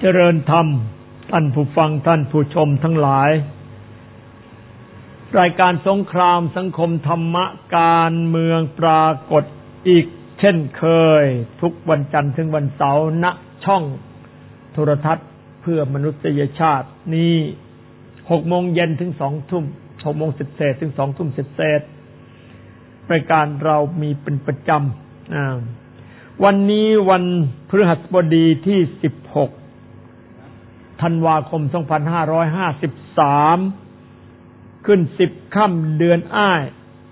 เจริญธรรมท่านผู้ฟังท่านผู้ชมทั้งหลายรายการสงครามสังคมธรรมะการเมืองปรากฏอีกเช่นเคยทุกวันจันทร์ถึงวันเสาร์ณช่องโทรทัศน์เพื่อมนุษยชาตินี้ 6 โมงเย็นถึง 2 ทุ่ม 6 โมงเศษถึง 2 ทุ่มเศษรายการเรามีเป็นประจำวันนี้วันพฤหัสบดีที่ 16 ธันวาคม 2553 ขึ้น 10 ค่ำเดือนอ้าย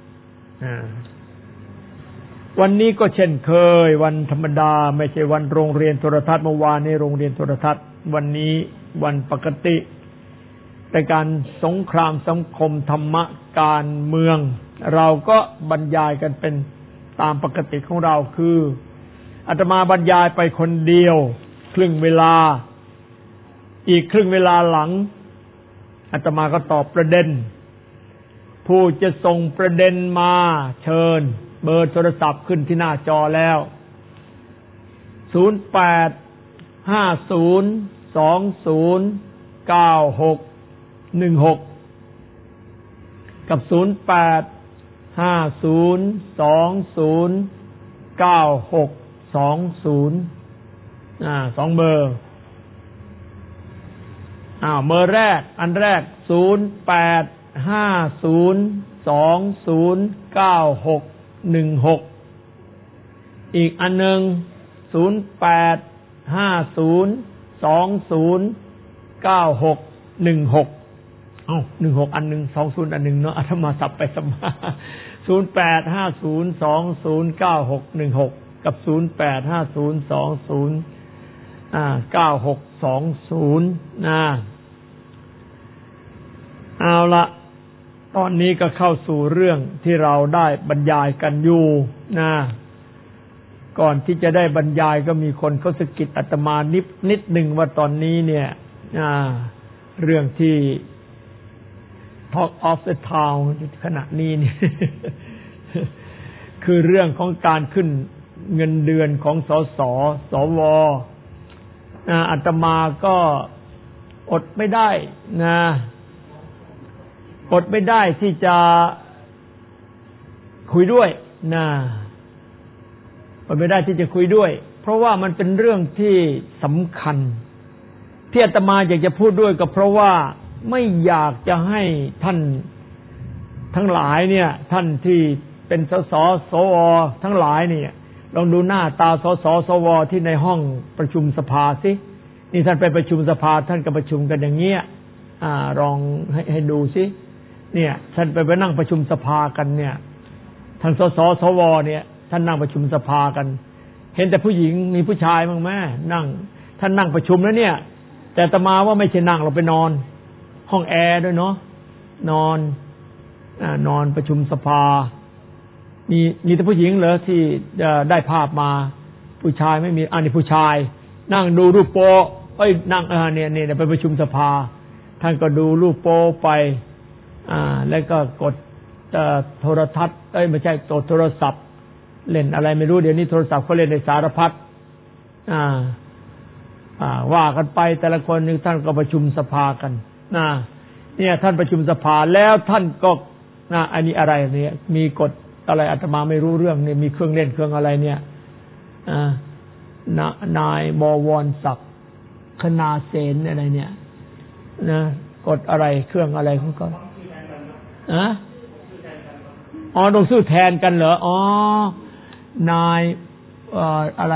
วันนี้ก็เช่นเคยวันธรรมดาไม่ใช่วันโรงเรียนโทรทัศน์เมื่อวานนี้โรงเรียนโทรทัศน์วันนี้วันปกติแต่การสงครามสังคมธรรมะการเมืองเราก็บรรยายกันเป็นตามปกติของเราคืออาตมาบรรยายไปคนเดียวครึ่งเวลาอีกครึ่งเวลาหลังอาตมาก็ตอบประเด็นผู้จะส่งประเด็นมาเชิญเบอร์โทรศัพท์ขึ้นที่หน้าจอแล้ว0850209616กับ0850209620สองเบอร์เบอร์แรกอันแรก0850209616อีกอันหนึ่ง0850209616 16อันหนึ่ง20อันหนึ่งเนาะอาตมาสับไปสับมา0850209616กับ0850209620เอาละตอนนี้ก็เข้าสู่เรื่องที่เราได้บรรยายกันอยู่นะก่อนที่จะได้บรรยายก็มีคนเขาสะกิดอาตมานิดหนึ่งว่าตอนนี้เนี่ยเรื่องที่ Talk of the Town ขณะนี้เนี่ย คือเรื่องของการขึ้นเงินเดือนของสสสวอาตมาก็อดไม่ได้นะอดไม่ได้ที่จะคุยด้วยนะอดไม่ได้ที่จะคุยด้วยเพราะว่ามันเป็นเรื่องที่สำคัญที่อาตมาอยากจะพูดด้วยก็เพราะว่าไม่อยากจะให้ท่านทั้งหลายเนี่ยท่านที่เป็นสสสวทั้งหลายเนี่ยลองดูหน้าตาสสสวที่ในห้องประชุมสภาสินี่ท่านไปประชุมสภาท่านก็ประชุมกันอย่างเงี้ยลองให้ดูสิเนี่ยท่านไปนั่งประชุมสภากันเนี่ยทางสสสวเนี่ยท่านนั่งประชุมสภากันเห็นแต่ผู้หญิงมีผู้ชายบ้างไหมนั่งท่านนั่งประชุมแล้วเนี่ยแต่อาตมาว่าไม่ใช่นั่งเราไปนอนห้องแอร์ด้วยเนาะนอนประชุมสภามีแต่ผู้หญิงเหรอที่ได้ภาพมาผู้ชายไม่มีนี่ผู้ชายนั่งดูรูปโป๊นั่งเนี่ยไปประชุมสภาท่านก็ดูรูปโป๊ไปแล้วก็กดโทรทัศน์ไม่ใช่โทรศัพท์เล่นอะไรไม่รู้เดี๋ยวนี้โทรศัพท์เขาเล่นในสารพัดว่ากันไปแต่ละคนนึงท่านก็ประชุมสภากันเนี่ยท่านประชุมสภาแล้วท่านก็อันนี้อะไรเนี่ยมีกฎอะไรอาตมาไม่รู้เรื่องเนี่ยมีเครื่องเล่นเครื่องอะไรเนี่ยนายบวรศักดิ์คณาเสนอะไรเนี่ยนะกฎอะไรเครื่องอะไรของเขาต้องสู้แทนกันเหรอนายอะไร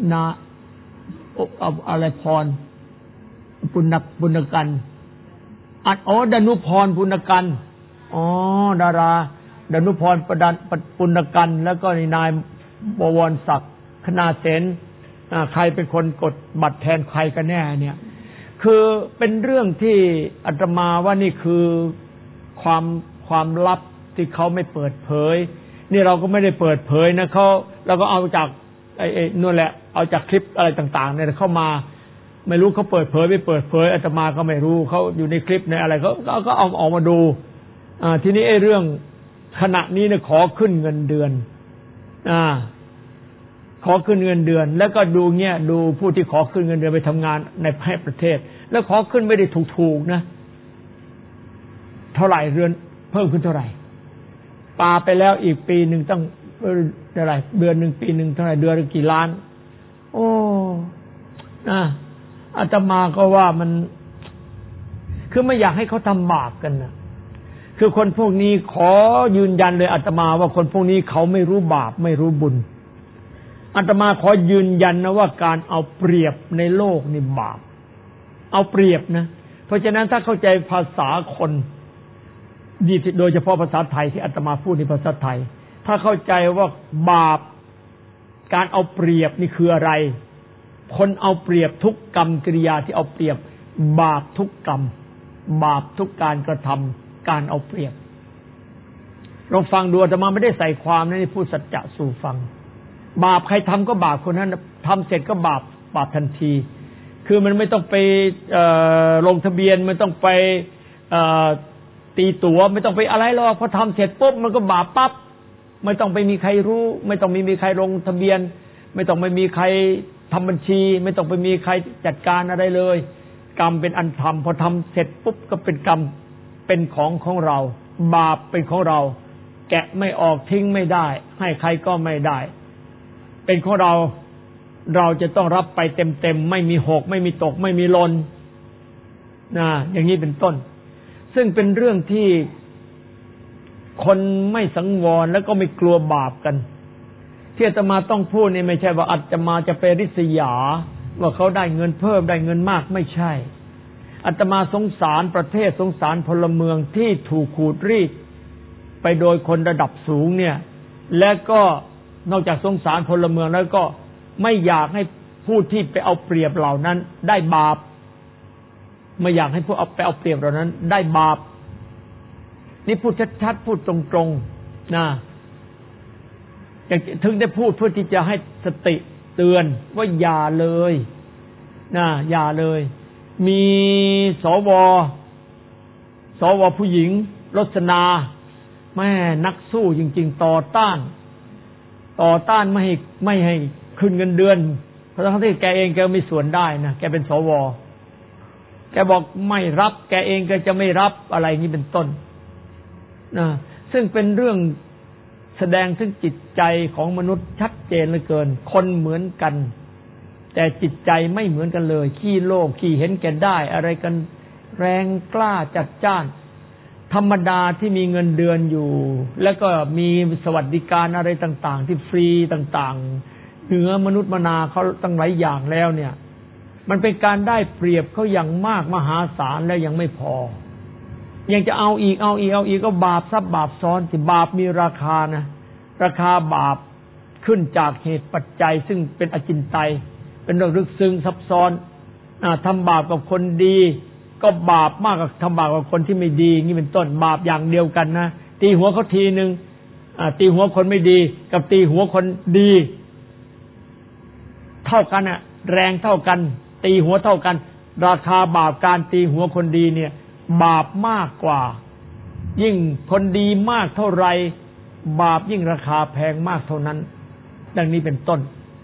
อะไรพรปุณกันดนุพรปุณกันดาราดนุพรปุณกันแล้วก็นายบวรศักดิ์คณาเสนใครเป็นคนกดบัตรแทนใครกันแน่เนี่ยคือเป็นเรื่องที่อาตมาว่านี่คือความลับที่เขาไม่เปิดเผยนี่เราก็ไม่ได้เปิดเผยนะเราก็เอาจากนู่นแหละเอาจากคลิปอะไรต่างๆเนี่ยเข้ามาไม่รู้เขาเปิดเผยไม่เปิดเผยอาตมาก็ไม่รู้เขาอยู่ในคลิปในอะไรเขาก็เอาออกมาดูทีนี้เรื่องขณะนี้เนี่ยขอขึ้นเงินเดือนขอขึ้นเงินเดือนแล้วก็ดูเงี้ยดูผู้ที่ขอขึ้นเงินเดือนไปทำงานในประเทศแล้วขอขึ้นไม่ได้ถูกๆนะเท่าไหร่เรือนเพิ่มขึ้นเท่าไหร่ปาไปแล้วอีกปีหนึ่งต้องเท่าไหร่เดือนหนึ่งปีหนึ่งเท่าไหร่เดือนละกี่ล้านโอ้อาตมาก็ว่ามันคือไม่อยากให้เขาทำบาปกันนะคือคนพวกนี้ขอยืนยันเลยอาตมาว่าคนพวกนี้เขาไม่รู้บาปไม่รู้บุญอาตมาขอยืนยันนะว่าการเอาเปรียบในโลกนี่บาปเอาเปรียบนะเพราะฉะนั้นถ้าเข้าใจภาษาคนโดยเฉพาะภาษาไทยที่อาตมาพูดในภาษาไทยถ้าเข้าใจว่าบาปการเอาเปรียบนี่คืออะไรคนเอาเปรียบทุกกรรมกิริยาที่เอาเปรียบบาปทุกกรรมบาปทุกการกระทำการเอาเปรียบลองฟังดูอาตมาไม่ได้ใส่ความนะนี่พูดสัจจะสู่ฟังบาปใครทำก็บาปคนนั้นทำเสร็จก็บาปทันทีคือมันไม่ต้องไปลงทะเบียนไม่ต้องไปตีตั๋วไม่ต้องไปอะไรหรอกพอทำเสร็จปุ๊บมันก็บาปปั๊บไม่ต้องไปมีใครรู้ไม่ต้องมีใครลงทะเบียนไม่ต้องไปมีใครทำบัญชีไม่ต้องไปมีใครจัดการอะไรเลยกรรมเป็นอันทำพอทำเสร็จปุ๊บก็เป็นกรรมเป็นของเราบาปเป็นของเราแกะไม่ออกทิ้งไม่ได้ให้ใครก็ไม่ได้เป็นของเราเราจะต้องรับไปเต็มๆไม่มีหกไม่มีตกไม่มีหล่นอย่างนี้เป็นต้นซึ่งเป็นเรื่องที่คนไม่สังวรแล้วก็ไม่กลัวบาปกันที่อาตมาต้องพูดนี่ไม่ใช่ว่าอาตมาจะไปริษยาว่าเขาได้เงินเพิ่มได้เงินมากไม่ใช่อาตมาสงสารประเทศสงสารพลเมืองที่ถูกขูดรีดไปโดยคนระดับสูงเนี่ยและก็นอกจากสงสารพลเมืองแล้วก็ไม่อยากให้ผู้ที่ไปเอาเปรียบเหล่านั้นได้บาปไม่อยากให้ผู้ไปเอาเปรียบเหล่านั้นได้บาปนี่พูดชัดๆพูดตรงๆนะอย่างถึงได้พูดเพื่อที่จะให้สติเตือนว่าอย่าเลยอย่าเลยมีสวผู้หญิงรสนาแม่นักสู้จริงๆต่อต้านไม่ให้ขึ้นเงินเดือนเพราะทั้งที่แกเองแกมีส่วนได้นะแกเป็นสวแกบอกไม่รับแกเองก็จะไม่รับอะไรนี้เป็นต้นซึ่งเป็นเรื่องแสดงถึงจิตใจของมนุษย์ชัดเจนเหลือเกินคนเหมือนกันแต่จิตใจไม่เหมือนกันเลยขี้โลภขี้เห็นแก่ได้อะไรกันแรงกล้าจัดจ้านธรรมดาที่มีเงินเดือนอยู่แล้วก็มีสวัสดิการอะไรต่างๆที่ฟรีต่างๆเหนือมนุษย์มนาเขาตั้งหลายอย่างแล้วเนี่ยมันเป็นการได้เปรียบเขาอย่างมากมหาศาลแล้วยังไม่พอยังจะเอาอีกก็บาปซับบาปซ้อนสิบาปมีราคานะราคาบาปขึ้นจากเหตุปัจจัยซึ่งเป็นอจินไตยเป็นเรื่องลึกซึ้งซับซ้อนทำบาปกับคนดีก็บาปมากกว่าทำบาปกับคนที่ไม่ดีนี่เป็นต้นบาปอย่างเดียวกันนะตีหัวเขาทีนึงตีหัวคนไม่ดีกับตีหัวคนดีเท่ากันแรงเท่ากันตีหัวเท่ากันราคาบาปการตีหัวคนดีเนี่ยบาปมากกว่ายิ่งคนดีมากเท่าไรบาปยิ่งราคาแพงมากเท่านั้นดังนี้เป็นต้น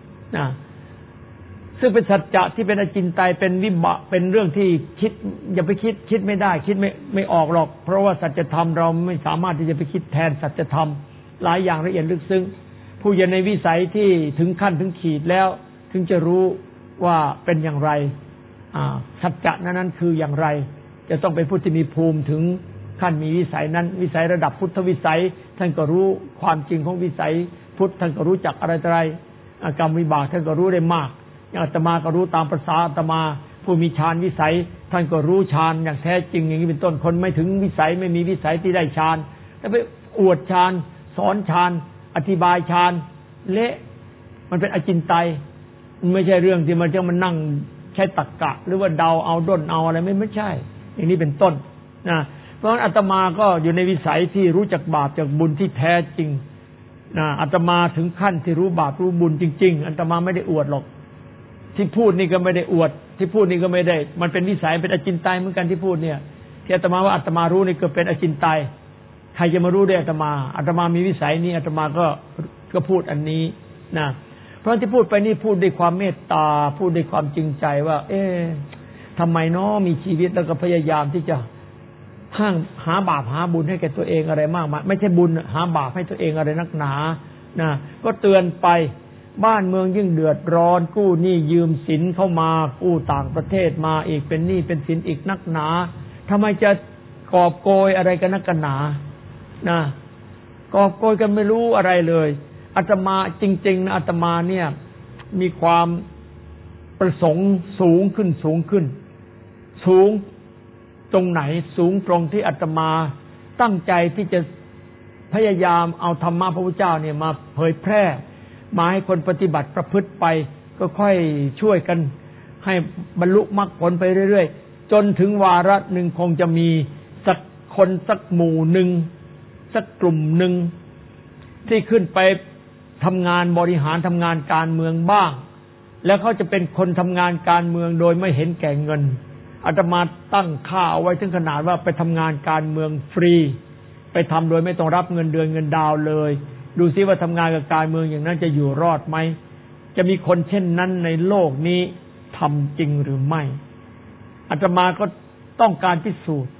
ซึ่งเป็นสัจจะที่เป็นอจินไตยเป็นวิบะเป็นเรื่องที่คิดอย่าไปคิดไม่ได้คิดไม่ออกหรอกเพราะว่าสัจธรรมเราไม่สามารถที่จะไปคิดแทนสัจธรรมหลายอย่างละเอียดลึกซึ้งผู้อยู่ในวิสัยที่ถึงขั้นถึงขีดแล้วถึงจะรู้ว่าเป็นอย่างไรสัจจะนั้นคืออย่างไรจะต้องเป็นผู้ที่มีภูมิถึงขั้นมีวิสัยนั้นวิสัยระดับพุทธวิสัยท่านก็รู้ความจริงของวิสัยพุทธท่านก็รู้จักอะไรกรรมวิบากท่านก็รู้ได้มากอย่างอาตมาก็รู้ตามภาษาอาตมาผู้มีฌานวิสัยท่านก็รู้ฌานอย่างแท้จริงอย่างนี้เป็นต้นคนไม่ถึงวิสัยไม่มีวิสัยที่ได้ฌานแล้วไปอวดฌานสอนฌานอธิบายฌานเละมันเป็นอจินไตยมันไม่ใช่เรื่องที่มันจะมานั่งใช้ตรรกะหรือว่าเดาเอาด้นเอาอะไรไม่ใช่อย่างนี้เป็นต้นนะเพราะฉะนั้นอาตมาก็อยู่ในวิสัยที่รู้จักบาปจากบุญที่แท้จริงนะอาตมาถึงขั้นที่รู้บาปรู้บุญจริงๆอาตมาไม่ได้อวดหรอกที่พูดนี่ก็ไม่ได้อวดที่พูดนี่ก็ไม่ได้มันเป็นวิสัยเป็นอจินไตยเหมือนกันที่พูดเนี่ยที่อาตมาว่าอาตมารู้นี่ก็เป็นอจินไตยใครจะมารู้ได้อาตมามีวิสัยนี้อาตมาก็พูดอันนี้นะเพราะที่พูดไปนี่พูดด้วยความเมตตาพูดด้วยความจริงใจว่าทำไมน้อมีชีวิตแล้วก็พยายามที่จะหาบาปหาบุญให้แก่ตัวเองอะไรมากมายไม่ใช่บุญหาบาปให้ตัวเองอะไรนักหนานะก็เตือนไปบ้านเมืองยิ่งเดือดร้อนกู้หนี้ยืมสินเข้ามากู้ต่างประเทศมาอีกเป็นหนี้เป็นสินอีกนักหนาทำไมจะกอบโกยอะไรกันนักหนานะกอบโกยกันไม่รู้อะไรเลยอาตมาจริงๆนะอาตมาเนี่ยมีความประสงค์สูงขึ้นสูงตรงไหนสูงตรงที่อาตมาตั้งใจที่จะพยายามเอาธรรมะพระพุทธเจ้าเนี่ยมาเผยแพร่มาให้คนปฏิบัติประพฤติไปก็ค่อยช่วยกันให้บรรลุมรรคผลไปเรื่อยๆจนถึงวาระหนึ่งคงจะมีสักคนสักหมู่หนึ่งสักกลุ่มหนึ่งที่ขึ้นไปทำงานบริหารทำงานการเมืองบ้างแล้วเขาจะเป็นคนทำงานการเมืองโดยไม่เห็นแก่เงินอาตมาตั้งค่าเอาไว้ถึงขนาดว่าไปทำงานการเมืองฟรีไปทำโดยไม่ต้องรับเงินเดือนเงินดาวเลยดูซิว่าทำงานกับการเมืองอย่างนั้นจะอยู่รอดไหมจะมีคนเช่นนั้นในโลกนี้ทำจริงหรือไม่อาตมาก็ต้องการพิสูจน์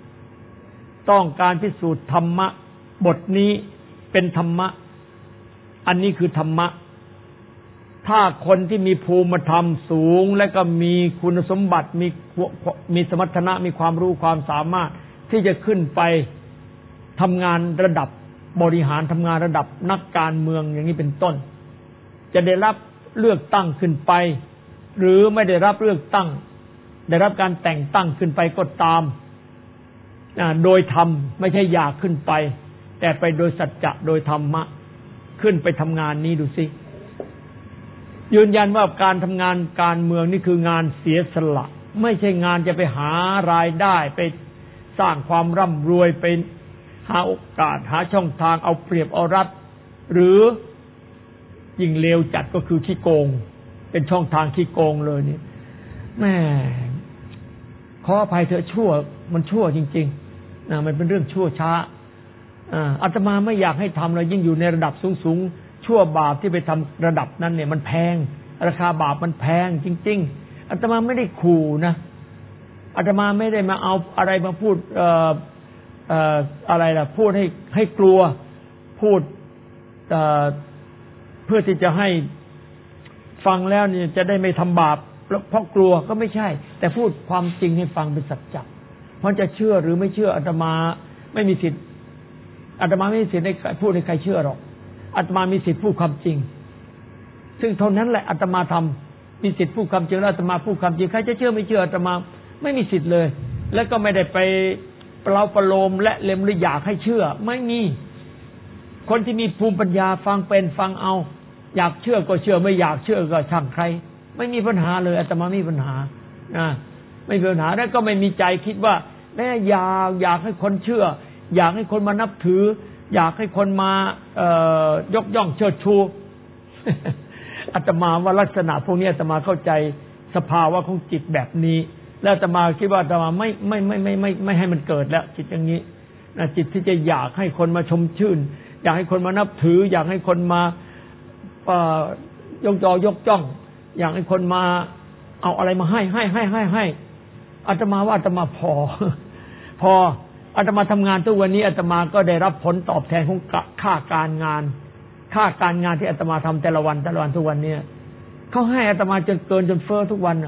ธรรมะบทนี้เป็นธรรมะอันนี้คือธรรมะถ้าคนที่มีภูมิธรรมสูงและก็มีคุณสมบัติมีสมรรถนะมีความรู้ความสามารถที่จะขึ้นไปทำงานระดับบริหารทำงานระดับนักการเมืองอย่างนี้เป็นต้นจะได้รับเลือกตั้งขึ้นไปหรือไม่ได้รับเลือกตั้งได้รับการแต่งตั้งขึ้นไปก็ตามโดยธรรมไม่ใช่อยากขึ้นไปแต่ไปโดยสัจจะโดยธรรมะขึ้นไปทำงานนี้ดูสิยืนยันว่าการทำงานการเมืองนี่คืองานเสียสละไม่ใช่งานจะไปหารายได้ไปสร้างความร่ำรวยไปหาโอกาสหาช่องทางเอาเปรียบเอารัดหรือยิ่งเลวจัดก็คือขี้โกงเป็นช่องทางขี้โกงเลยนี่แม่ขออภัยเถอะชั่วมันชั่วจริงๆนะมันเป็นเรื่องชั่วช้าอาตมาไม่อยากให้ทำเลยยิ่งอยู่ในระดับสูงๆชั่วบาปที่ไปทำระดับนั้นเนี่ยมันแพงราคาบาปมันแพงจริงๆอาตมาไม่ได้ขู่นะอาตมาไม่ได้มาเอาอะไรมาพูดอะไรล่ะพูดให้กลัวพูดเพื่อที่จะให้ฟังแล้วเนี่ยจะได้ไม่ทำบาปเพราะกลัวก็ไม่ใช่แต่พูดความจริงให้ฟังเป็นสัจจะเพราะจะเชื่อหรือไม่เชื่ออาตมาไม่มีสิทธิ์อาตมาไม่มีสิทธิ์ให้พูดให้ใครเชื่อหรอกอาตมามีสิทธิ์พูดความจริงซึ่งเท่านั้นแหละอาตมาทำมีสิทธิ์พูดความจริงแล้วอาตมาพูดความจริงใครจะเชื่อไม่เชื่ออาตมาไม่มีสิทธิ์เลยแล้วก็ไม่ได้ไปประโลมและเล็มหรืออยากให้เชื่อไม่มีคนที่มีภูมิปัญญาฟังเป็นฟังเอาอยากเชื่อก็เชื่อไม่อยากเชื่อก็ช่างใครไม่มีปัญหาเลยอาตมาไม่มีปัญหาไม่มีปัญหาแล้วก็ไม่มีใจคิดว่าแม่อยากให้คนเชื่ออยากให้คนมานับถืออยากให้คนมายกย่องเชิดชูอาตมาว่าลักษณะพวกนี้อาตมาเข้าใจสภาวะของจิตแบบนี้แล้วอาตมาคิดว่าอาตมาไม่ให้มันเกิดแล้วจิตอย่างนี้นะจิตที่จะอยากให้คนมาชมชื่นอยากให้คนมานับถืออยากให้คนมายกย่องอยากให้คนมาเอาอะไรมาให้อาตมาว่าอาตมาพออาตมาทำงานทุกวันนี้อาตมาก็ได้รับผลตอบแทนของค่าการงานที่อาตมาทำแต่ละวันทุกวันนี้เขาให้อาตมาจนเกินจนเฟ้อทุกวัน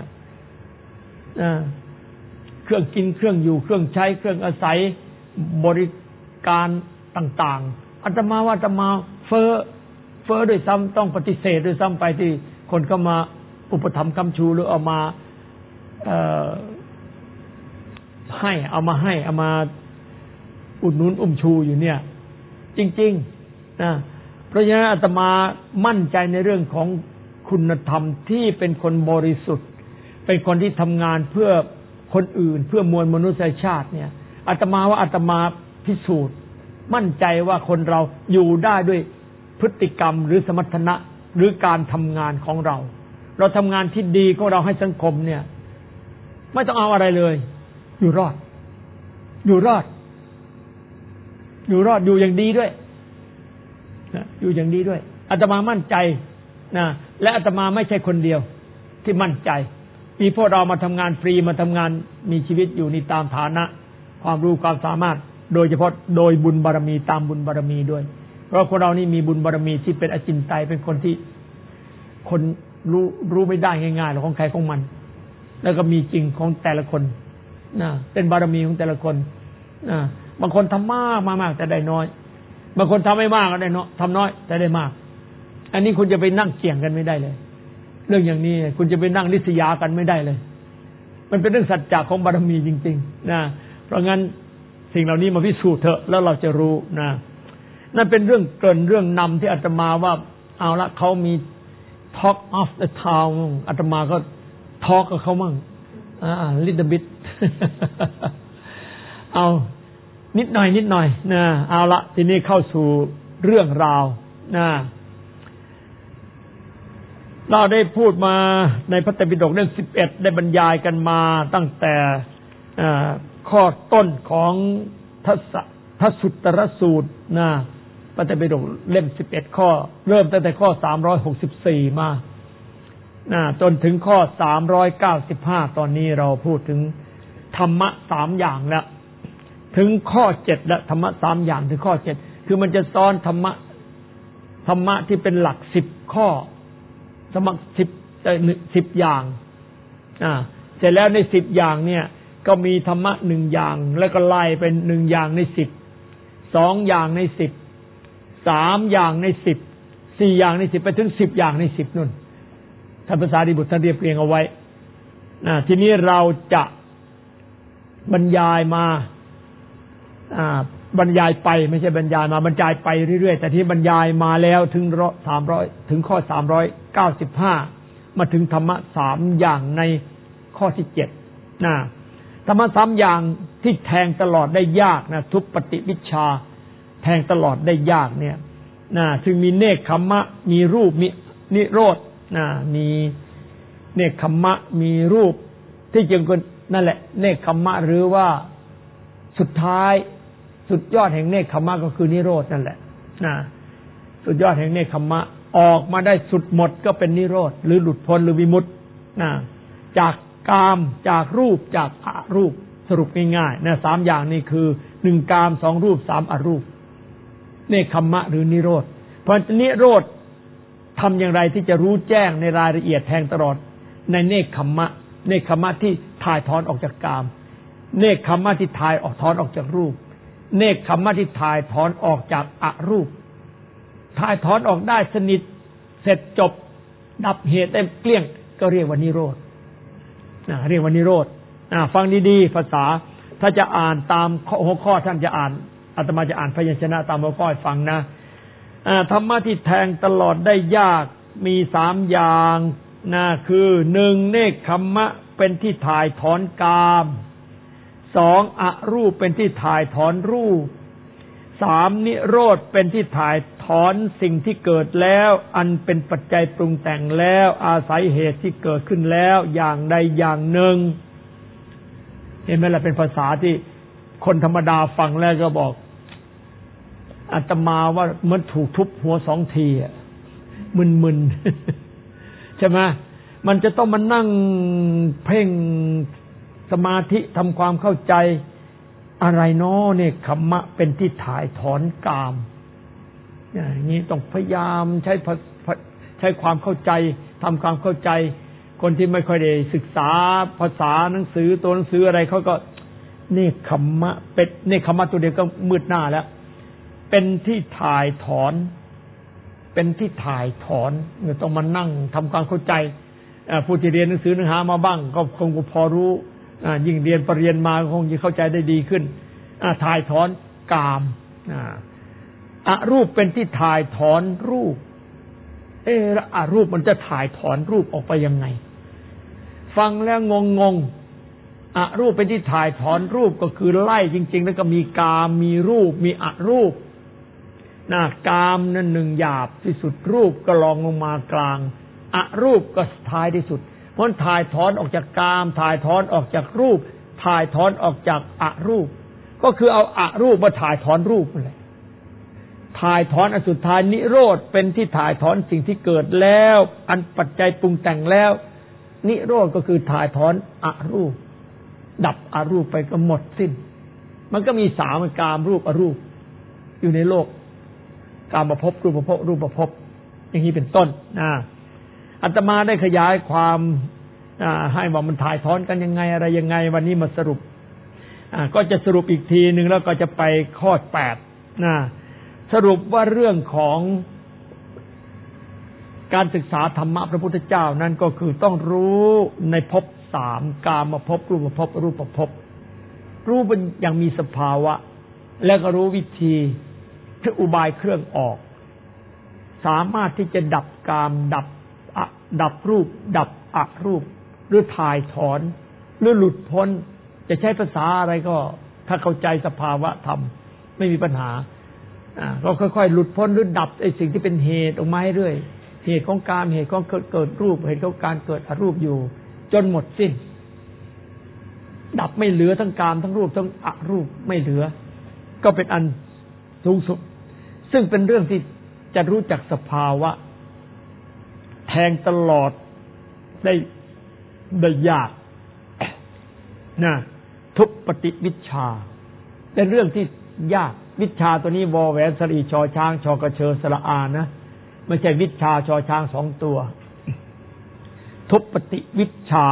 เครื่องกินเครื่องอยู่เครื่องใช้เครื่องอาศัยบริการต่างๆอาตมาว่าอาตมาเฟ้อด้วยซ้ำต้องปฏิเสธด้วยซ้ำไปที่คนเข้ามาอุปถัมภ์ค้ำชูหรือเอามาเอามาอุดหนุนชูอยู่เนี่ยจริงๆนะเพราะฉะนั้นอาตมามั่นใจในเรื่องของคุณธรรมที่เป็นคนบริสุทธิ์เป็นคนที่ทำงานเพื่อคนอื่นเพื่อมวลมนุษยชาติเนี่ยอาตมาว่าอาตมาพิสูจน์มั่นใจว่าคนเราอยู่ได้ด้วยพฤติกรรมหรือสมรรถนะหรือการทำงานของเราทำงานที่ดีของเราให้สังคมเนี่ยไม่ต้องเอาอะไรเลยอยู่รอดอยู่อย่างดีด้วยอยู่อย่างดีด้วยอาตมามั่นใจนะและอาตมาไม่ใช่คนเดียวที่มั่นใจมีพวกเรามาทำงานฟรีมาทำงานมีชีวิตอยู่ในตามฐานะความรู้ความสามารถโดยเฉพาะโดยบุญบารมีตามบุญบารมีด้วยเพราะคนเรานี่มีบุญบารมีที่เป็นอจินไตยเป็นคนที่คนรู้ไม่ได้ง่ายๆหรอกของใครของมันแล้วก็มีจริงของแต่ละคนนะเป็นบารมีของแต่ละคนนะบางคนทำมากแต่ได้น้อยบางคนทำไม่มากก็ได้น้อยทำน้อยแต่ได้มากอันนี้คุณจะไปนั่งเกี่ยงกันไม่ได้เลยเรื่องอย่างนี้คุณจะไปนั่งริษยากันไม่ได้เลยมันเป็นเรื่องสัจจะของบารมีจริงๆนะเพราะงั้นสิ่งเหล่านี้มาพิสูจน์เถอะแล้วเราจะรู้นะนั่นเป็นเรื่องเกริ่นเรื่องนำที่อาตมาว่าเอาละเขามี Talk of the Town อาตมาก็ทอล์กกับเขามั่งlittle bit เอานิดหน่อยนะเอาละทีนี้เข้าสู่เรื่องราวนะเราได้พูดมาในพระไตรปิฎกเรื่อง11ได้บรรยายกันมาตั้งแต่ข้อต้นของทัสสุตตรสูตรนะพระไตรปิฎกเล่ม11ข้อเริ่มตั้งแต่ข้อ364มาจนถึงข้อ395ตอนนี้เราพูดถึงธรรมะ3อย่างแล้วถึงข้อ7แล้วธรรมะ3อย่างถึงข้อ7คือมันจะซ้อนธรรมะที่เป็นหลัก10ข้อธรรมะ10อย่างเสร็จแล้วใน10อย่างเนี่ยก็มีธรรมะ1อย่างแล้วก็ไล่เป็น1อย่างใน10 2อย่างใน10 3อย่างใน10 4อย่างใน10ไปถึง10อย่างใน10นู่นท่านภาษาดิบุตรท่านเรียบเรียงเอาไว้ทีนี้เราจะบรรยายมาบรรยายไปไม่ใช่บรรยายมาบรรยายไปเรื่อยๆแต่ที่บรรยายมาแล้วถึง300ถึงข้อ395มาถึงธรรมะ3อย่างในข้อที่7ธรรมะ3อย่างที่แทงตลอดได้ยากนะทุปปฏิวิชชาแทงตลอดได้ยากเนี่ยซึ่งมีเนกขัมมะมีรูปมีนิโรธมีเนกขัมมะมีรูปที่จริงก็นั่นแหละเนกขัมมะหรือว่าสุดท้ายสุดยอดแห่งเนกขัมมะก็คือนิโรธนั่นแหละสุดยอดแห่งเนกขัมมะออกมาได้สุดหมดก็เป็นนิโรธหรือหลุดพ้นหรือวิมุตติจากกามจากรูปจากอรูปสรุปง่ายๆ3อย่างนี้คือ1กาม2รูป3อรูปเนกขัมมะหรือนิโรธเพราะนิโรธทำอย่างไรที่จะรู้แจ้งในรายละเอียดแทงตลอดในเนกขัมมะเนกขัมมะที่ถ่ายถอนออกจากกามเนกขัมมะที่ถ่ายออกถอนออกจากรูปเนกขัมมะที่ถ่ายถอนออกจากอรูปถ่ายถอนออกได้สนิทเสร็จจบดับเหตุได้เกลี้ยงก็เรียกว่านิโรธเรียกว่านิโรธฟังดีๆภาษาถ้าจะอ่านตามหัวข้อท่านจะอ่านอาตมาจะอ่านพยัญชนะตามหัวข้อให้ฟังนะธรรมะที่แทงตลอดได้ยากมี3อย่างคือ1เนกขัมมะเป็นที่ถ่ายถอนกาม2อรูปเป็นที่ถ่ายถอนรูป3นิโรธเป็นที่ถ่ายถอนสิ่งที่เกิดแล้วอันเป็นปัจจัยปรุงแต่งแล้วอาศัยเหตุที่เกิดขึ้นแล้วอย่างใดอย่างหนึ่งเห็นไหมล่ะเป็นภาษาที่คนธรรมดาฟังแล้วก็บอกอาตมาว่าเหมือนถูกทุบหัว2ทีมึนๆใช่ไหมมันจะต้องมานั่งเพ่งสมาธิทำความเข้าใจอะไรเนาะเนี่ยขัมมะเป็นที่ถ่ายถอนกามอย่างนี้ต้องพยายามใช้ความเข้าใจทำความเข้าใจคนที่ไม่ค่อยได้ศึกษาภาษาหนังสือตัวหนังสืออะไรเขาก็นี่ขัมมะเป็นนี่ขัมมะตัวเดียวก็มืดหน้าแล้วเป็นที่ถ่ายถอนเป็นที่ถ่ายถอนเนี่ยต้องมานั่งทำความเข้าใจผู้ที่เรียนหนังสือเนื้อหามาบ้างก็คงพอรู้ยิ่งเรียนปรริญญามาคงจะเข้าใจได้ดีขึ้นถ่ายถอนกามอรูปเป็นที่ถ่ายถอนรูปแล้วอรูปมันจะถ่ายถอนรูปออกไปยังไงฟังแล้วงงอรูปเป็นที่ถ่ายถอนรูปก็คือไล่จริงๆแล้วก็มีกามมีรูปมีอรูปกามนั่นหนึ่งหยาบที่สุดรูปก็รองลงมากลางอรูปก็ท้ายที่สุดเพราะถ่ายถอนออกจากกามถ่ายถอนออกจากรูปถ่ายถอนออกจากอรูปก็คือเอาอรูปมาถ่ายถอนรูปนั่นแหละถ่ายถอนอสุดท้ายนิโรธเป็นที่ถ่ายถอนสิ่งที่เกิดแล้วอันปัจจัยปรุงแต่งแล้วนิโรธก็คือถ่ายถอนอรูปดับอรูปไปก็หมดสิ้นมันก็มี3กามรูปอรูปอยู่ในโลกกามภพรูปภพรูปภพอย่างนี้เป็นต้นอาตมาได้ขยายความให้ว่ามันถ่ายถอนกันยังไงอะไรยังไงวันนี้มาสรุปก็จะสรุปอีกทีนึงแล้วก็จะไปข้อ8สรุปว่าเรื่องของการศึกษาธรรมะพระพุทธเจ้านั้นก็คือต้องรู้ในภพ3กามภพรูปภพรูปภพรู้เป็นอย่างมีสภาวะแล้วก็รู้วิธีคืออุบายเครื่องออกสามารถที่จะดับกามดับรูปดับอรูปหรือถ่ายถอนหรือหลุดพ้นจะใช้ภาษาอะไรก็ถ้าเข้าใจสภาวะธรรมไม่มีปัญหาก็ค่อยๆหลุดพ้นหรือดับไอ้สิ่งที่เป็นเหตุออกมาเรื่อยเหตุของกามเหตุของเกิดรูปเหตุของการเกิดอรูปอยู่จนหมดสิ้นดับไม่เหลือทั้งกามทั้งรูปทั้งอรูปไม่เหลือก็เป็นอันสูงสุดซึ่งเป็นเรื่องที่จะรู้จักสภาวะแทงตลอดได้ยากทุปปฏิวิชชาเป็นเรื่องที่ยากวิชชาตัวนี้วอแหวนสรีชอช้างชอกระเชอสระอานะไม่ใช่วิชชาชอช้าง2ตัวทุปปฏิวิชชา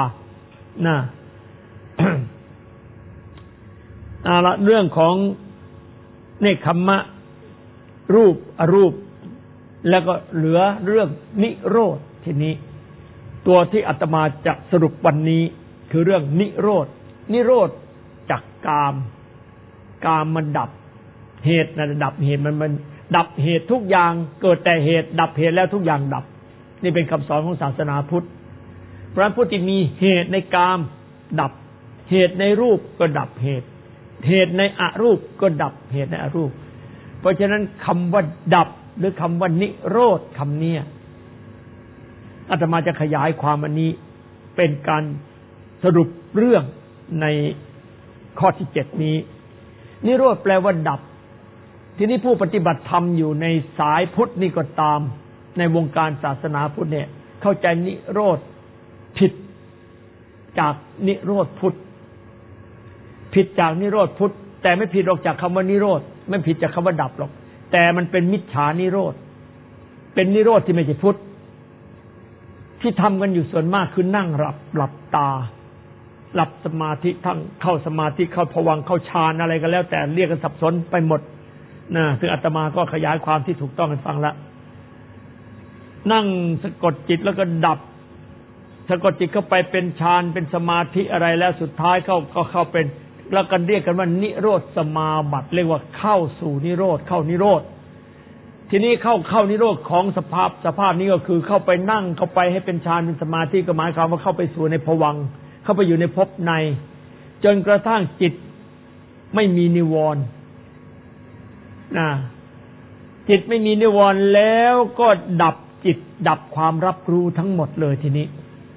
ละเรื่องของเนคขมมะรูปอรูปแล้วก็เหลือเรื่องนิโรธทีนี้ตัวที่อาตมาจะสรุปวันนี้คือเรื่องนิโรธจากกามมันดับเหตุดับเหตุมันดับเหตุทุกอย่างเกิดแต่เหตุดับเหตุแล้วทุกอย่างดับนี่เป็นคำสอนของศาสนาพุทธพระพุทธมีเหตุในกามดับเหตุในรูปก็ดับเหตุในอรูปก็ดับเหตุในอรูปเพราะฉะนั้นคำว่าดับหรือคำว่านิโรธคำนี้อาตมาจะขยายความอันนี้เป็นการสรุปเรื่องในข้อที่7นี้นิโรธแปลว่าดับทีนี้ผู้ปฏิบัติธรรมอยู่ในสายพุทธนี่ก็ตามในวงการศาสนาพุทธเนี่ยเข้าใจนิโรธผิดจากนิโรธพุทธผิดจากนิโรธพุทธแต่ไม่ผิดออกจากคำว่านิโรธไม่ผิดจากคำว่าดับหรอกแต่มันเป็นมิจฉานิโรธเป็นนิโรธที่ไม่ใช่พุทธที่ทำกันอยู่ส่วนมากคือนั่งหลับตาหลับสมาธิทั้งเข้าสมาธิเข้าภวังค์เข้าฌานอะไรก็แล้วแต่เรียกกันสับสนไปหมดซึ่งอาตมาก็ขยายความที่ถูกต้องให้ฟังแล้วนั่งสะกดจิตแล้วก็ดับสะกดจิตเข้าไปเป็นฌานเป็นสมาธิอะไรแล้วสุดท้ายเข้าเป็นแล้วกันเรียกกันว่านิโรธสมาบัติเรียกว่าเข้าสู่นิโรธเข้านิโรธทีนี้เข้านิโรธของสภาพนี้ก็คือเข้าไปนั่งเข้าไปให้เป็นฌานเป็นสมาธิก็หมายความว่าเข้าไปสู่ในภวังค์เข้าไปอยู่ในภพในจนกระทั่งจิตไม่มีนิวรณ์จิตไม่มีนิวรณ์แล้วก็ดับจิตดับความรับรู้ทั้งหมดเลยทีนี้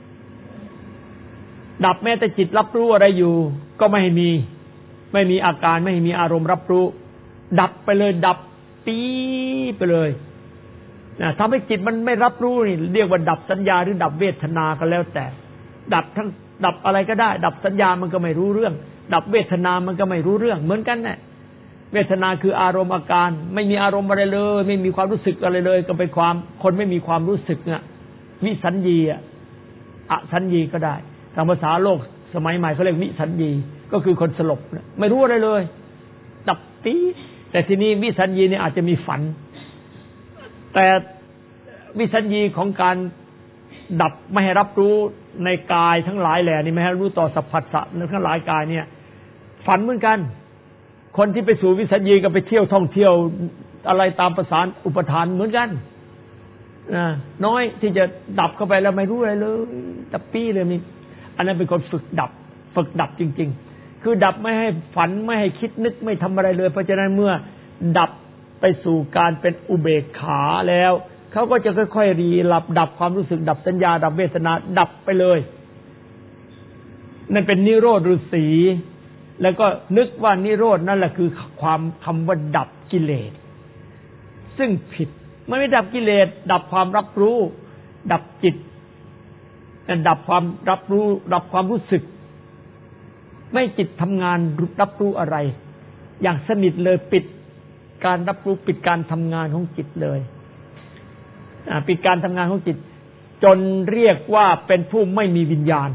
ดับแม้แต่จิตรับรู้อะไรอยู่ก็ไม่มีอาการไม่มีอารมณ์รับรู้ดับไปเลยดับปีไปเลยทำให้จิตมันไม่รับรู้นี่เรียกว่าดับสัญญาหรือดับเวทนาก็แล้วแต่ดับอะไรก็ได้ดับสัญญามันก็ไม่รู้เรื่องดับเวทนามันก็ไม่รู้เรื่องเหมือนกันแหละเวทนาคืออารมณ์อาการไม่มีอารมณ์อะไรเลยไม่มีความรู้สึกอะไรเลยก็เป็นความคนไม่มีความรู้สึกวิสัญญีอสัญญีก็ได้ตามภาษาโลกสมัยใหม่เขาเรียกวิสัญญีก็คือคนสลบไม่รู้อะไรเลยดับปีแต่ทีนี้วิสัญญีเนี่ยอาจจะมีฝันแต่วิสัญญีของการดับไม่ให้รับรู้ในกายทั้งหลายแหล่นี่ไม่ให้รู้ต่อสัพพัสสะทั้งหลายกายเนี่ยฝันเหมือนกันคนที่ไปสู่วิสัญญีก็ไปเที่ยวท่องเที่ยวอะไรตามประสานอุปทานเหมือนกันน้อยที่จะดับเข้าไปแล้วไม่รู้อะไรเลยดับปี้เลยนี่อันนั้นเป็นคนฝึกดับจริงๆคือดับไม่ให้ฝันไม่ให้คิดนึกไม่ทำอะไรเลยเพราะฉะนั้นเมื่อดับไปสู่การเป็นอุเบกขาแล้วเขาก็จะค่อยๆดับความรู้สึกดับสัญญาดับเวทนาดับไปเลยนั่นเป็นนิโรธฤาษีแล้วก็นึกว่านิโรธนั่นแหละคือคำว่าดับกิเลสซึ่งผิดมันไม่ดับกิเลสดับความรับรู้ดับจิตดับความรับรู้ดับความรู้สึกไม่จิตทำงานรับรู้อะไรอย่างสนิทเลยปิดการรับรู้ปิดการทำงานของจิตเลยปิดการทำงานของจิตจนเรียกว่าเป็นผู้ไม่มีวิญญาณ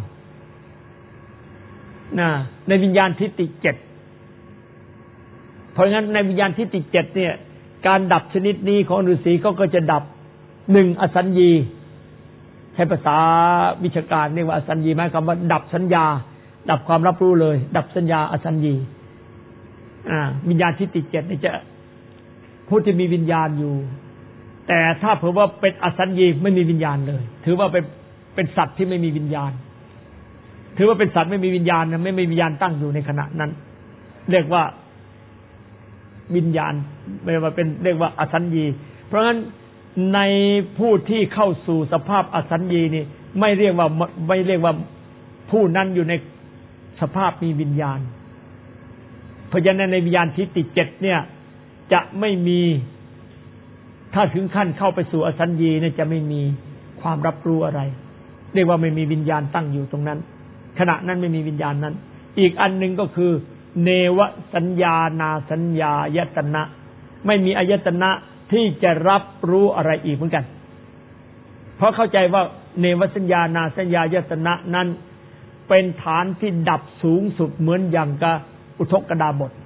ในวิญญาณทิฏฐิ7เพราะงั้นในวิญญาณทิฏฐิ7เนี่ยการดับชนิดนี้ของฤาษีก็จะดับ1อสัญญีใช้ภาษาวิชาการเรียกว่าอสัญญีหมายความว่าดับสัญญาดับความรับรู้เลยดับสัญญาอสัญญีวิญญาณทิฏฐิ7นี่จะผู้ที่มีวิญญาณอยู่แต่ถ้าเผื่อว่าเป็นอสัญญีไม่มีวิญญาณเลยถือว่าเป็นสัตว์ที่ไม่มีวิญญาณถือว่าเป็นสัตว์ไม่มีวิญญาณนะไม่มีวิญญาณตั้งอยู่ในขณะนั้นเรียกว่าวิญญาณไม่ว่าเป็นเรียกว่าอสัญญีเพราะฉะนั้นในผู้ที่เข้าสู่สภาพอสัญญีนี่ไม่เรียกว่าผู้นั้นอยู่ในสภาพมีวิญญาณเพราะฉะนั้นในวิญญาณทิฏฐิ7เนี่ยจะไม่มีถ้าถึงขั้นเข้าไปสู่อสัญญีเนี่ยจะไม่มีความรับรู้อะไรเรียกว่าไม่มีวิญญาณตั้งอยู่ตรงนั้นขณะนั้นไม่มีวิญญาณนั้นอีกอันหนึ่งก็คือเนวสัญญานาสัญญายตนะไม่มีอายตนะที่จะรับรู้อะไรอีกเหมือนกันเพราะเข้าใจว่าเนวสัญญานาสัญญายตนะนั้นเป็นฐานที่ดับสูงสุดเหมือนอย่างกับอุทกดาบท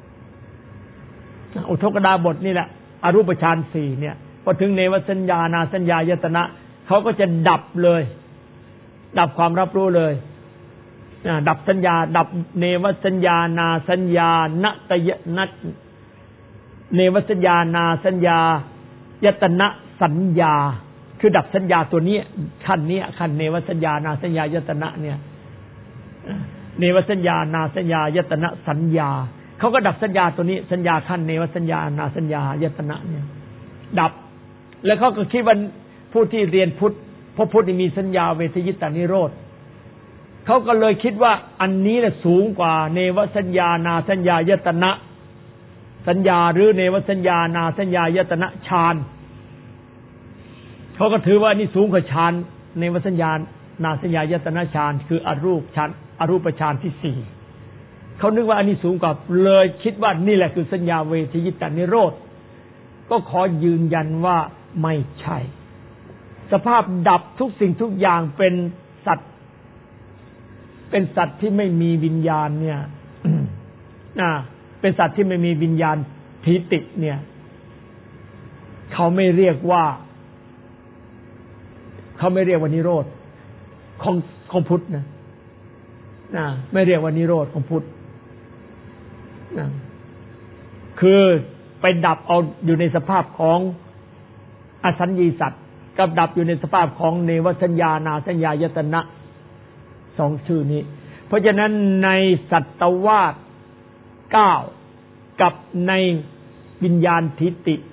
อุทกดาบทนี่แหละอรูปฌาน4เนี่ยพอถึงเนวสัญญานาสัญญายตนะเขาก็จะดับเลยดับความรับรู้เลยดับสัญญาดับเนวสัญญานาสัญญาณตยนัตเนวสัญญานาสัญญายตนะสัญญาคือดับสัญญาตัวนี้ขั้นนี้ขั้นเนวสัญญานาสัญญายตนะเนี่ยเนวสัญญานาสัญญายตนะสัญญาเขาก็ดับสัญญาตัวนี้สัญญาขั้นเนวสัญญานาสัญญายตนะเนี่ยดับแล้วเขาก็คิดว่าผู้ที่เรียนพุทธเพราะพุทธมีสัญญาเวทยิตานิโรธเขาก็เลยคิดว่าอันนี้แหละสูงกว่าเนวสัญญานาสัญญายตนะสัญญาหรือเนวสัญญานาสัญญายตนะฌานเขาก็ถือว่านี่สูงกว่าฌานเนวสัญญานาสัญญายตนะฌานคืออรูปฌานอรูปฌานที่4เขานึกว่าอันนี้สูงกว่าเลยคิดว่านี่แหละคือสัญญาเวทยิตานิโรธก็ขอยืนยันว่าไม่ใช่สภาพดับทุกสิ่งทุกอย่างเป็นสัตว์ที่ไม่มีวิญญาณเนี่ยเป็นสัตว์ที่ไม่มีวิญญาณทิฏฐิเนี่ยเขาไม่เรียกว่านิโรธของพุทธนะไม่เรียกว่านิโรธของพุทธคือไปดับเอาอยู่ในสภาพของอสัญญีสัตว์กับดับอยู่ในสภาพของเนวสัญญานาสัญญายตนะ2ชื่อนี้เพราะฉะนั้นในสัตววาท9กับในวิญญาณทิฏฐิ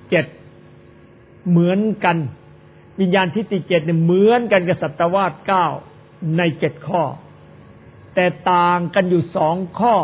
7เหมือนกันวิญญาณทิฏฐิ7เนี่ยเหมือนกันกับสัตววาท9ใน7ข้อแต่ต่างกันอยู่2ข้อ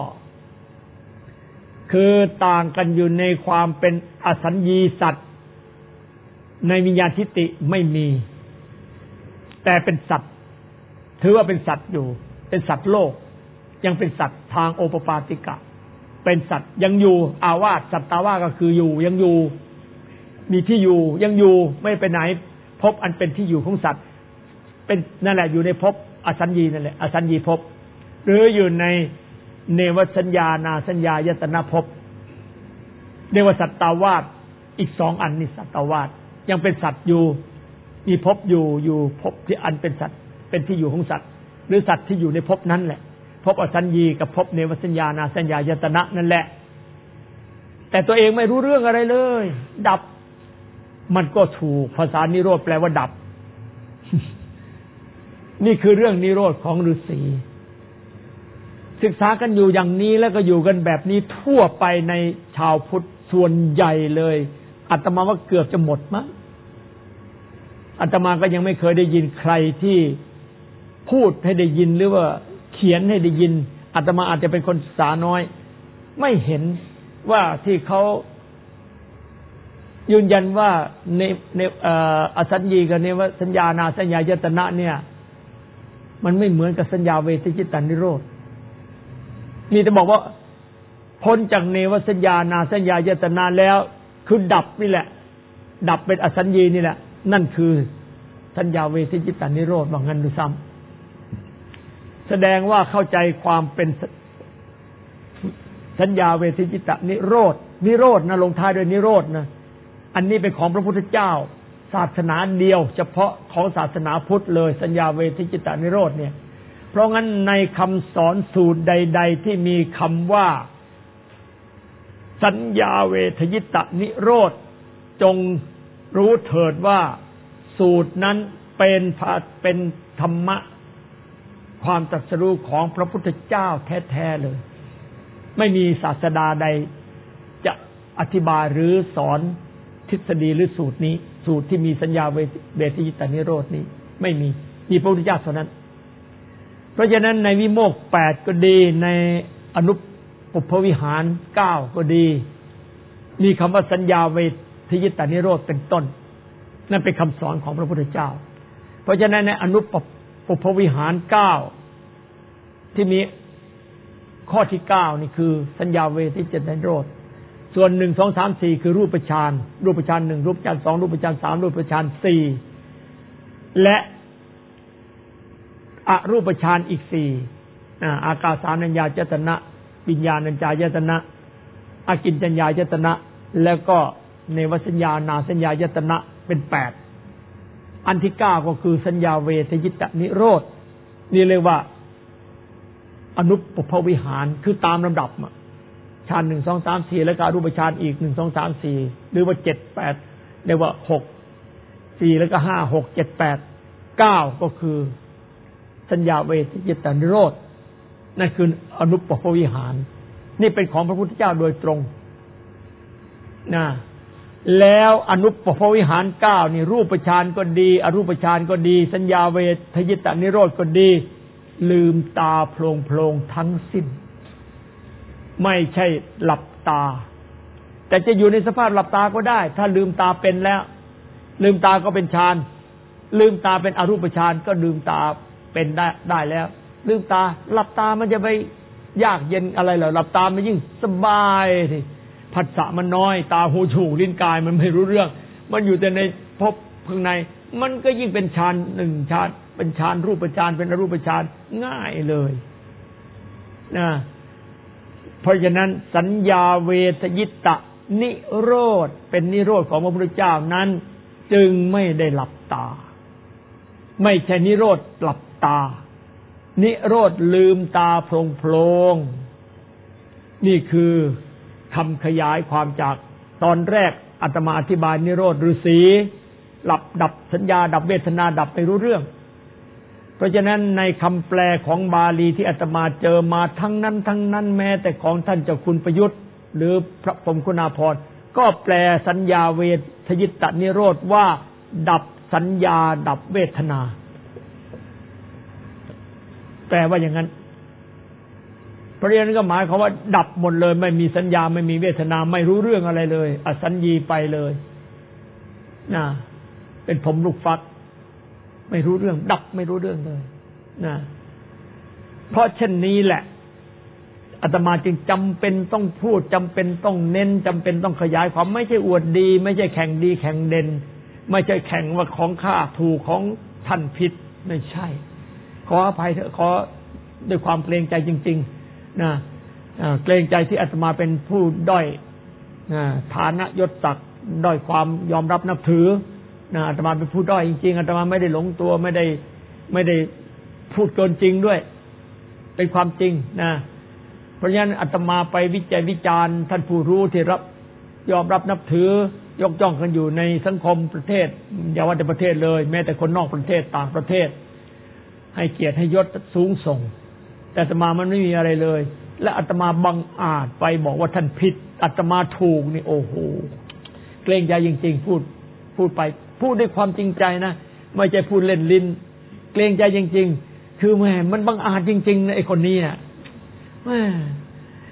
คือต่างกันอยู่ในความเป็นอสัญญีสัตว์ในวิญญาณทิฏฐิไม่มีแต่เป็นสัตว์ถือว่าเป็นสัตว์อยู่เป็นสัตว์โลกยังเป็นสัตว์ทางโอปปาติกะเป็นสัตว์ยังอยู่อาวาสสัตตาวาก็คืออยู่ยังอยู่มีที่อยู่ยังอยู่ไม่ไปไหนภพอันเป็นที่อยู่ของสัตว์เป็นนั่นแหละอยู่ในภพอสัญญีนั่นแหละอสัญญีภพหรืออยู่ในเนวสัญญานาสัญญายตนะภพเรียกว่าสัตตาวาสอีก2อันนี่สัตตาวาสยังเป็นสัตว์อยู่มีภพอยู่ภพที่อันเป็นสัตว์เป็นที่อยู่ของสัตว์หรือสัตว์ที่อยู่ในภพนั้นแหละภพอสัญญีกับภพเนวสัญญานาสัญญายตนะนั่นแหละแต่ตัวเองไม่รู้เรื่องอะไรเลยดับมันก็ถูกภาษานิโรธแปลว่าดับ นี่คือเรื่องนิโรธของฤาษีศึกษากันอยู่อย่างนี้แล้วก็อยู่กันแบบนี้ทั่วไปในชาวพุทธส่วนใหญ่เลยอาตมาว่าเกือบจะหมดมั้งอาตมาก็ยังไม่เคยได้ยินใครที่พูดให้ได้ยินหรือว่าเขียนให้ได้ยินอาตมาอาจจะเป็นคนศึกษาน้อยไม่เห็นว่าที่เขายืนยันว่าในอสัญญีกับเนวสัญญานาสัญญายตนะเนี่ยมันไม่เหมือนกับสัญญาเวทจิตตนิโรธนี่จะบอกว่าพ้นจากเนวสัญญานาสัญญายตนะแล้วคือดับนี่แหละดับเป็นอสัญญีนี่แหละนั่นคือสัญญาเวทจิตตนิโรธว่างั้นดูซ้ำแสดงว่าเข้าใจความเป็นสัญญาเวทจิตตนิโรธนิโรธนะลงท้ายด้วยนิโรธนะอันนี้เป็นของพระพุทธเจ้าศาสนาเดียวเฉพาะของศาสนาพุทธเลยสัญญาเวทจิตตนิโรธเนี่ยเพราะงั้นในคำสอนสูตรใดๆที่มีคำว่าสัญญาเวทจิตตนิโรธจงรู้เถิดว่าสูตรนั้นเป็นธรรมะความตรัสรู้ของพระพุทธเจ้าแท้ๆเลยไม่มีศาสดาใดจะอธิบายหรือสอนทฤษฎีหรือสูตรนี้สูตรที่มีสัญญาเวทจิตตนิโรธนี้ไม่มีพระพุทธเจ้าเท่านั้นเพราะฉะนั้นในวิโมกข์8ก็ดีในอนุปุพพวิหาร9ก็ดีมีคำว่าสัญญาเวทจิตตนิโรธเป็นต้นนั่นเป็นคำสอนของพระพุทธเจ้าเพราะฉะนั้นในอนุปุพพวิหาร9ที่มีข้อที่9นี่คือสัญญาเวทจิตตนิโรธส่วน1 2 3 4คือรูปฌาน1รูปฌาน2รูปฌาน3รูปฌาน4และอรูปฌานอีก4อากาสานัญญาจตนะวิญญาณัญญายตนะอากิญจัญญายตนะแล้วก็เนวสัญญานาสัญญายตนะเป็น8อันที่9ก็คือสัญญาเวทจิตตนิโรธนี่เรียกว่าอนุปุพพวิหารคือตามลำดับฌาน1 2 3 4แล้วก็อรูปฌานอีก1 2 3 4หรือว่า7 8เรียกว่า6 4แล้วก็5 6 7 8 9ก็คือสัญญาเวทจิตตนิโรธนั่นคืออนุปุพพวิหารนี่เป็นของพระพุทธเจ้าโดยตรงนะแล้วอนุปุพพวิหาร9นี่รูปฌานก็ดีอรูปฌานก็ดีสัญญาเวทจิตตนิโรธก็ดีลืมตาโพลงๆทั้งสิ้นไม่ใช่หลับตาแต่จะอยู่ในสภาพหลับตาก็ได้ถ้าลืมตาเป็นแล้วลืมตาก็เป็นฌานลืมตาเป็นอรูปฌานก็ลืมตาเป็นได้แล้วลืมตาหลับตามันจะไปยากเย็นอะไรเหรอหลับตามันยิ่งสบายทีผัสสะมันน้อยตาหูจมูกลิ้นกายมันไม่รู้เรื่องมันอยู่แต่ในภพข้างในมันก็ยิ่งเป็นฌาน1ฌานเป็นฌานรูปฌานเป็นอรูปฌานง่ายเลยนะเพราะฉะนั้นสัญญาเวทยิตตนิโรธเป็นนิโรธของพระพุทธเจ้านั้นจึงไม่ได้หลับตาไม่ใช่นิโรธหลับตานิโรธลืมตาโพลงนี่คือคำขยายความจากตอนแรกอาตมาอธิบายนิโรธฤาษีหลับดับสัญญาดับเวทนาดับไม่รู้เรื่องเพราะฉะนั้นในคำแปลของบาลีที่อาตมาเจอมาทั้งนั้นแม้แต่ของท่านเจ้าคุณประยุทธ์หรือพระพรหมคุณาภรณ์ก็แปลสัญญาเวทยิตตนิโรธว่าดับสัญญาดับเวทนาแปลว่าอย่างนั้นเพราะฉะนั้นก็หมายความว่าดับหมดเลยไม่มีสัญญาไม่มีเวทนาไม่รู้เรื่องอะไรเลยอสัญญีไปเลยนะเป็นผมลูกฟักไม่รู้เรื่องดับไม่รู้เรื่องเลยนะเพราะเช่นนี้แหละอาตมาจึงจำเป็นต้องพูดจำเป็นต้องเน้นจำเป็นต้องขยายความไม่ใช่อวดดีไม่ใช่แข่งดีแข่งเด่นไม่ใช่แข่งว่าของข้าถูกของท่านผิดไม่ใช่ขออภัยเถอะขอด้วยความเกรงใจจริงๆนะเกรงใจที่อาตมาเป็นผู้ด้อยฐานะยศศักดิ์ด้อยความยอมรับนับถืออาตมาเป็นผู้ด้อยจริงๆอาตมาไม่ได้หลงตัวไม่ได้พูดเกินจริงด้วยเป็นความจริงนะเพราะฉะนั้นอาตมาไปวิจัยวิจารณ์ท่านผู้รู้ที่รับยอมรับนับถือยกย่องกันอยู่ในสังคมประเทศอย่าว่าแต่ประเทศเลยแม้แต่คนนอกประเทศต่างประเทศให้เกียรติให้ยศสูงส่งแต่อาตมามันไม่มีอะไรเลยและอาตมาบังอาจไปบอกว่าท่านผิดอาตมาถูกนี่โอ้โหเกรงใจจริงๆพูดไปพูดด้วยความจริงใจนะไม่ใช่พูดเล่นลิ้นเกรงใจจริงๆคือแหมมันบังอาจจริงๆนะไอ้คนนี้น่ะแหม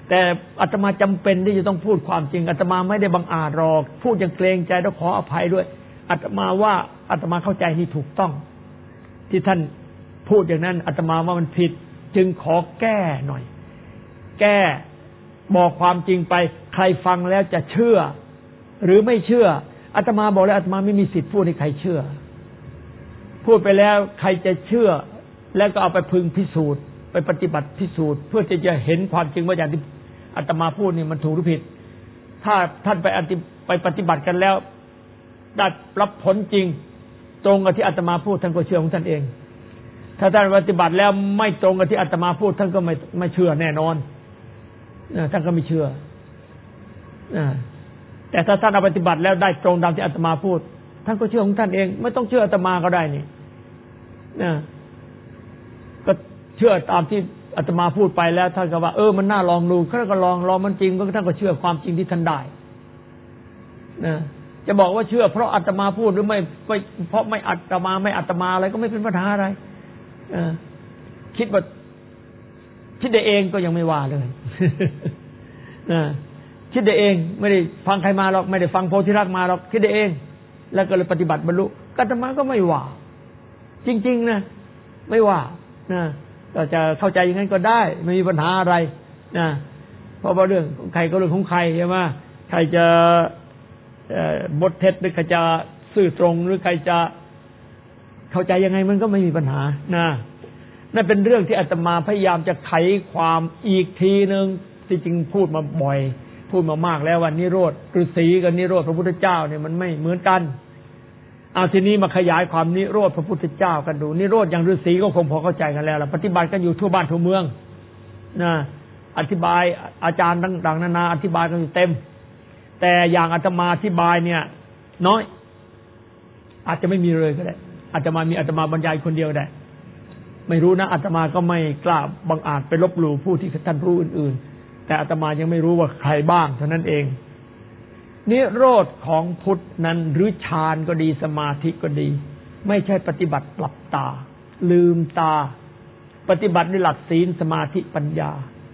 แต่อาตมาจำเป็นที่จะต้องพูดความจริงอาตมาไม่ได้บังอาจหรอกพูดอย่างเกรงใจต้องขออภัยด้วยอาตมาว่าอาตมาเข้าใจนี่ถูกต้องที่ท่านพูดอย่างนั้นอาตมาว่ามันผิดจึงขอแก้หน่อยแก้บอกความจริงไปใครฟังแล้วจะเชื่อหรือไม่เชื่ออาตมาบอกแล้วอาตมาไม่มีสิทธิ์พูดให้ใครเชื่อพูดไปแล้วใครจะเชื่อแล้วก็เอาไปพึงพิสูจน์ไปปฏิบัติพิสูจน์เพื่อจะเห็นความจริงว่าอย่างที่อาตมาพูดนี่มันถูกหรือผิดถ้าท่านไปปฏิบัติกันแล้วได้รับผลจริงตรงกับที่อาตมาพูดท่านก็เชื่อของท่านเองถ้าท่านปฏิบัติแล้วไม่ตรงกับที่อาตมาพูดท่านก็ไม่เชื่อแน่นอนท่านก็ไม่เชื่อแต่ถ้าท่านปฏิบัติแล้วได้ตรงตามที่อาตมาพูดท่านก็เชื่อของท่านเองไม่ต้องเชื่ออาตมาก็ได้นี่ก็เชื่อตามที่อาตมาพูดไปแล้วท่านก็ว่ามันน่าลองดูก็ลองมันจริงก็ท่านก็เชื่อความจริงที่ท่านได้จะบอกว่าเชื่อเพราะอาตมาพูดหรือไม่เพราะไม่อาตมาอะไรก็ไม่เป็นปัญหาอะไรคิดได้เองก็ยังไม่ว่าเลยคิดได้เองไม่ได้ฟังใครมาหรอกไม่ได้ฟังโพธิรักษ์มาหรอกคิดได้เองแล้วก็เลยปฏิบัติบรรลุอาตมาก็ไม่ว่าจริงๆนะไม่ว่าก็จะเข้าใจอย่างนั้นก็ได้ไม่มีปัญหาอะไรเพราะว่าเรื่องของใครก็เรื่องของใครใช่ไหมใครจะบทเท็จหรือใครจะซื่อตรงหรือใครจะเข้าใจยังไงมันก็ไม่มีปัญหานั่นเป็นเรื่องที่อาตมาพยายามจะไขความอีกทีนึงที่จริงพูดมาบ่อยพูดมามากแล้วว่านิโรธฤาษีกับนิโรธพระพุทธเจ้าเนี่ยมันไม่เหมือนกันเอาทีนี้มาขยายความนิโรธพระพุทธเจ้ากันดูนิโรธอย่างฤาษีก็คงพอเข้าใจกันแล้วล่ะปฏิบัติกันอยู่ทั่วบ้านทั่วเมืองอธิบายอาจารย์ต่างๆนานาอธิบายกันอยู่เต็มแต่อย่างอาตมาอธิบายเนี่ยน้อยอาจจะไม่มีเลยก็ได้อาตมามีอาตมาบรรยายคนเดียวได้ไม่รู้นะอาตมาก็ไม่กล้าบังอาจไปลบหลู่ผู้ที่ท่านรู้อื่นๆแต่อาตมายังไม่รู้ว่าใครบ้างเท่านั้นเองนิโรธของพุทธนั้นหรือฌานก็ดีสมาธิก็ดีไม่ใช่ปฏิบัติหลับตาลืมตาปฏิบัติด้วยหลักศีลสมาธิปัญญา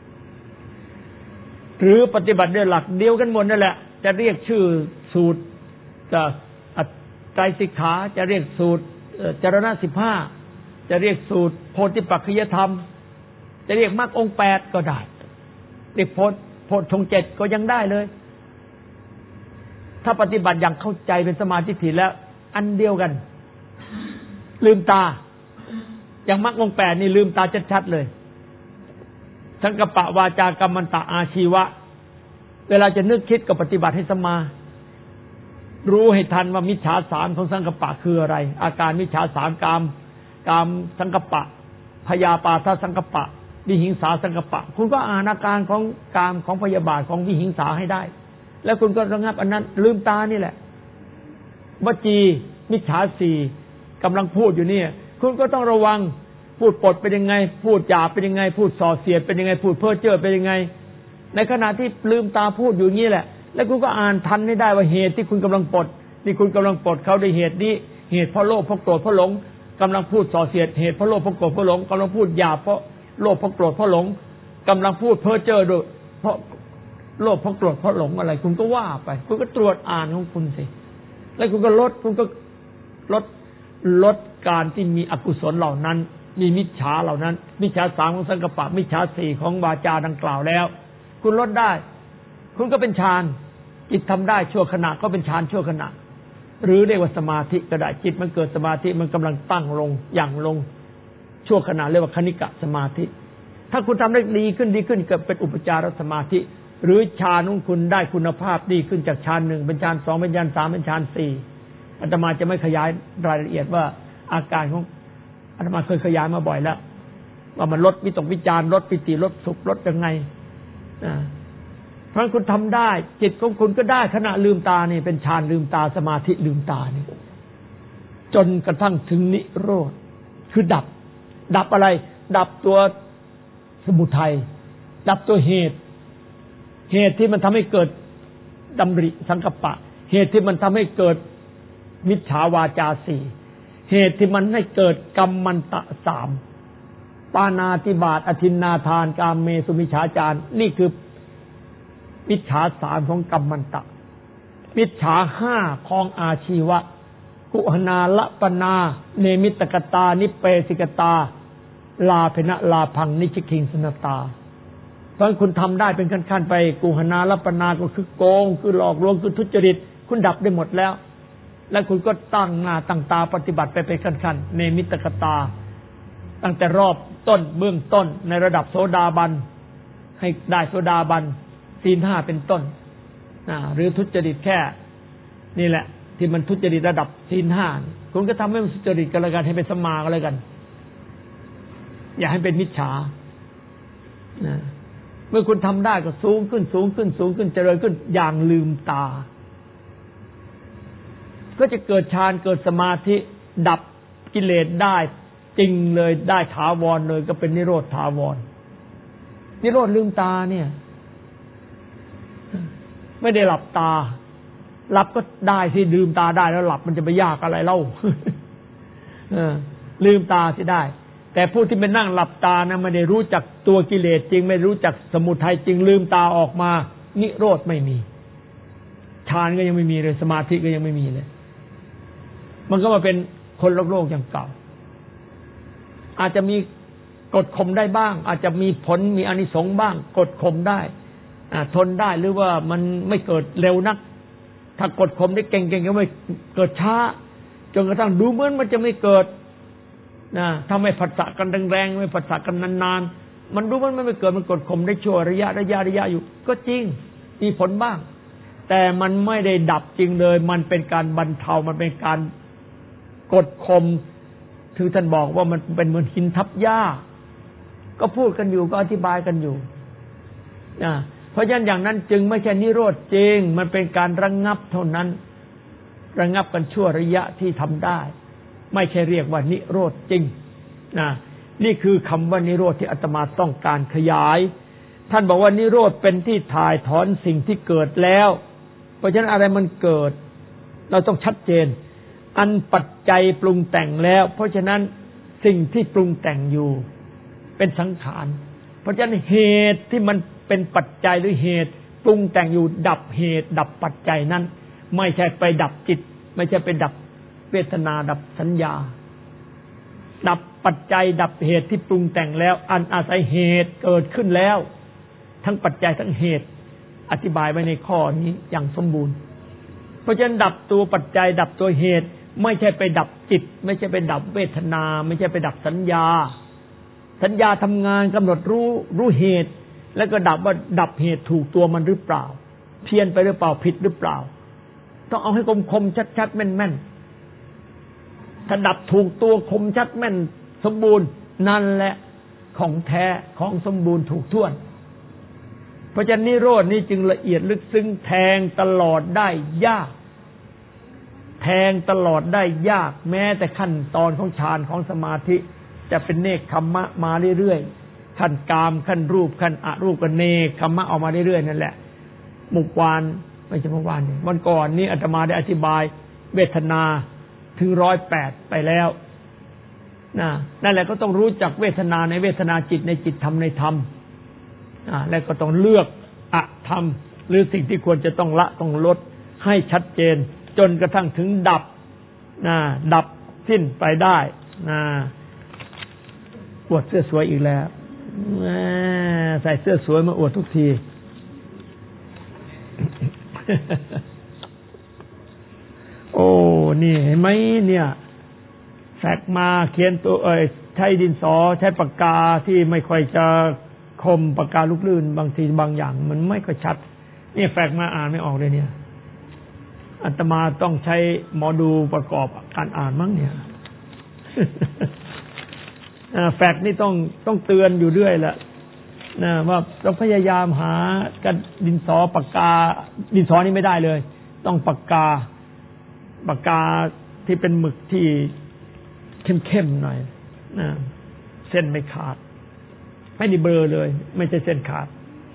หรือปฏิบัติด้วยหลักเดียวกันหมดนั่นแหละจะเรียกชื่อสูตรไตรสิกขาจะเรียกสูตรจรณะ15จะเรียกสูตรโพธิปักขิยธรรมจะเรียกมรรคองค์8ก็ได้เรียกโพธิธง7ก็ยังได้เลยถ้าปฏิบัติอย่างเข้าใจเป็นสมาธิถี่แล้วอันเดียวกันลืมตาอย่างมรรคองค์8นี่ลืมตาชัดๆเลยสังกัปปะวาจากัมมันตะอาชีวะเวลาจะนึกคิดก็ปฏิบัติให้สมารู้ให้ทันว่ามิจฉา3ของสังกัปปะคืออะไรอาการมิจฉา3กามสังกัปปะพยาปาทสังกัปปะวิหิงสาสังกัปปะคุณก็อ่านอาการของกามของพยาบาทของวิหิงสาให้ได้แล้วคุณก็ระงับอันนั้นลืมตานี่แหละวจีมิจฉา4กำลังพูดอยู่เนี่ยคุณก็ต้องระวังพูดปดเป็นยังไงพูดหยาบเป็นยังไงพูดส่อเสียดเป็นยังไงพูดเพ้อเจ้อเป็นยังไงในขณะที่ลืมตาพูดอยู่งี้แหละแล้วคุณก็อ่านทันให้ได้ว่าเหตุที่คุณกำลังปดนี่คุณกำลังปดเขาด้วยเหตุนี้เหตุเพราะโลภเพราะโกรธเพราะหลงกำลังพูดส่อเสียดเหตุเพราะโลภเพราะโกรธเพราะหลงกำลังพูดหยาบเพราะโลภเพราะโกรธเพราะหลงกำลังพูดเพ้อเจ้อด้วยเพราะโลภเพราะโกรธเพราะหลงอะไรคุณก็ว่าไปคุณก็ตรวจอ่านของคุณสิแล้วคุณก็ลดการที่มีอกุศลเหล่านั้นมีมิจฉาเหล่านั้นมิจฉา3ของสังกัปปะมิจฉา4ของวาจาดังกล่าวแล้วคุณลดได้คุณก็เป็นฌานจิตทำได้ชั่วขณะก็เป็นฌานชั่วขณะหรือเรียกว่าสมาธิก็ได้จิตมันเกิดสมาธิมันกำลังตั้งลงอย่างลงชั่วขณะเรียกว่าคณิกะสมาธิถ้าคุณทำได้ดีขึ้นเกิดเป็นอุปจารสมาธิหรือฌานของคุณได้คุณภาพดีขึ้นจากฌาน1เป็นฌาน2เป็นฌาน3เป็นฌาน4อาตมาจะไม่ขยายรายละเอียดว่าอาการของอาตมาเคยขยายมาบ่อยแล้วว่ามันลดวิตกวิจารลดปิติลดสุขลดยังไงเพราะคุณทำได้จิตของคุณก็ได้ขณะลืมตานี่เป็นฌานลืมตาสมาธิลืมตานี่จนกระทั่งถึงนิโรธคือดับอะไรดับตัวสมุทัยดับตัวเหตุที่มันทำให้เกิดดำริสังกัปปะเหตุที่มันทำให้เกิดมิจฉาวาจา4เหตุที่มันให้เกิดกัมมันตะ3ปาณาติบาตอทินนาทานกามเมสุมิจฉาจารนี่คือมิจฉา3ของกัมมันตะมิจฉา5ของอาชีวะกุหนาละปนาเนมิตกตานิเปสิกตาลาภณะลาพังนิชิคิงสนตาเพราะคุณทำได้เป็นขั้นๆไปกุหนาละปนาก็คือโกงคือหลอกลวงคือทุจริตคุณดับได้หมดแล้วและคุณก็ตั้งหน้าตั้งตาปฏิบัติไปเป็นขั้นๆเนมิตกตาตั้งแต่รอบต้นเบื้องต้นในระดับโสดาบันให้ได้โสดาบันศีล5เป็นต้นหรือทุจริตแค่นี่แหละที่มันทุจริตระดับศีล5คุณก็ทำให้มันทุจริตกันแล้วกันให้เป็นสัมมากันแล้วกันอย่าให้เป็นมิจฉาเมื่อคุณทำได้ก็สูงขึ้นสูงขึ้นสูงขึ้นเจริญขึ้นอย่างลืมตาก็จะเกิดฌานเกิดสมาธิดับกิเลสได้จริงเลยได้ถาวรเลยก็เป็นนิโรธถาวรนิโรธลืมตาเนี่ยไม่ได้หลับตาหลับก็ได้ที่ลืมตาได้แล้วหลับมันจะไปยากอะไรเล่าลืมตาสิได้แต่ผู้ที่ไปนั่งหลับตานะไม่ได้รู้จักตัวกิเลสจริงไม่รู้จักสมุทัยจริงลืมตาออกมานิโรธไม่มีฌานก็ยังไม่มีเลยสมาธิก็ยังไม่มีเลยมันก็มาเป็นคนโลกอย่างเก่าอาจจะมีกดข่มได้บ้างอาจจะมีผลมีอานิสงส์บ้างกดข่มได้ทนได้หรือว่ามันไม่เกิดเร็วนักถ้ากดข่มได้เก่งๆก็ไม่เกิดช้าจนกระทั่งดูเหมือนมันจะไม่เกิดถ้าไม่ผัสสะกันแรงๆไม่ผัสสะกันนานๆมันรู้มันไม่เกิดมันกดข่มได้ชั่วระยะอยู่ก็จริงมีผลบ้างแต่มันไม่ได้ดับจริงเลยมันเป็นการบรรเทามันเป็นการกดข่มคือท่านบอกว่ามันเป็นเหมือนหินทับหญ้าก็พูดกันอยู่ก็อธิบายกันอยู่เพราะฉะนั้นอย่างนั้นจึงไม่ใช่นิโรธจริงมันเป็นการระงับเท่านั้นระงับกันชั่วระยะที่ทำได้ไม่ใช่เรียกว่านิโรธจริงนี่คือคำว่านิโรธที่อาตมาต้องการขยายท่านบอกว่านิโรธเป็นที่ถ่ายถอนสิ่งที่เกิดแล้วเพราะฉะนั้นอะไรมันเกิดเราต้องชัดเจนอันปัจจัยปรุงแต่งแล้วเพราะฉะนั้นสิ่งที่ปรุงแต่งอยู่เป็นสังขารเพราะฉะนั้นเหตุที่มันเป็นปัจจัยหรือเหตุปรุงแต่งอยู่ดับเหตุดับปัจจัยนั้นไม่ใช่ไปดับจิตไม่ใช่ไปดับเวทนาดับสัญญาดับปัจจัยดับเหตุที่ปรุงแต่งแล้วอันอาศัยเหตุเกิดขึ้นแล้วทั้งปัจจัยทั้งเหตุอธิบายไว้ในข้อนี้อย่างสมบูรณ์เพราะฉะนั้นดับตัวปัจจัยดับตัวเหตุไม่ใช่ไปดับจิตไม่ใช่ไปดับเวทนาไม่ใช่ไปดับสัญญาสัญญาทำงานกำหนดรู้เหตุแล้วก็ดับว่าดับเหตุถูกตัวมันหรือเปล่าเพี้ยนไปหรือเปล่าผิดหรือเปล่าต้องเอาให้คมๆชัดๆแม่นๆถ้าดับถูกตัวคมชัดแม่นสมบูรณ์นั่นแหละของแท้ของสมบูรณ์ถูกถ้วนเพราะฉะนั้นนิโรธนี้จึงละเอียดลึกซึ้งแทงตลอดได้ยากแทงตลอดได้ยากแม้แต่ขั้นตอนของฌานของสมาธิจะเป็นเนกขัมมะมาเรื่อยๆขั้นกามขั้นรูปขั้นอรูปกับเนกขัมมะออกมาเรื่อยๆนั่นแหละเมื่อวานไม่ใช่เมื่อวานนี่วันก่อนนี้อาตมาได้อธิบายเวทนาถึง108ไปแล้วนั่นแหละก็ต้องรู้จักเวทนาในเวทนาจิตในจิตธรรมในธรรมแล้วก็ต้องเลือกอธรรมหรือสิ่งที่ควรจะต้องละต้องลดให้ชัดเจนจนกระทั่งถึงดับดับสิ้นไปได้อวดเสื้อสวยอีกแล้วใส่เสื้อสวยมาอวดทุกที โอ้นี่เห็นไหมเนี่ยแฟกมาเขียนตัวใช้ดินสอใช้ปากกาที่ไม่ค่อยจะคมปากกาลูกลื่นบางทีบางอย่างมันไม่ค่อยชัดนี่แฟกมาอ่านไม่ออกเลยเนี่ยอาตมาต้องใช้หมอดูประกอบการอ่านมั้งเนี่ย แฟกนี่ต้องเตือนอยู่เรื่อยแหละว่าต้องพยายามหากันดินสอปากกาดินสอนี่ไม่ได้เลยต้องปากกาที่เป็นหมึกที่เข้มๆหน่อยเส้นไม่ขาดไม่ได้เบลอเลยไม่ใช่เส้นขาด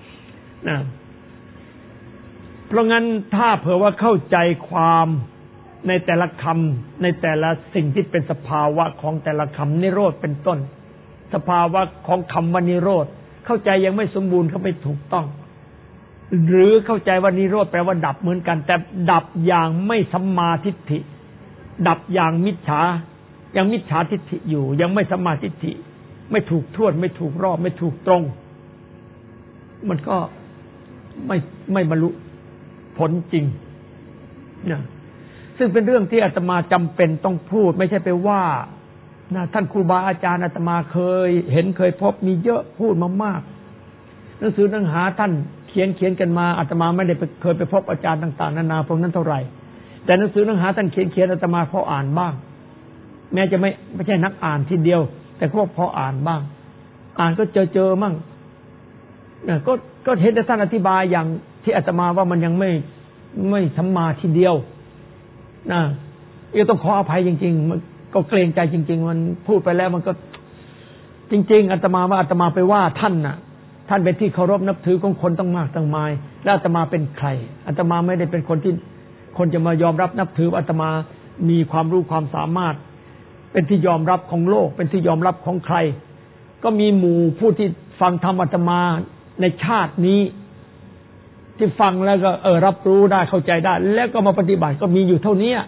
เพราะงั้นถ้าเผื่อว่าเข้าใจความในแต่ละคำในแต่ละสิ่งที่เป็นสภาวะของแต่ละคำนิโรธเป็นต้นสภาวะของคำว่านิโรธเข้าใจยังไม่สมบูรณ์เขาไม่ถูกต้องหรือเข้าใจว่านิโรธแปลว่าดับเหมือนกันแต่ดับอย่างไม่สัมมาทิฏฐิดับอย่างมิจฉายังมิจฉาทิฏฐิอยู่ยังไม่สัมมาทิฏฐิไม่ถูกท่วนไม่ถูกรอบไม่ถูกตรงมันก็ไม่บรรลุผลจริงนะซึ่งเป็นเรื่องที่อาตมาจำเป็นต้องพูดไม่ใช่ไปว่านะท่านครูบาอาจารย์อาตมาเคยเห็นเคยพบมีเยอะพูดมามากหนังสือหนังหาท่านเขียนกันมาอาตมาไม่ได้เคยไปพบอาจารย์ต่างๆนานาพวกนั้นเท่าไหร่แต่หนังสือหนังหาท่านเขียนอาตมาพออ่านบ้างแม้จะไม่ใช่นักอ่านทีเดียวแต่ก็พออ่านบ้างอ่านก็เจอมั่งก็เห็นแต่ท่านอธิบายอย่างที่อาตมาว่ามันยังไม่สัมมาทีเดียวนะต้องขออภัยจริงๆมันก็เกรงใจจริงๆมันพูดไปแล้วมันก็จริงๆอาตมาว่าอาตมาไปว่าท่านน่ะท่านเป็นที่เคารพนับถือของคนตั้งมากตั้งมายแล้วอาตมาเป็นใครอาตมาไม่ได้เป็นคนที่คนจะมายอมรับนับถืออาตมามีความรู้ความสามารถเป็นที่ยอมรับของโลกเป็นที่ยอมรับของใครก็มีหมู่ผู้ที่ฟังธรรมอาตมาในชาตินี้ที่ฟังแล้วก็รับรู้ได้เข้าใจได้แล้วก็มาปฏิบัติก็มีอยู่เท่านี้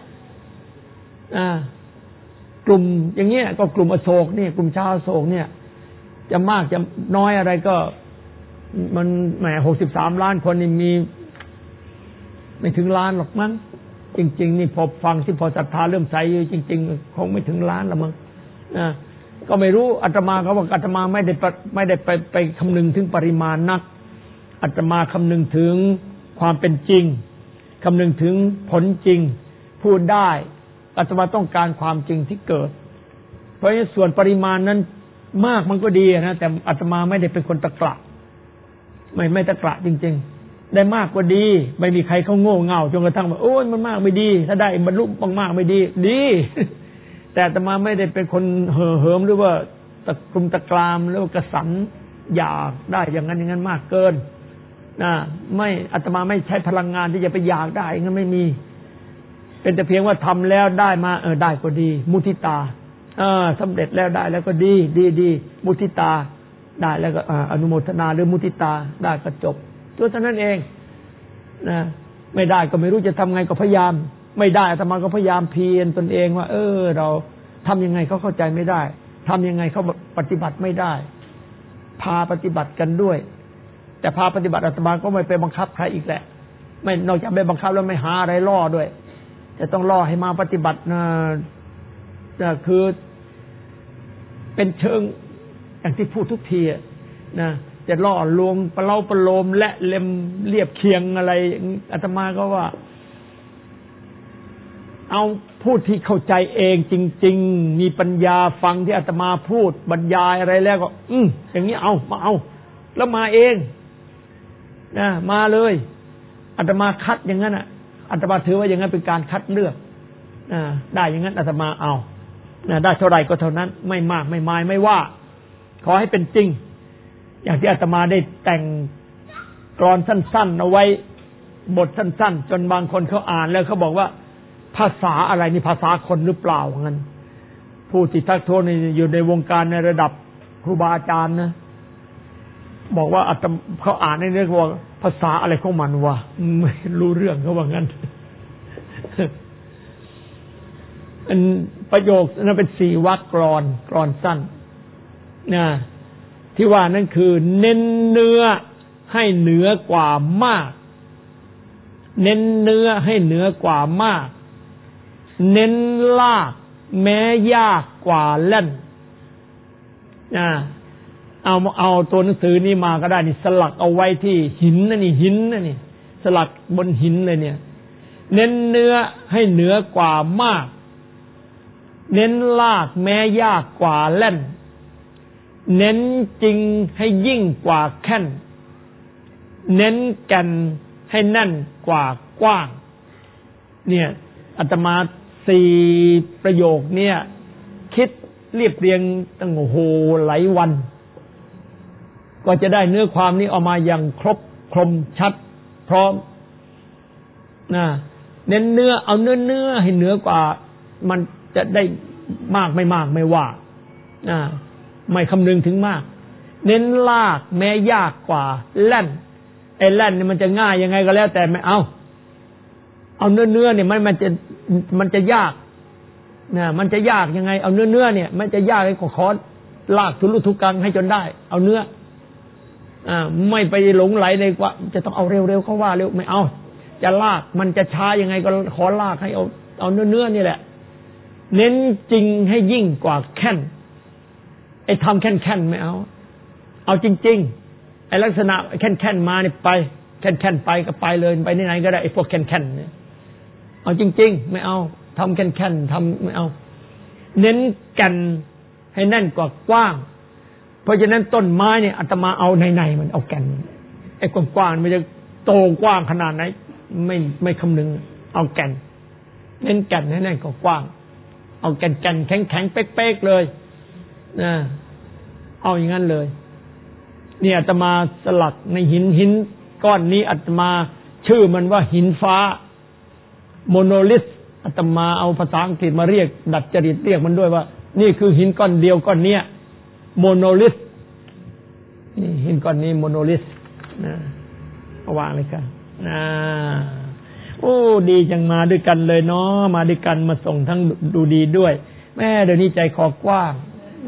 กลุ่มอย่างเงี้ยก็กลุ่มอโศกนี่กลุ่มชาวอโศกเนี่ยจะมากจะน้อยอะไรก็มันแหม63 ล้านคนนี่มีไม่ถึงล้านหรอกมั้งจริงๆนี่พอฟังที่พอศรัทธาเริ่มใสจริงๆคงไม่ถึงล้านละมั้งก็ไม่รู้อาตมาเขาบอกอาตมาไม่ได้ไปคำนึงถึงปริมาณนักอาตมาคำนึงถึงความเป็นจริงคำนึงถึงผลจริงพูดได้อาตมาต้องการความจริงที่เกิดเพราะฉะนั้นส่วนปริมาณนั้นมากมันก็ดีนะแต่อาตมาไม่ได้เป็นคนตะกละไม่ตะกละจริงๆได้มากกว่าดีไม่มีใครเขาโง่เง่าจนกระทั่งว่าโอ้ยมันมากไม่ดีถ้าได้บรรลุมากๆไม่ดีดีแต่อาตมาไม่ได้เป็นคนเห่อเหิมหรือว่าตะกลุมตะกรามหรือว่ากระสันอยากได้อย่างนั้นมากเกินไม่อาตมาไม่ใช้พลังงานที่จะไปอยากได้งั้นไม่มีเป็นแต่เพียงว่าทำแล้วได้มาได้ก็ดีมุทิตาสำเร็จแล้วได้แล้วก็ดีมุทิตาได้แล้วก็อนุโมทนาหรือมุทิตาได้ก็จบตัวเท่านั้นเองนะไม่ได้ก็ไม่รู้จะทำไงก็พยายามไม่ได้อาตมาก็พยายามเพียรตนเองว่าเราทำยังไงเขาเข้าใจไม่ได้ทำยังไงเขาปฏิบัติไม่ได้พาปฏิบัติกันด้วยแต่พาปฏิบัติอาตมาก็ไม่ไปบังคับใครอีกแหละไม่นอกจากไม่บังคับแล้วไม่หาอะไรล่อด้วยจะต้องล่อให้มาปฏิบัติคือเป็นเชิงอย่างที่พูดทุกทีนะจะล่อลวงประโลมและเล็มเรียบเคียงอะไรอาตมาก็ว่าเอาพูดที่เข้าใจเองจริงๆมีปัญญาฟังที่อาตมาพูดบรรยายอะไรแล้วก็อย่างนี้มาเอาแล้วมาเองนะมาเลยอาตมาคัดอย่างนั้นอาตมาถือว่าอย่างนั้นเป็นการคัดเลือกได้อย่างนั้นอาตมาเอาได้เท่าไหร่ก็เท่านั้นไม่มากไม่มายไม่ว่าขอให้เป็นจริงอย่างที่อาตมาได้แต่งกลอนสั้นๆเอาไว้บทสั้นๆจนบางคนเขาอ่านแล้วเขาบอกว่าภาษาอะไรนี่ภาษาคนหรือเปล่างั้นผู้ที่ทักท้วงนี่อยู่ในวงการในระดับครูบาอาจารย์นะบอกว่าเขาอ่านในเรื่องว่าภาษาอะไรของมันวะไม่รู้เรื่องเขาว่างั้นอันประโยคนั้นเป็น4 วรรคกลอนสั้นนะที่ว่านั่นคือเน้นเนื้อให้เหนือกว่ามากเน้นเนื้อให้เหนือกว่ามากเน้นลากแม้ยากกว่าเล่นเอาตัวหนังสือนี้มาก็ได้นี่สลักเอาไว้ที่หินนั่นนี่สลักบนหินเลยเนี่ยเน้นเนื้อให้เหนือกว่ามากเน้นลากแม้ยากกว่าเล่นเน้นจริงให้ยิ่งกว่าแค่นเน้นแก่นให้แน่นกว่ากว้างเนี่ยอาตมา4 ประโยคเนี่ยคิดเรียบเรียงตั้งหลายวันก็จะได้เนื้อความนี้ออกมาอย่างครบคมชัดพร้อมเน้นเนื้อเอาเนื้อให้เหนือกว่ามันจะได้มากไม่มากไม่ว่าไม่คำนึงถึงมากเน้นลากแม้ยากกว่าแล่นไออ้แล่นนี่มันจะง่ายยังไงก็แล้วแต่ไม่เอาเนื้อเนี่ยมันจะยากนะมันจะยากยังไงเอาเนื้อเนี่ยมันจะยากไอ้ขอลากทุลุทุกังให้จนได้เอาเนื้อไม่ไปหลงไหลในว่าจะต้องเอาเร็วๆเขาว่าเร็วไม่เอาจะลากมันจะช้ายังไงก็ขอลากให้เอาเนื้อนี่แหละเน้นจริงให้ยิ่งกว่าแค่นไอ้ทำแค่นไม่เอาจริงๆไอ้ลักษณะแค่นมาเนี่ยไปแค่นไปก็ไปเลยไปไหนก็ได้ไอ้พวกแค่นเนี่ยเอาจริงๆไม่เอาทำแค่นทำไม่เอาเน้นกันให้แน่นกว่ากว้างเพราะฉะนั้นต้นไม้เนี่ยอาตมาเอาในมันเอาแก่นไอ้กว้างๆมันจะโตกว้างขนาดไหนไม่คำนึงเอาแก่นเน้นแก่นให้แน่นกว้างเอาแก่นแข็งๆเป๊กๆเลยนะเอาอย่างนั้นเลยนี่อาตมาสลักในหินก้อนนี้อาตมาชื่อมันว่าหินฟ้าโมโนลิธอาตมาเอาภาษาอังกฤษมาเรียกดัดจริตเรียกมันด้วยว่านี่คือหินก้อนเดียวก้อนเนี้ยโมโนลิธนี่หินก้อนนี้โมโนลิธนะวางเลยกันโอ้ดีจังมาด้วยกันเลยเนาะมาด้วยกันมาส่งทั้งดูดีด้วยแม่เดี๋ยวนี้ใจคอกว้าง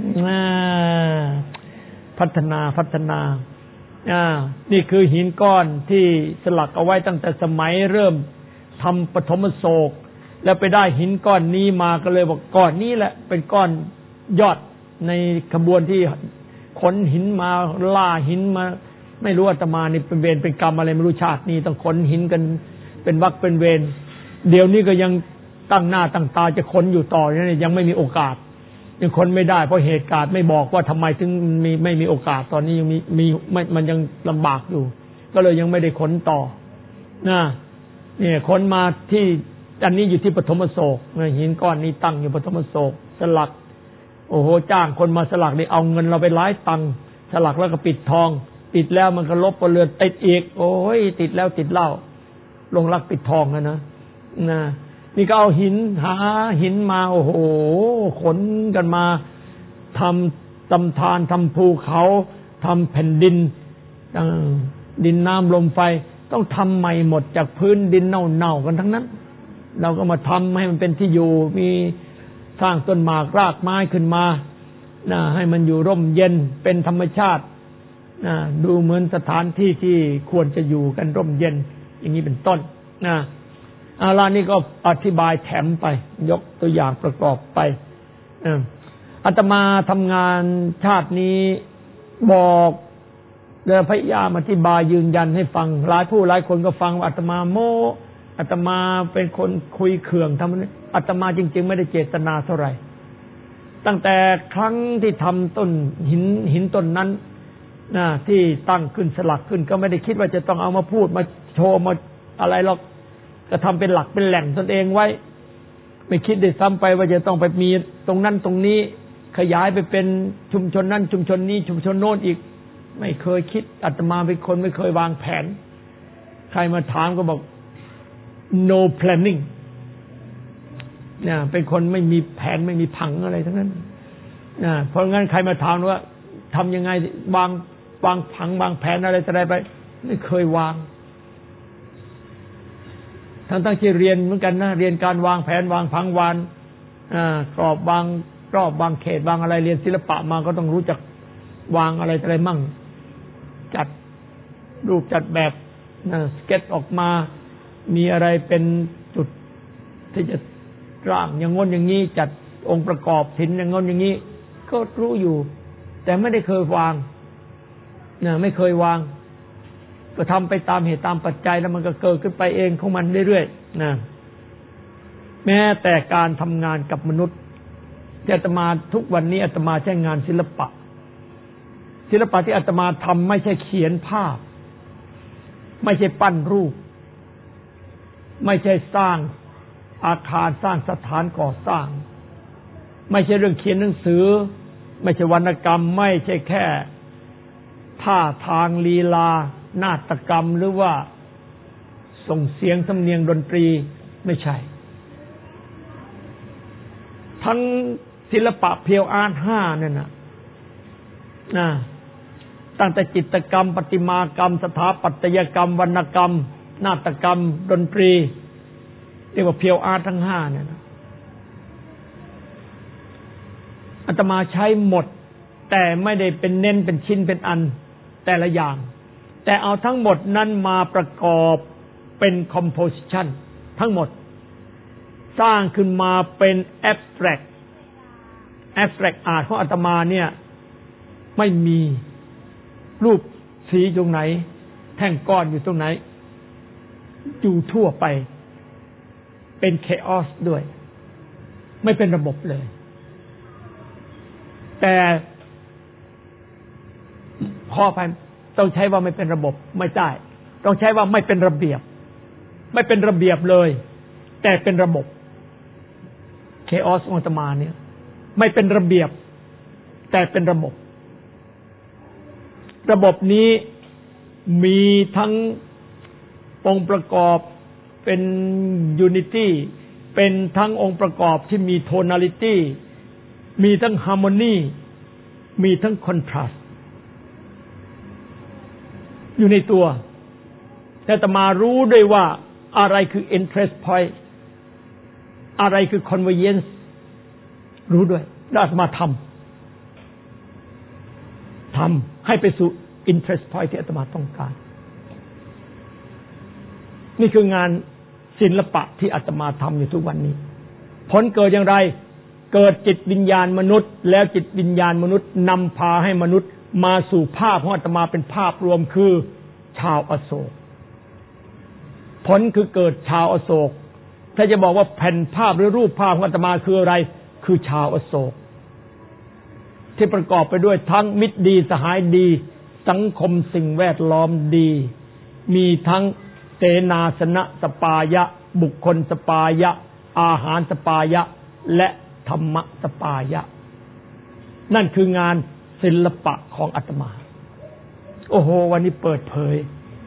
พัฒนานี่คือหินก้อนที่สลักเอาไว้ตั้งแต่สมัยเริ่มทำปฐมโศกแล้วไปได้หินก้อนนี้มาก็เลยบอกก้อนนี้แหละเป็นก้อนยอดในขบวนที่ขนหินมาล่าหินมาไม่รู้อาตมานี่เป็นเวรเป็นกรรมอะไรไม่รู้ชาตินี้ต้องขนหินกันเป็นวรรคเป็นเวรเดี๋ยวนี้ก็ยังตั้งหน้าตั้งตาจะขนอยู่ต่อเนี่ยยังไม่มีโอกาสยังขนไม่ได้เพราะเหตุการณ์ไม่บอกว่าทำไมถึงไม่มีโอกาสตอนนี้ยังมีมันยังลำบากอยู่ก็เลยยังไม่ได้ขนต่อเนี่ยขนมาที่อันนี้อยู่ที่ปฐมโศกหินก้อนนี้ตั้งอยู่ปฐมโศกสลักโอ้โหจ้างคนมาสลักนี่เอาเงินเราไปหลายตังค์สลักแล้วก็ปิดทองปิดแล้วมันก็ลบเลือนติดอีกโอ้ยติดแล้วติดเล่าลงรักปิดทองนะนี่ก็เอาหาหินมาโอ้โหขนกันมาทำตำธารทำภูเขาทำแผ่นดินดินน้ำลมไฟต้องทำใหม่หมดจากพื้นดินเน่าๆกันทั้งนั้นเราก็มาทำให้มันเป็นที่อยู่มีสร้างต้นหมากรากไม้ขึ้นมาให้มันอยู่ร่มเย็นเป็นธรรมชาติดูเหมือนสถานที่ที่ควรจะอยู่กันร่มเย็นอย่างนี้เป็นต้นล่ะนี่ก็อธิบายแถมไปยกตัวอย่างประกอบไปอาตมาทำงานชาตินี้บอกพยายามอธิบายยืนยันให้ฟังหลายคนก็ฟังว่าอาตมาโม้อาตมาเป็นคนคุยเขื่องทำอาตมาจริงๆไม่ได้เจตนาเท่าไหร่ตั้งแต่ครั้งที่ทำต้นหินต้นนั้นที่ตั้งขึ้นสลักขึ้นก็ไม่ได้คิดว่าจะต้องเอามาพูดมาโชว์มาอะไรหรอกก็ทำเป็นหลักเป็นแหล่งตนเองไว้ไม่คิดได้ซ้ำไปว่าจะต้องไปมีตรงนั้นตรงนี้ขยายไปเป็นชุมชนนั้นชุมชนนี้ชุมชนโน้นอีกไม่เคยคิดอาตมาเป็นคนไม่เคยวางแผนใครมาถามก็บอก no planning เป็นคนไม่มีแผนไม่มีผังอะไรทั้งนั้นเพราะงั้นใครมาถามว่าทำยังไงวางผังวางแผนอะไรไปไม่เคยวางทั้งที่เรียนเหมือนกันนะเรียนการวางแผนวางผังวางกรอบวางเขตวางอะไรเรียนศิลปะมาก็ต้องรู้จักวางอะไรมั่งจัดรูปจัดแบบสเก็ตออกมามีอะไรเป็นจุดที่จะร่างอย่างง้นอย่างนี้จัดองค์ประกอบหินอย่างง้นอย่างนี้ก็รู้อยู่แต่ไม่ได้เคยวางไม่เคยวางก็ทำไปตามเหตุตามปัจจัยแล้วมันก็เกิดขึ้นไปเองของมันเรื่อยๆแม้แต่การทำงานกับมนุษย์ที่อาตมาทุกวันนี้อาตมาใช้งานศิลปะที่อาตมาทำไม่ใช่เขียนภาพไม่ใช่ปั้นรูปไม่ใช่สร้างอาคารสร้างสถานก่อสร้างไม่ใช่เรื่องเขียนหนังสือไม่ใช่วรรณกรรมไม่ใช่แค่ท่าทางลีลานาฏกรรมหรือว่าส่งเสียงสำเนียงดนตรีไม่ใช่ทั้งศิลปะเพียวอาร์ต5นั่นน่ะตั้งแต่จิตรกรรมประติมากรรมสถาปัตยกรรมวรรณกรรมนาฏกรรมดนตรีเรียกว่าเพียวอาร์ตทั้ง5เนี่ยนะอาตมาใช้หมดแต่ไม่ได้เป็นเน้นเป็นชิ้นเป็นอันแต่ละอย่างแต่เอาทั้งหมดนั้นมาประกอบเป็นคอมโพสิชันทั้งหมดสร้างขึ้นมาเป็นแอบสแตรกอาร์ตของอาตมาเนี่ยไม่มีรูปสีตรงไหนแท่งก้อนอยู่ตรงไหนอยู่ทั่วไปเป็นเคออสด้วยไม่เป็นระบบเลยแต่ขออภัยต้องใช้ว่าไม่เป็นระบบไม่ได้ต้องใช้ว่าไม่เป็นระเบียบไม่เป็นระเบียบเลยแต่เป็นระบบเคออสของอาตมาเนี่ยไม่เป็นระเบียบแต่เป็นระบบระบบนี้มีทั้งองค์ประกอบเป็นยูนิตี้เป็นทั้งองค์ประกอบที่มีโทนาลิตี้มีทั้งฮาร์โมนีมีทั้งคอนทราสต์อยู่ในตัวแต่อาตมารู้ด้วยว่าอะไรคือ interest point อะไรคือ convergence รู้ด้วยแล้วอาตมาทำให้ไปสู่ interest point ที่อาตมาต้องการนี่คืองานศิลปะที่อาตมาทำอยู่ทุกวันนี้ผลเกิดอย่างไรเกิดจิตวิญญาณมนุษย์แล้วจิตวิญญาณมนุษย์นำพาให้มนุษย์มาสู่ภาพของอาตมาเป็นภาพรวมคือชาวอโศกผลคือเกิดชาวอโศกถ้าจะบอกว่าแผ่นภาพหรือรูปภาพของอาตมาคืออะไรคือชาวอโศกที่ประกอบไปด้วยทั้งมิตรดีสหายดีสังคมสิ่งแวดล้อมดีมีทั้งเสนาสนะสปายะบุคคลสปายะอาหารสปายะและธรรมะสปายะนั่นคืองานศิลปะของอาตมาโอ้โหวันนี้เปิดเผย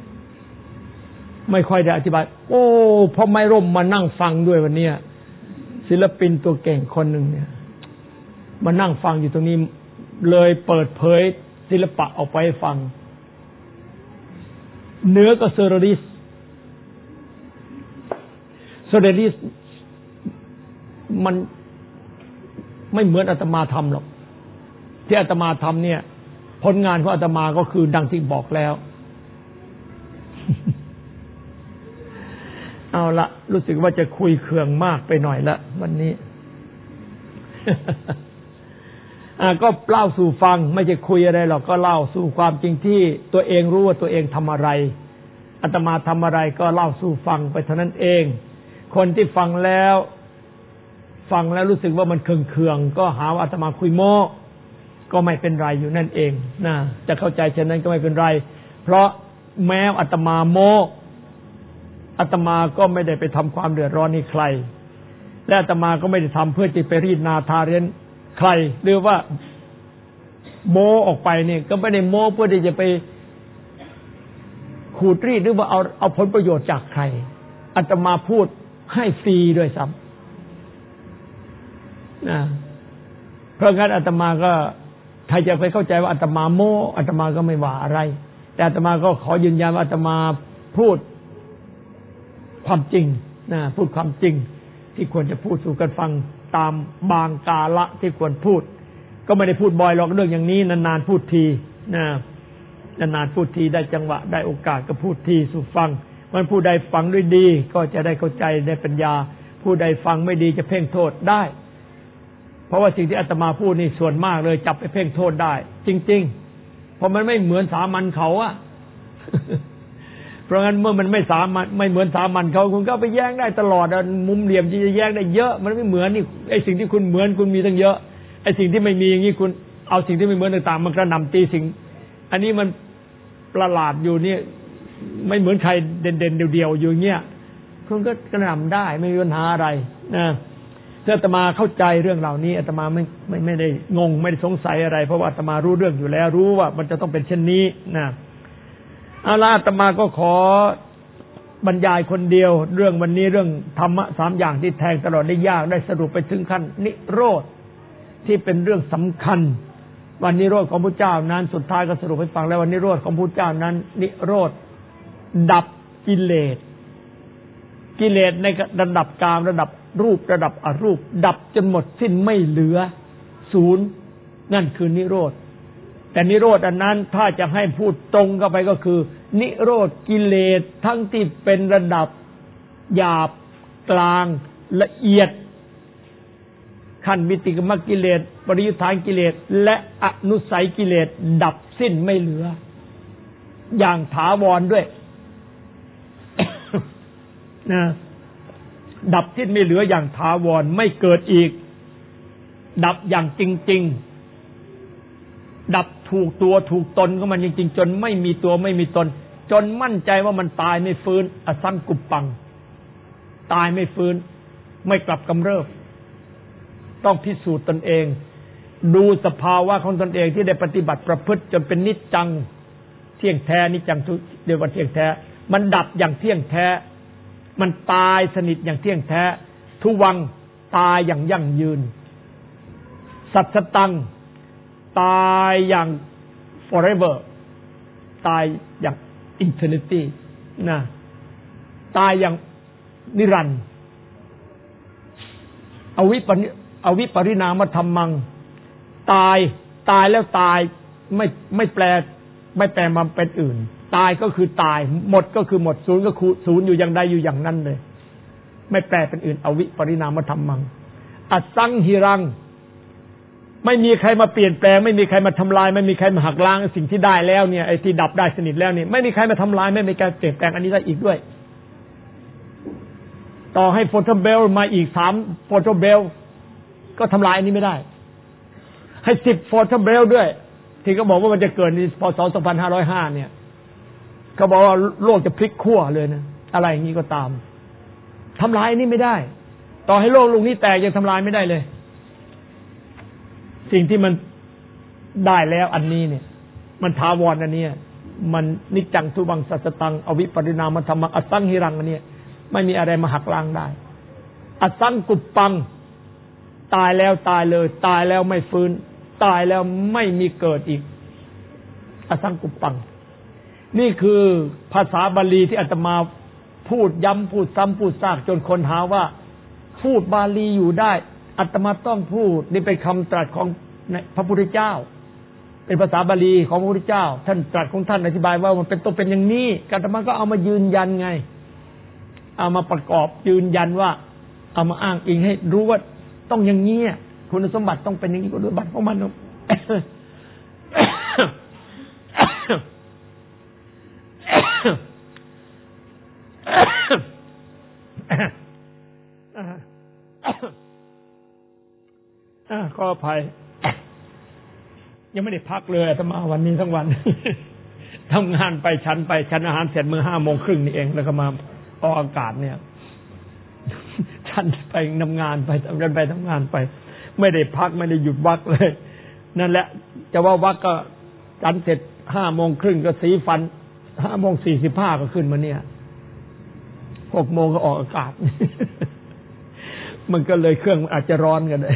ไม่ค่อยได้อธิบายโอ้พอไม่ร่มมานั่งฟังด้วยวันนี้ศิลปินตัวเก่งคนหนึ่งเนี่ยมานั่งฟังอยู่ตรงนี้เลยเปิดเผยศิลปะออกไปให้ฟังเนื้อก็เซอร์ริสมันไม่เหมือนอาตมาทำหรอกที่อาตมาทำเนี่ยผลงานของอาตมาก็คือดังที่บอกแล้วเอาละรู้สึกว่าจะคุยเคืองมากไปหน่อยละวันนี้ ก็เล่าสู่ฟังไม่ใช่คุยอะไรหรอกก็เล่าสู่ความจริงที่ตัวเองรู้ว่าตัวเองทำอะไรอาตมาทำอะไรก็เล่าสู่ฟังไปเท่านั้นเองคนที่ฟังแล้วรู้สึกว่ามันเคืองๆก็หาว่าอาตมาคุยโม้ก็ไม่เป็นไรอยู่นั่นเองนะจะเข้าใจเช่นนั้นก็ไม่เป็นไรเพราะแม้อาตมาโม้อาตมาก็ไม่ได้ไปทำความเดือดร้อนให้ใครและอาตมาก็ไม่ได้ทำเพื่อจะไปรีดนาทาเรียนใครหรือว่าโม้ออกไปเนี่ยก็ไม่ได้โม้เพื่อที่จะไปขูดรีดหรือว่าเอาผลประโยชน์จากใครอาตมาพูดให้ฟรีด้วยซ้ำนะเพราะงั้นอาตมาก็ใครจะไปเข้าใจว่าอาตมาโม้อาตมาก็ไม่ว่าอะไรแต่อาตมาก็ขอยืนยันว่าอาตมาพูดความจริงนะพูดความจริงที่ควรจะพูดสู่กันฟังตามบางกาละที่ควรพูดก็ไม่ได้พูดบ่อยหรอกเรื่องอย่างนี้นานๆพูดทีนะนานๆพูดทีได้จังหวะได้โอกาสก็พูดทีสู่ฟังมันผู้ใดฟังด้วยดีก็จะได้เข้าใจได้ปัญญาผู้ใดฟังไม่ดีจะเพ่งโทษได้เพราะว่าสิ่งที่อาตมาพูดนี่ส่วนมากเลยจับไปเพ่งโทษได้จริงๆเพราะมันไม่เหมือนสามัญเขาอะ เพราะงั้นเมื่อมันไม่เหมือนสามัญเขาคุณก็ไปแย้งได้ตลอดมุมเหลี่ยมที่จะแย้งได้เยอะมันไม่เหมือนนี่ไอ้สิ่งที่คุณเหมือนคุณมีตั้งเยอะไอ้สิ่งที่ไม่มีอย่างนี้คุณเอาสิ่งที่ไม่เหมือนต่างๆมันกระหน่ำตีสิ่งอันนี้มันประหลาดอยู่นี่ไม่เหมือนใครเด่นๆเดียวๆอยู่เงี้ยคุณก็กระหน่ำได้ไม่มีปัญหาอะไรนะถ้าอาตมาเข้าใจเรื่องเหล่านี้อาตมาไม่ได้งงไม่ได้สงสัยอะไรเพราะว่าอาตมารู้เรื่องอยู่แล้วรู้ว่ามันจะต้องเป็นเช่นนี้นะเอาล่ะอาตมาก็ขอบรรยายคนเดียวเรื่องวันนี้เรื่องธรรมะ3อย่างที่แทงตลอดได้ยากได้สรุปไปถึงขั้นนิโรธที่เป็นเรื่องสำคัญวันนิโรธของพระเจ้านั้นสุดท้ายก็สรุปให้ฟังแล้ววันนิโรธของพระเจ้านั้นนิโรธดับกิเลสในระดับกามระดับรูประดับอรูปดับจนหมดสิ้นไม่เหลือศูนย์นั่นคือนิโรธแต่นิโรธอันนั้นถ้าจะให้พูดตรงเข้าไปก็คือนิโรธกิเลสทั้งที่เป็นระดับหยาบกลางละเอียดขั้นวิติกมกิเลสปริยุทธานกิเลสและอนุสัยกิเลสดับสิ้นไม่เหลืออย่างถาวรด้วย นะดับสิ้นไม่เหลืออย่างถาวรไม่เกิดอีกดับอย่างจริงๆดับถูกตัวถูกตนของมันจริงๆจนไม่มีตัวไม่มีตนจนมั่นใจว่ามันตายไม่ฟื้นอสังกุปปังตายไม่ฟื้นไม่กลับกำเริบต้องพิสูจน์ตนเองดูสภาวะของตนเองที่ได้ปฏิบัติประพฤติจนเป็นนิจจังเที่ยงแท้นิจจังเรียกว่าเที่ยงแท้มันดับอย่างเที่ยงแท้มันตายสนิทอย่างเที่ยงแท้ทุวังตายอย่างยั่งยืนสัจจตังตายอย่าง forever ตายอย่าง infinity นะตายอย่างนิรันดร์อวิปริณามธรรมังตายแล้วตายไม่แปลมาเป็นอื่นตายก็คือตายหมดก็คือหมดศูนย์ก็คือศูนย์อยู่อย่างใดอยู่อย่างนั้นเลยไม่แปลเป็นอื่นอวิปริณามธรรมังอสังหิรังไม่มีใครมาเปลี่ยนแปลงไม่มีใครมาทำลายไม่มีใครมาหักล้างสิ่งที่ได้แล้วเนี่ยไอ้ที่ดับได้สนิทแล้วเนี่ยไม่มีใครมาทำลายไม่มีการเปลี่ยนแปลงอันนี้ได้อีกด้วยต่อให้โฟโตเบลมาอีก3โฟโตเบลก็ทำลายอันนี้ไม่ได้ให้10โฟโตเบลด้วยที่เขาบอกว่ามันจะเกิดในพ.ศ. 2505เนี่ยเขาบอกว่าโลกจะพลิกขั้วเลยนะอะไรอย่างนี้ก็ตามทำลายอันนี้ไม่ได้ต่อให้โลกลูกนี้แตกยังทำลายไม่ได้เลยสิ่งที่มันได้แล้วอันนี้เนี่ยมันถาวรอันนี้มันนิจจังทุวังสัจจตังอวิปริณามธรรมังอสังหิรังอันนี้ไม่มีอะไรมาหักล้างได้อสังกุปปังตายแล้วตายเลยตายแล้วไม่ฟื้นตายแล้วไม่มีเกิดอีกอสังกุปปังนี่คือภาษาบาลีที่อาตมาพูดย้ำพูดซ้ำพูดซากจนคนหาว่าพูดบาลีอยู่ได้อาตมาต้องพูดนี่เป็นคำตรัสของพระพุทธเจ้าเป็นภาษาบาลีของพระพุทธเจ้าท่านตรัสของท่านอธิบายว่ามันเป็นตัวเป็นอย่างนี้อาตมาก็เอามายืนยันไงเอามาประกอบยืนยันว่าเอามาอ้างอิงให้รู้ว่าต้องอย่างนี้คุณสมบัติต้องเป็นอย่างนี้คุณสมบัติของมันขออภัยยังไม่ได้พักเลยอาตมาวันนี้ทั้งวัน ทำงานไปฉันอาหารเสร็จเมื่อ5:30นี่เองแล้วก็มาออกอากาศเนี่ยฉันไปทำงานไปทำงานไปไม่ได้พักไม่ได้หยุดวักเลยนั่นแหละจะว่าวักก็ฉันเสร็จ5:30ก็สีฟัน5:45ก็ขึ้นมาเนี่ย6:00ก็ออกอากาศ มันก็เลยเครื่องอาจจะร้อนกันเลย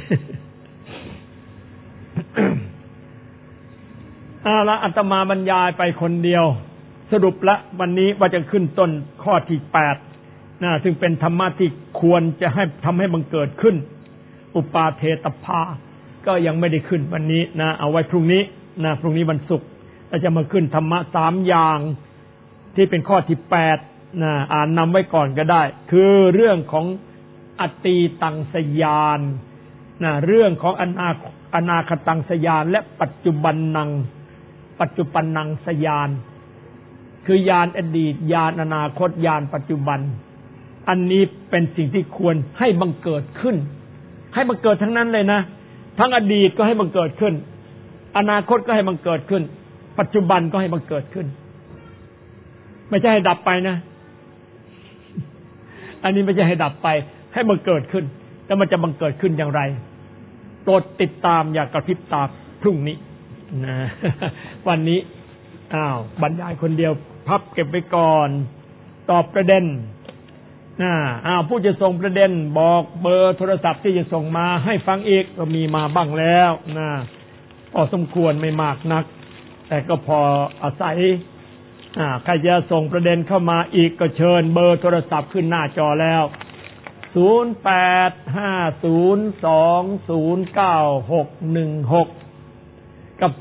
ละอาตมาบรรยายไปคนเดียวสรุปละวันนี้ว่าจะขึ้นต้นข้อที่8ซึ่งเป็นธรรมะที่ควรจะให้ทำให้บังเกิดขึ้นอุปาเทตภาก็ยังไม่ได้ขึ้นวันนี้นะเอาไว้พรุ่งนี้นะพรุ่งนี้วันศุกร์เราจะมาขึ้นธรรมะ3อย่างที่เป็นข้อที่8นะอ่านนำไว้ก่อนก็ได้คือเรื่องของอตีตังสยานนะเรื่องของอนาคตังสยานและปัจจุบันนังสยานคือญาณอดีตญาณอนาคตญาณปัจจุบันอันนี้เป็นสิ่งที่ควรให้บังเกิดขึ้นให้บังเกิดทั้งนั้นเลยนะทั้งอดีตก็ให้บังเกิดขึ้นอนาคตก็ให้บังเกิดขึ้นปัจจุบันก็ให้บังเกิดขึ้นไม่ใช่ให้ดับไปนะอันนี้ไม่ใช่ให้ดับไปให้บังเกิดขึ้นแล้วมันจะบังเกิดขึ้นอย่างไรโปรดติดตามอย่ากระพริบตาพรุ่งนี้นะวันนี้บรรยายคนเดียวพับเก็บไว้ก่อนตอบประเด็นผู้จะส่งประเด็นบอกเบอร์โทรศัพท์ที่จะส่งมาให้ฟังอีกก็มีมาบ้างแล้วนะพอสมควรไม่มากนักแต่ก็พออาศัยใครจะส่งประเด็นเข้ามาอีกก็เชิญเบอร์โทรศัพท์ขึ้นหน้าจอแล้ว0850209616กับ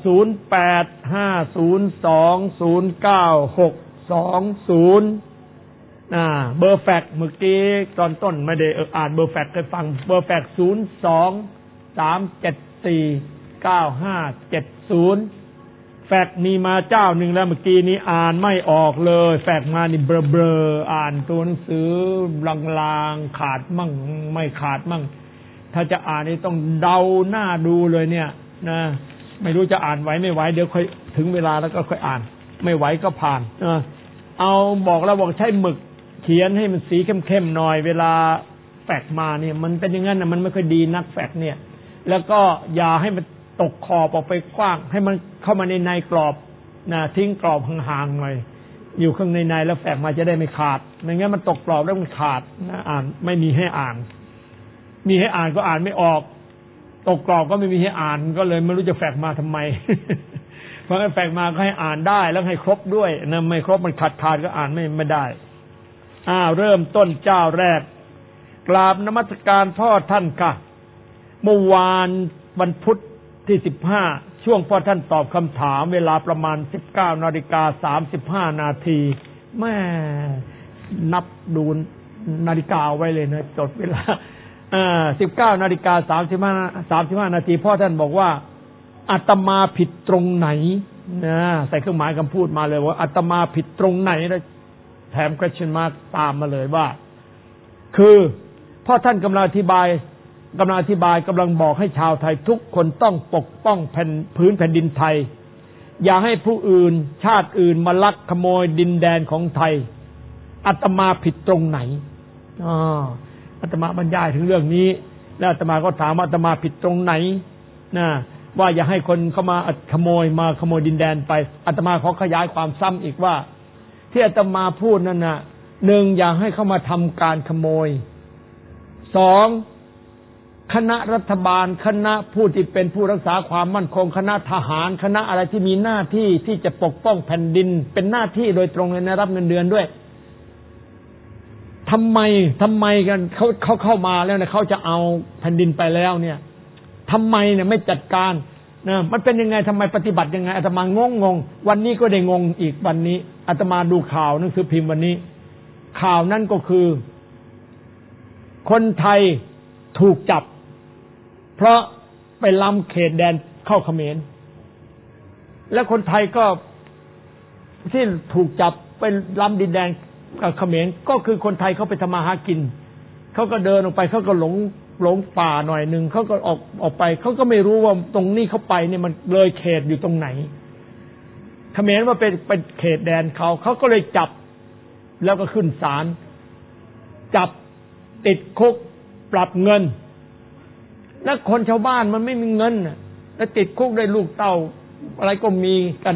0850209620เบอร์แฟกซ์เมื่อกี้ตอนต้นไม่ได้อ่านเบอร์แฟกซ์ให้ฟังเบอร์แฟกซ์02-374-9570แฟกซ์มีมาเจ้าหนึ่งแล้วเมื่อกี้นี้อ่านไม่ออกเลยแฟกซ์มานี่เบลอๆอ่านตัวหนังสือลางๆขาดมั่งไม่ขาดมั่งถ้าจะอ่านนี่ต้องเดาหน้าดูเลยเนี่ยนะไม่รู้จะอ่านไหวไม่ไหวเดี๋ยวค่อยถึงเวลาแล้วก็ค่อยอ่านไม่ไหวก็ผ่านเอาบอกแล้วบอกใช้หมึกเขียนให้มันสีเข้มๆหน่อยเวลาแฟกซ์มาเนี่ยมันเป็นอย่างนั้นนะมันไม่ค่อยดีนักแฟกซ์เนี่ยแล้วก็อย่าให้มันตกขอบออกไปกว้างให้มันเข้ามาในกรอบนะทิ้งกรอบห่างๆหน่อยอยู่ข้างในแล้วแฟกซ์มาจะได้ไม่ขาดไม่งั้นมันตกกรอบแล้วมันขาดนะอ่านไม่มีให้อ่านมีให้อ่านก็อ่านไม่ออกตกกรอบก็ไม่มีให้อ่านก็เลยไม่รู้จะแฟกซ์มาทำไม เพราะงั้นแฟกซ์มาก็ให้อ่านได้แล้วให้ครบด้วยนะไม่ครบมันขาดก็อ่านไม่ได้เริ่มต้นเจ้าแรกกราบนมัสการพ่อท่านค่ะเมื่อวานวันพุธที่15ช่วงพ่อท่านตอบคำถามเวลาประมาณ 19:35 นาทีแม่นับดูนาฬิกาไว้เลยนะจดเวลา19:35 นาทีพ่อท่านบอกว่าอาตมาผิดตรงไหนนะใส่เครื่องหมายคำพูดมาเลยว่าอาตมาผิดตรงไหนแล้วแถม question mark ตามมาเลยว่าคือพ่อท่านกำลังอธิบายกำลังบอกให้ชาวไทยทุกคนต้องปกป้องพื้นแผ่นดินไทยอย่าให้ผู้อื่นชาติอื่นมาลักขโมยดินแดนของไทยอาตมาผิดตรงไหนอาตมาบรรยายถึงเรื่องนี้แล้วอาตมาก็ถามว่าอาตมาผิดตรงไหนนะว่าอย่าให้คนเข้ามาขโมยดินแดนไปอาตมาขอขยายความซ้ำอีกว่าที่อาตมาพูดนั่นน่ะ1อย่าให้เข้ามาทำการขโมย2คณะรัฐบาลคณะผู้ที่เป็นผู้รักษาความมั่นคงคณะทหารคณะอะไรที่มีหน้าที่ที่จะปกป้องแผ่นดินเป็นหน้าที่โดยตรงเลยนะรับเงินเดือนด้วยทำไมกันเขาเข้ามาแล้วเนี่ยเขาจะเอาแผ่นดินไปแล้วเนี่ยทำไมเนี่ยไม่จัดการนะมันเป็นยังไงทำไมปฏิบัติยังไงอาตมางงวันนี้ก็ได้งงอีกวันนี้อาตมาดูข่าวหนังสือพิมพ์วันนี้ข่าวนั้นก็คือคนไทยถูกจับเพราะไปล้ำเขตแดนเข้าเขมรและคนไทยก็ที่ถูกจับไปล้ำดินแดนเขมรก็คือคนไทยเขาไปทำมาหากินเขาก็เดินออกไปเขาก็หลงป่าหน่อยนึงเขาก็ออกไปเขาก็ไม่รู้ว่าตรงนี้เขาไปเนี่ยมันเลยเขตอยู่ตรงไหนเขมรว่าเป็นเขตแดนเขาก็เลยจับแล้วก็ขึ้นศาลจับติดคุกปรับเงินแล้วคนชาวบ้านมันไม่มีเงินแล้วติดคุกได้ลูกเต้าอะไรก็มีกัน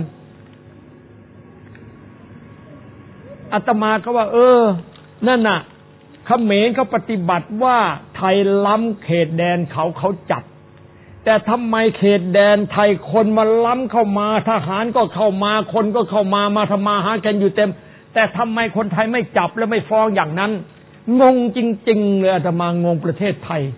อาตมาก็ว่านั่นน่ะเขมรเขาปฏิบัติว่าไทยล้ำเขตแดนเขาจับแต่ทำไมเขตแดนไทยคนมาล้ำเข้ามาทหารก็เข้ามาคนก็เข้ามาทำมาหากันอยู่เต็มแต่ทำไมคนไทยไม่จับและไม่ฟ้องอย่างนั้นงงจริงๆเลยอาตมางงประเทศไทย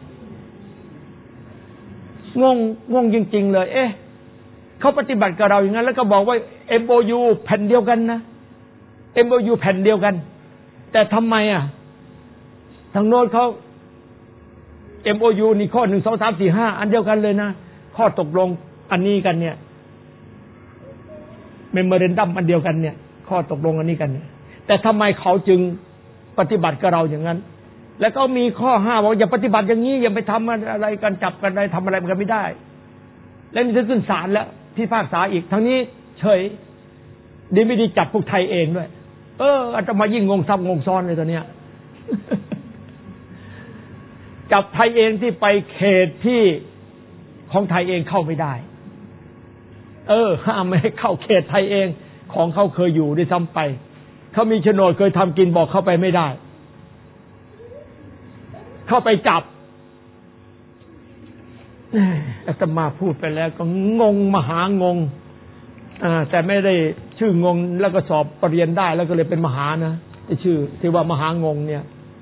งงจริงๆเลยเขาปฏิบัติกับเราอย่างนั้นแล้วก็บอกว่า MOU แผ่นเดียวกันนะ MOU แผ่นเดียวกันแต่ทำไมทางโน้นเขา MOU นี่ข้อ1 2 3 4 5อันเดียวกันเลยนะข้อตกลงอันนี้กันเนี่ย Memorandum อันเดียวกันเนี่ยข้อตกลงอันนี้กันเนี่ยแต่ทำไมเขาจึงปฏิบัติกับเราอย่างนั้นแล้วก็มีข้อ5บอกอย่าปฏิบัติอย่างนี้อย่าไปทำอะไรกันจับกันอะไรทำอะไรกันไม่ได้แล้วนี่จะขึ้นศาลแล้วพิพากษาอีกทั้งนี้เฉยดีไม่ดีจับพวกไทยเองด้วยอาตมายิ่งงงซ้ำงงซ้อนเลยตอนเนี้ย จับไทยเองที่ไปเขตที่ของไทยเองเข้าไม่ได้ห้ามไม่ให้เข้าเขตไทยเองของเขาเคยอยู่ด้วยซ้ำไปเขามีโฉนดเคยทำกินบอกเข้าไปไม่ได้เข้าไปจับอาตมาพูดไปแล้วก็งงมหางงแต่ไม่ได้ชื่องงแล้วก็สอบปรริญญาได้แล้วก็เลยเป็นมหานะชื่อที่ว่ามหางงเนี่ย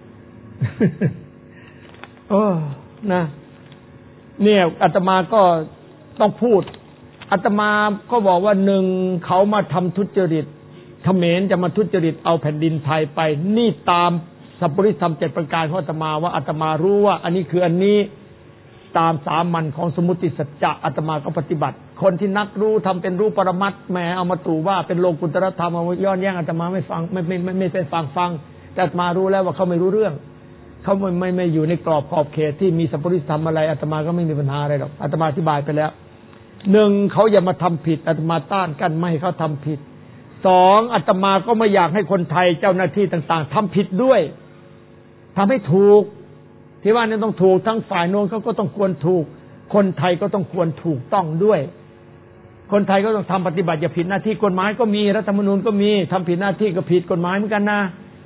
นะเนี่ยอาตมาก็ต้องพูดอาตมาก็บอกว่าหนึ่งเขามาทำทุจริตเขมรจะมาทุจริตเอาแผ่นดินไทยไปนี่ตามสัพพุริธรรม7ประการของอาตมาว่าอาตมารู้ว่าอันนี้คืออันนี้ตามสามัญของสมมุติสัจจะอาตมาก็ปฏิบัติคนที่นักรู้ทำเป็นรู้ปรมัตถ์แหมเอามาตู่ว่าเป็นโลกุตรธรรมเอาย้อนแย้งอาตมาไม่ฟังไม่ไปฟังแต่อาตมารู้แล้วว่าเขาไม่รู้เรื่องเขาไม่อยู่ในกรอบขอบเขตที่มีสัพพุริธรรมอะไรอาตมาก็ไม่มีปัญหาอะไรหรอกอาตมาอธิบายไปแล้วหนึ่งเขาอย่ามาทำผิดอาตมาต้านกันไม่ให้เขาทำผิดสองอาตมาก็ไม่อยากให้คนไทยเจ้าหน้าที่ต่างๆทำผิดด้วยทำให้ถูกที่ว่านี่ต้องถูกทั้งฝ่ายโน้นเขาก็ต้องควรถูกคนไทยก็ต้องควรถูกต้องด้วยคนไทยก็ต้องทำปฏิบัติอย่าผิดหน้าที่กฎหมายก็มีรัฐธรรมนูญก็มีทำผิดหน้าที่ก็ผิดกฎหมายเหมือนกันนะ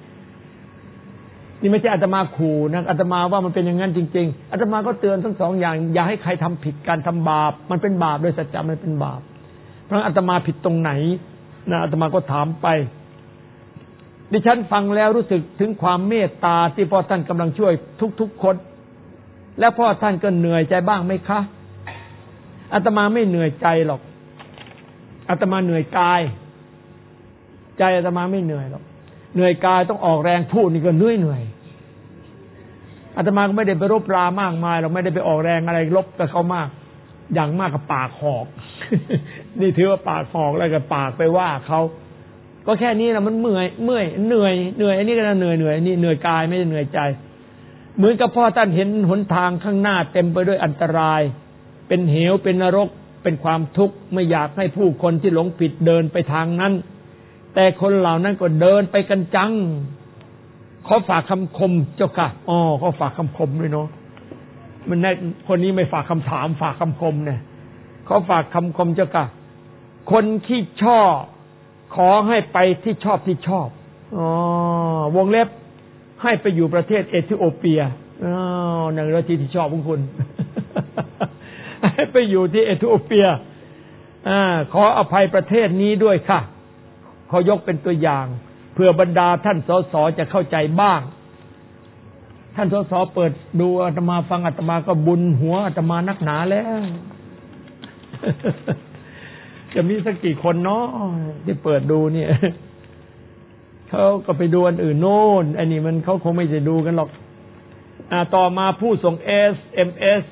นี่ไม่ใช่อาตมาขู่นะอาตมาว่ามันเป็นอย่างนั้นจริงๆอาตมาก็เตือนทั้งสองอย่างอย่าให้ใครทำผิดการทำบาปมันเป็นบาปโดยสัจจะมันเป็นบาปเพราะอาตมาผิดตรงไหนนะอาตมาก็ถามไปดิฉันฟังแล้วรู้สึกถึงความเมตตาที่พ่อท่านกำลังช่วยทุกๆคนและพ่อท่านก็เหนื่อยใจบ้างไหมคะอาตมาไม่เหนื่อยใจหรอกอาตมาเหนื่อยกายใจอาตมาไม่เหนื่อยหรอกเหนื่อยกายต้องออกแรงพูดนี่ก็เหนื่อยอาตมาก็ไม่ได้ไปรบรามากมายเราไม่ได้ไปออกแรงอะไรรบกับเขามากอย่างมากกับปากหอก นี่ถือว่าปากหอกแล้วกับปากไปว่าเขาก็แค่นี้นะมันเหนื่อยอันนี้ก็เหนื่อยนี่เหนื่อยกายไม่ได้เหนื่อยใจเหมือนกับพ่อท่านเห็นหนทางข้างหน้าเต็มไปด้วยอันตรายเป็นเหวเป็นนรกเป็นความทุกข์ไม่อยากให้ผู้คนที่หลงผิดเดินไปทางนั้นแต่คนเหล่านั้นก็เดินไปกันจังขอฝากคำคมเจ้าค่ะขอฝากคำคมด้วยเนาะมันแน่คนนี้ไม่ฝากคำถามฝากคำคมเนี่ยขอฝากคำคมเจ้าค่ะคนที่ชอบขอให้ไปที่ชอบวงเล็บให้ไปอยู่ประเทศเอธิโอเปียนั่นคือที่ชอบของคุณให้ไปอยู่ที่เอธิโอเปียขออภัยประเทศนี้ด้วยค่ะขอยกเป็นตัวอย่างเพื่อบรรดาท่านสสจะเข้าใจบ้างท่านสสเปิดดูอาตมาฟังอาตมาก็บุญหัวอาตมานักหนาแล้วจะมีสักกี่คนเนาะที่เปิดดูเนี่ยเขาก็ไปดูอันอื่นโน่นอันนี้มันเขาคงไม่จะดูกันหรอกต่อมาผู้ส่ง SMS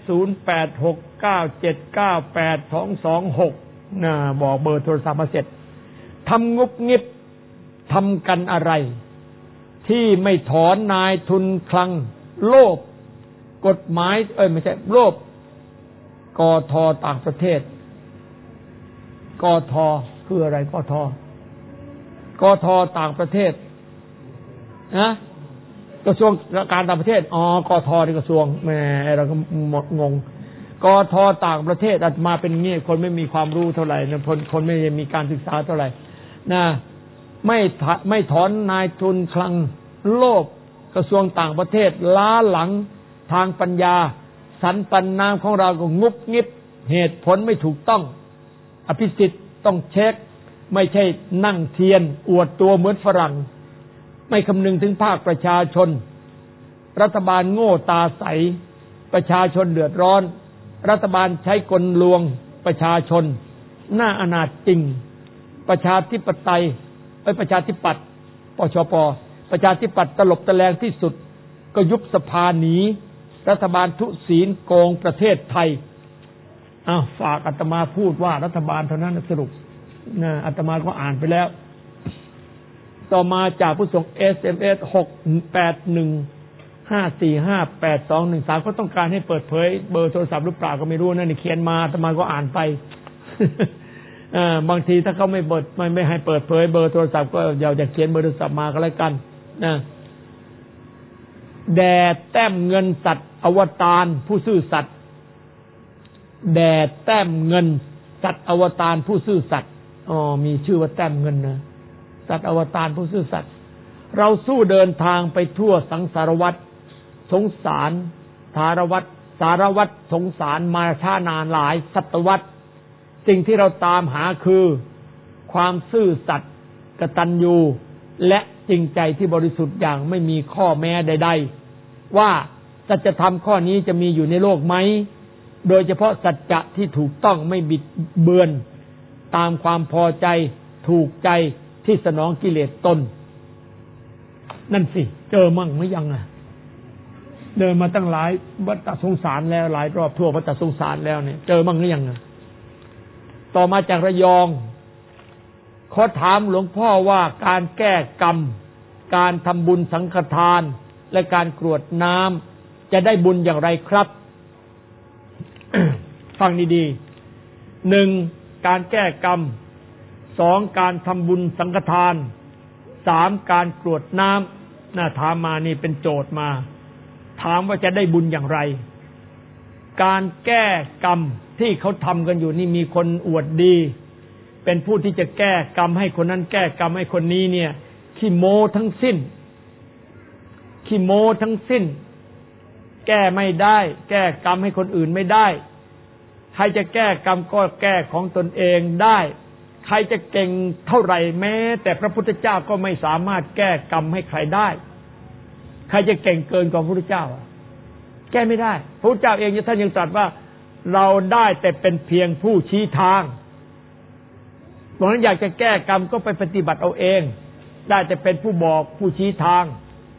0869798226บอกเบอร์โทรศัพท์มาเสร็จทำงุบงิบทำกันอะไรที่ไม่ถอนนายทุนคลังโลภกฎหมายไม่ใช่โลภกท.ต่างประเทศกท.คืออะไรกท.ต่างประเทศนะกระทรวงการต่างประเทศกท.นี่กระทรวงแหมเราก็หมดงงกท.ต่างประเทศอาจมาเป็นงี้คนไม่มีความรู้เท่าไหร่นะคนไม่มีการศึกษาเท่าไหร่นะไม่ถอนนายทุนคลังโลภกระทรวงต่างประเทศล้าหลังทางปัญญาสันปันนามของเราก็งุบงิบเหตุผลไม่ถูกต้องอภิสิทธิ์ต้องเช็คไม่ใช่นั่งเทียนอวดตัวเหมือนฝรั่งไม่คำนึงถึงภาคประชาชนรัฐบาลโง่ตาใสประชาชนเดือดร้อนรัฐบาลใช้กลลวงประชาชนน่าอนาถจริงประชาธิปไตยประชาธิปัตย์ปชป.ประชาธิปัตย์ตลบตะแลงที่สุดก็ยุบสภาหนีรัฐบาลทุศีลโกงประเทศไทยฝากอาตมาพูดว่ารัฐบาลเท่านั้นสรุปอาตมาก็อ่านไปแล้วต่อมาจากผู้ส่ง SMS 68154582213เขาต้องการให้เปิดเผยเบอร์โทรศัพท์หรือเปล่าก็ไม่รู้นะนี่เขียนมาอาตมาก็อ่านไปบางทีถ้าเขาไม่ให้เปิดเผยเบอร์โทรศัพท์ก็อย่าเขียนเบอร์โทรศัพท์มาก็แล้วกันนะแด่แต้มเงินสัตว์อวตารผู้ซื่อสัตย์แด่แต้มเงินสัตว์อวตารผู้ซื่อสัตย์มีชื่อว่าแต้มเงินนะสัตว์อวตารผู้ซื่อสัตย์เราสู้เดินทางไปทั่วสังสารวัฏสงสารธารวัฏสารวัตรสงสารมาช้านานหลายศตวรรษสิ่งที่เราตามหาคือความซื่อสัตย์กตัญญูและจริงใจที่บริสุทธิ์อย่างไม่มีข้อแม้ใดๆว่าสัจธรรมข้อนี้จะมีอยู่ในโลกไหมโดยเฉพาะสัจจะที่ถูกต้องไม่บิดเบือนตามความพอใจถูกใจที่สนองกิเลสตนนั่นสิเจอมั่งหรือยังอ่ะเดินมาตั้งหลายวัฏสงสารแล้วหลายรอบทั่ววัฏสงสารแล้วเนี่ยเจอมั่งหรือยังอ่ะต่อมาจากระยองขอถามหลวงพ่อว่าการแก้กรรมการทำบุญสังฆทานและการกรวดน้ำจะได้บุญอย่างไรครับ ฟังดีๆ 1. การแก้กรรม 2. การทำบุญสังฆทาน 3. การกรวดน้ำน่าถามมานี่เป็นโจทย์มาถามว่าจะได้บุญอย่างไรการแก้กรรมที่เขาทำกันอยู่นี่มีคนอวดดีเป็นผู้ที่จะแก้กรรมให้คนนั้นแก้กรรมให้คนนี้เนี่ยขี้โม้ทั้งสิ้นขี้โม้ทั้งสิ้นแก้ไม่ได้แก้กรรมให้คนอื่นไม่ได้ใครจะแก้กรรมก็แก้ของตนเองได้ใครจะเก่งเท่าไหร่แม้แต่พระพุทธเจ้าก็ไม่สามารถแก้กรรมให้ใครได้ใครจะเก่งเกินกว่าพระพุทธเจ้าแก้ไม่ได้พระพุทธเจ้าเองท่านยังตรัสว่าเราได้แต่เป็นเพียงผู้ชี้ทางเพราะฉะนั้นอยากจะแก้กรรมก็ไปปฏิบัติเอาเองได้แต่เป็นผู้บอกผู้ชี้ทาง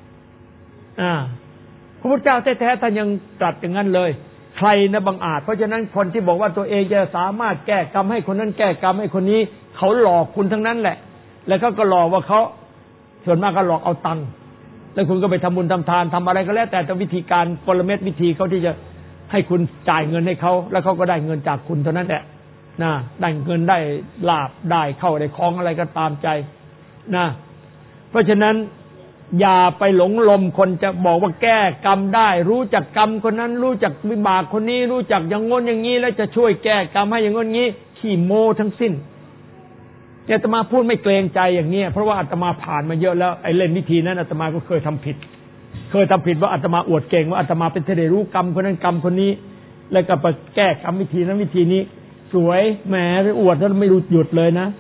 พระพุทธเจ้าแท้ๆท่านยังตรัสอย่างนั้นเลยใครนะบังอาจเพราะฉะนั้นคนที่บอกว่าตัวเองจะสามารถแก้กรรมให้คนนั้นแก้กรรมให้คนนี้เขาหลอกคุณทั้งนั้นแหละแล้วก็หลอกว่าเขาส่วนมากก็หลอกเอาตังค์แล้วคุณก็ไปทำบุญทำทานทำอะไรก็แล้วแต่วิธีการกลเม็ดวิธีเขาที่จะให้คุณจ่ายเงินให้เขาแล้วเขาก็ได้เงินจากคุณเท่านั้นแหละนะได้เงินได้ลาภได้เข้าได้คล้องอะไรก็ตามใจนะเพราะฉะนั้นอย่าไปหลงลมคนจะบอกว่าแก้กรรมได้รู้จักกรรมคนนั้นรู้จักวิบากคนนี้รู้จักอย่างงนอย่างนี้แล้วจะช่วยแก้กรรมให้อย่างงนอย่างนี้ขี้โม้ทั้งสิ้นอาตมาพูดไม่เกรงใจอย่างนี้เพราะว่าอาตมาผ่านมาเยอะแล้วไอ้เล่นวิธีนั้นอาตมาก็เคยทำผิดว่าอาตมาอวดเก่งว่าอาตมาเป็นเทเดรู้กรรมคนนั้นกรรมคนนี้แล้วก็ไปแก้กรรมวิธีนั้นวิธีนี้สวยแหมอวดแล้วไม่รู้หยุดเลยนะ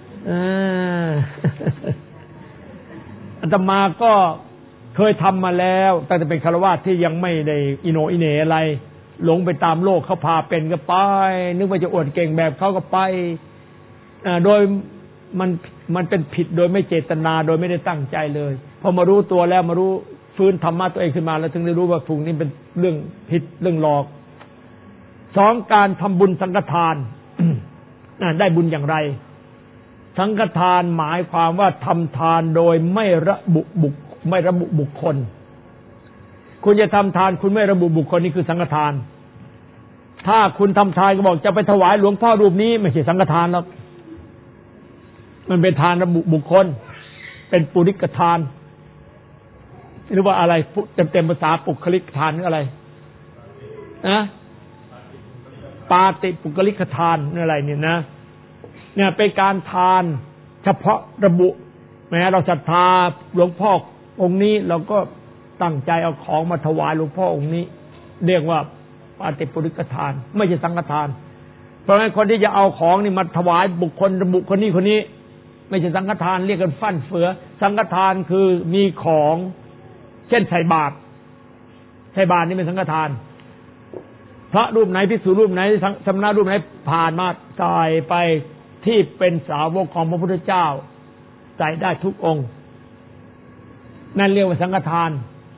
อาตมาก็เคยทำมาแล้วตั้งแต่เป็นฆราวาสที่ยังไม่ได้อิโนอิเหน่อะไรหลงไปตามโลกเขาพาเป็นก็ไปนึกว่าจะอวดเก่งแบบเขาก็ไปโดยมันเป็นผิดโดยไม่เจตนาโดยไม่ได้ตั้งใจเลยพอมารู้ตัวแล้วมารู้ฟื้นธรรมะตัวเองขึ้นมาแล้วถึงได้รู้ว่าฝุ่งนี้เป็นเรื่องผิดเรื่องหลอก2การทำบุญสังฆทาน ได้บุญอย่างไรสังฆทานหมายความว่าทำทานโดยไม่ระบุบุคคลคุณจะทำทานคุณไม่ระบุบุคคลนี่คือสังฆทานถ้าคุณทำทานก็บอกจะไปถวายหลวงพ่อรูปนี้ไม่ใช่สังฆทานหรอกมันเป็นทานระบุบุคคลเป็นปุริกทานหรือว่าอะไรเต็มภาษาปุคลิกทานหรืออะไรนะปาติปุคลิกทานนี่อะไรเนี่ยนะเนี่ยเป็นการทานเฉพาะระบุแม้เราศรัทธาหลวงพ่อองค์นี้เราก็ตั้งใจเอาของมาถวายหลวงพ่อองค์นี้เรียกว่าปาติปุริกทานไม่ใช่สังฆทานเพราะงั้นคนที่จะเอาของนี่มาถวายบุคคลระบุคนนี้ไม่ใช่สังฆทานเรียกกันฟั่นเฟือสังฆทานคือมีของเช่นใส่บาตรนี่เป็นสังฆทานพระรูปไหนภิกษุรูปไหนสมณะรูปไหนผ่านมาใส่ไปที่เป็นสาวกของพระพุทธเจ้าใส่ได้ทุกองค์นั่นเรียกว่าสังฆทาน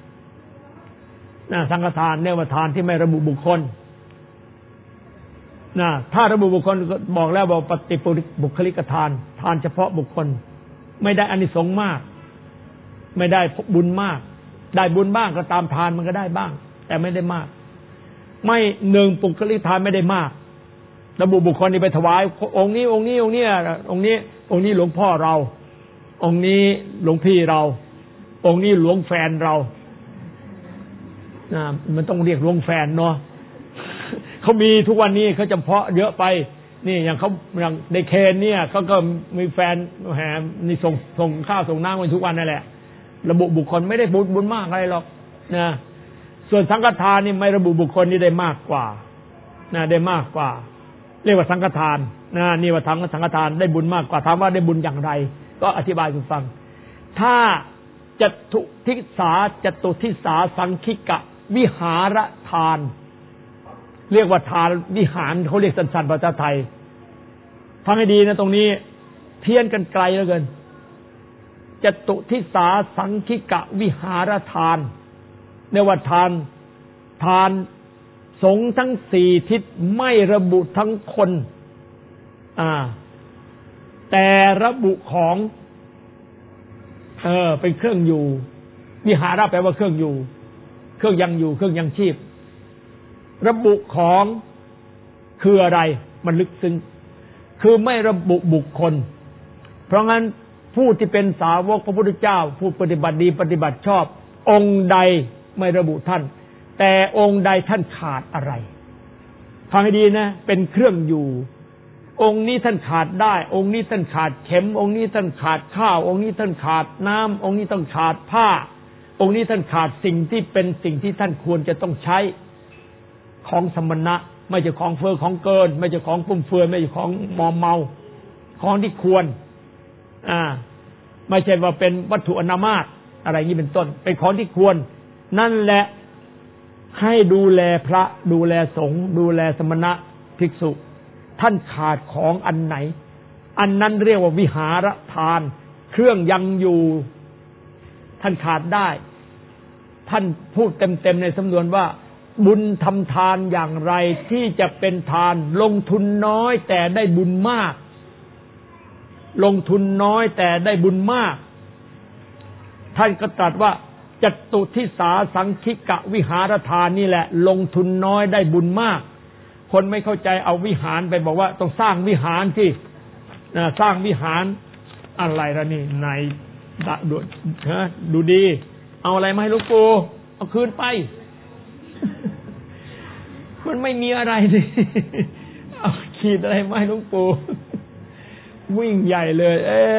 สังฆทานเรียกว่าทานที่ไม่ระบุบุคคลถ้าระบุบุคคลก็บอกแล้วบอกปฏิบุคลิกทานทานเฉพาะบุคคลไม่ได้อานิสงส์มากไม่ได้บุญมากได้บุญบ้างก็ตามทานมันก็ได้บ้างแต่ไม่ได้มากไม่ปุคลิกทานไม่ได้มากระบุบุคคลนี่ไปถวายองค์นี้หลวงพ่อเราองค์นี้หลวงพี่เราองค์นี้หลวงแฟนเรามันต้องเรียกหลวงแฟนเนาะเขามีทุกวันนี้เขาจำเพาะเยอะไปนี่อย่างในเคนเนี่ยเขาก็มีแฟนแหมนี่ส่งข้าวส่งน้ำกันทุกวันนั่นแหละระบุบุคคลไม่ได้บุญมากอะไรหรอกนะส่วนสังฆทานนี่ไม่ระบุบุคคลนี่ได้มากกว่าได้มากกว่าเรียกว่าสังฆทานนี่ว่าสังฆทานได้บุญมากกว่าถามว่าได้บุญอย่างไรก็อธิบายให้ฟังถ้าจตุทิสาสังคิกะวิหารทานเรียกว่าทานวิหารเขาเรียกสั้นๆภาษาไทยฟังให้ดีนะตรงนี้เพี้ยนกันไกลเหลือเกินจตุทิสาสังคิกะวิหารทานเรียกว่าทานสงฆ์ทั้งสี่ทิศไม่ระบุทั้งคนแต่ระบุของเป็นเครื่องอยู่วิหาระแปลว่าเครื่องอยู่เครื่องยังอยู่เครื่องยังชีพระบุของคืออะไรมันลึกซึ้งคือไม่ระบุบุคคลเพราะงั้นผู้ที่เป็นสาวกพระพุทธเจ้าผู้ปฏิบัติดีปฏิบัติชอบองค์ใดไม่ระบุท่านแต่องค์ใดท่านขาดอะไรฟังให้ดีนะเป็นเครื่องอยู่องค์นี้ท่านขาดได้องค์นี้ท่านขาดเข็มองค์นี้ท่านขาดข้าวองค์นี้ท่านขาดน้ำองค์นี้ต้องขาดผ้าองค์นี้ท่านขาดสิ่งที่เป็นสิ่งที่ท่านควรจะต้องใช้ของสมณะไม่ใช่ของเฟ้อของเกินไม่ใช่ของฟุ่มเฟือยไม่ใช่ของมอมเมาของที่ควรไม่ใช่ว่าเป็นวัตถุอนามาตอะไรนี้เป็นต้นเป็นของที่ควรนั่นแหละให้ดูแลพระดูแลสงฆ์ดูแลสมณะภิกษุท่านขาดของอันไหนอันนั้นเรียกว่าวิหารทานเครื่องยังอยู่ท่านขาดได้ท่านพูดเต็มๆในสำนวนว่าบุญทำทานอย่างไรที่จะเป็นทานลงทุนน้อยแต่ได้บุญมากลงทุนน้อยแต่ได้บุญมากท่านก็ตรัสว่าจตุทิสาสังคิกะวิหารทานนี่แหละลงทุนน้อยได้บุญมากคนไม่เข้าใจเอาวิหารไปบอกว่าต้องสร้างวิหารที่สร้างวิหารอะไรล่ะนี่ในดูดีเอาอะไรมาให้หลวงปู่เอาคืนไป มันไม่มีอะไรเลยเอาขีดอะไรมาให้หลวงปู่วิ่งใหญ่เลย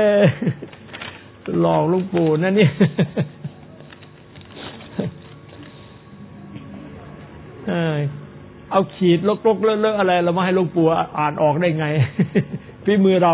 หลอกหลวงปู่นั่นนี่เอาขีดลกๆเลอะๆอะไรเรามาให้หลวงปู่อ่านออกได้ไงพี่มือเรา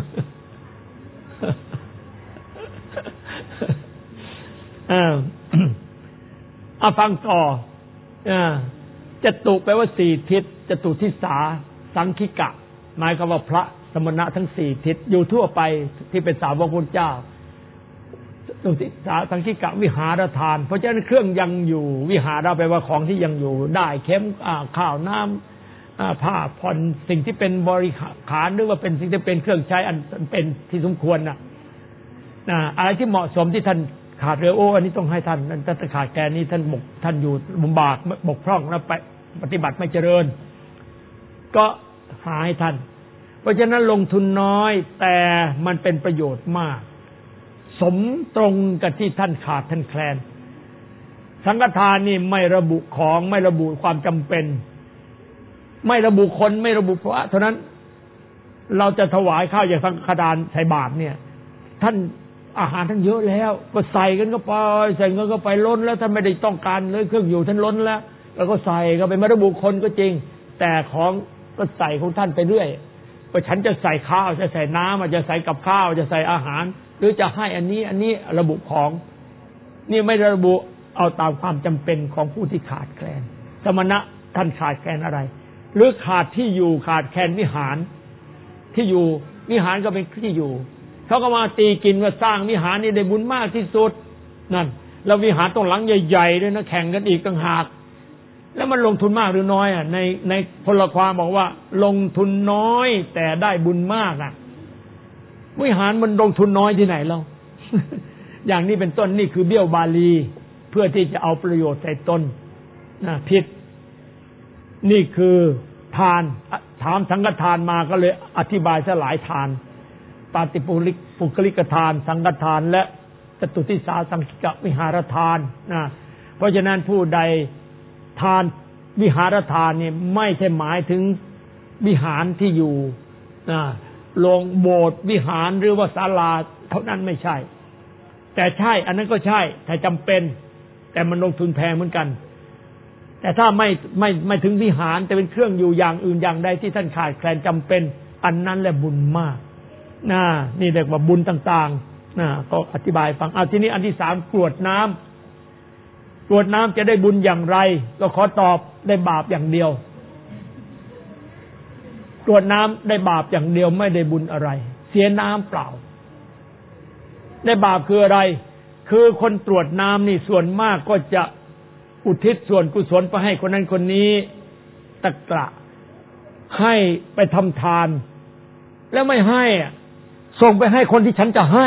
ฟังต่อจตุแปลว่าสี่ทิศจตุทิสาสังคิกะหมายความว่าพระสมณะทั้งสี่ทิศอยู่ทั่วไปที่เป็นสาวกพุทธเจ้าจตุทิสาสังคิกะวิหารทานเพราะฉะนั้นเครื่องยังอยู่วิหารแปลว่าของที่ยังอยู่ได้เข็มข้าวน้ำผ้าผ่อนสิ่งที่เป็นบริขารหรือว่าเป็นสิ่งที่เป็นเครื่องใช้อันเป็นที่สมควรอะไรที่เหมาะสมที่ท่านขาดเรืออันนี้ต้องให้ท่านขาดแกนี้ท่านอยู่บุญบากบกพร่องแล้วไปปฏิบัติไม่เจริญก็หาให้ท่านเพราะฉะนั้นลงทุนน้อยแต่มันเป็นประโยชน์มากสมตรงกับที่ท่านขาดท่านแคลนสังฆทานนี่ไม่ระบุของไม่ระบุความจำเป็นไม่ระบุคนไม่ระบุพระเท่านั้นเราจะถวายข้าวอย่างสังฆทานใส่บาตรเนี่ยท่านอาหารท่านเยอะแล้วก็ใส่กันก็ไปใส่เงินก็ไปล้นแล้วท่านไม่ได้ต้องการเลยเครื่องอยู่ท่านล้นแล้วก็ใส่ก็ไปไม่ระบุคนก็จริงแต่ของก็ใส่ของท่านไปเรื่อยว่าฉันจะใส่ข้าวจะใส่น้ำจะใส่กับข้าวจะใส่อาหารหรือจะให้อันนี้ระบุของนี่ไม่ระบุเอาตามความจำเป็นของผู้ที่ขาดแคลนสมณะท่านขาดแคลนอะไรหรือขาดที่อยู่ขาดแคลนวิหารที่อยู่วิหารก็เป็นที่อยู่เขาก็มาตีกินว่าสร้างวิหารนี่ได้บุญมากที่สุดนั่นแล้ววิหารตรงหลังใหญ่ๆด้วยนะแข่งกันอีกต่างหากแล้วมันลงทุนมากหรือน้อยในพลความบอกว่าลงทุนน้อยแต่ได้บุญมากวิหารมันลงทุนน้อยที่ไหนเรา อย่างนี้เป็นต้นนี่คือเบี้ยวบาลีเพื่อที่จะเอาประโยชน์ใส่ตนผิดนี่คือทานถามสังฆทานมาก็เลยอธิบายซะหลายทานปาติปุคลิกทานสังฆทานและจตุทิสาสังคิกะวิหารทานเพราะฉะนั้นผู้ใดทานวิหารทานนี่ไม่ใช่หมายถึงวิหารที่อยู่โรงโบสถ์วิหารหรือว่าศาลาเท่านั้นไม่ใช่แต่ใช่อันนั้นก็ใช่ถ้าจำเป็นแต่มันลงทุนแพงเหมือนกันแต่ถ้าไม่ถึงวิหารแต่เป็นเครื่องอยู่อย่างอื่นอย่างใดที่ท่านขาดแคลนจำเป็น อันนั้นแหละบุญมากนี่เรียกว่าบุญต่างๆก็อธิบายฟังทีนี้อันที่สามกรวดน้ำจะได้บุญอย่างไรก็ขอตอบได้บาปอย่างเดียวกรวดน้ำได้บาปอย่างเดียวไม่ได้บุญอะไรเสียน้ำเปล่าได้บาปคืออะไรคือคนตรวจน้ำนี่ส่วนมากก็จะอุทิศส่วนกุศลไปให้คนนั้นคนนี้ตะกระให้ไปทำทานแล้วไม่ให้ส่งไปให้คนที่ฉันจะให้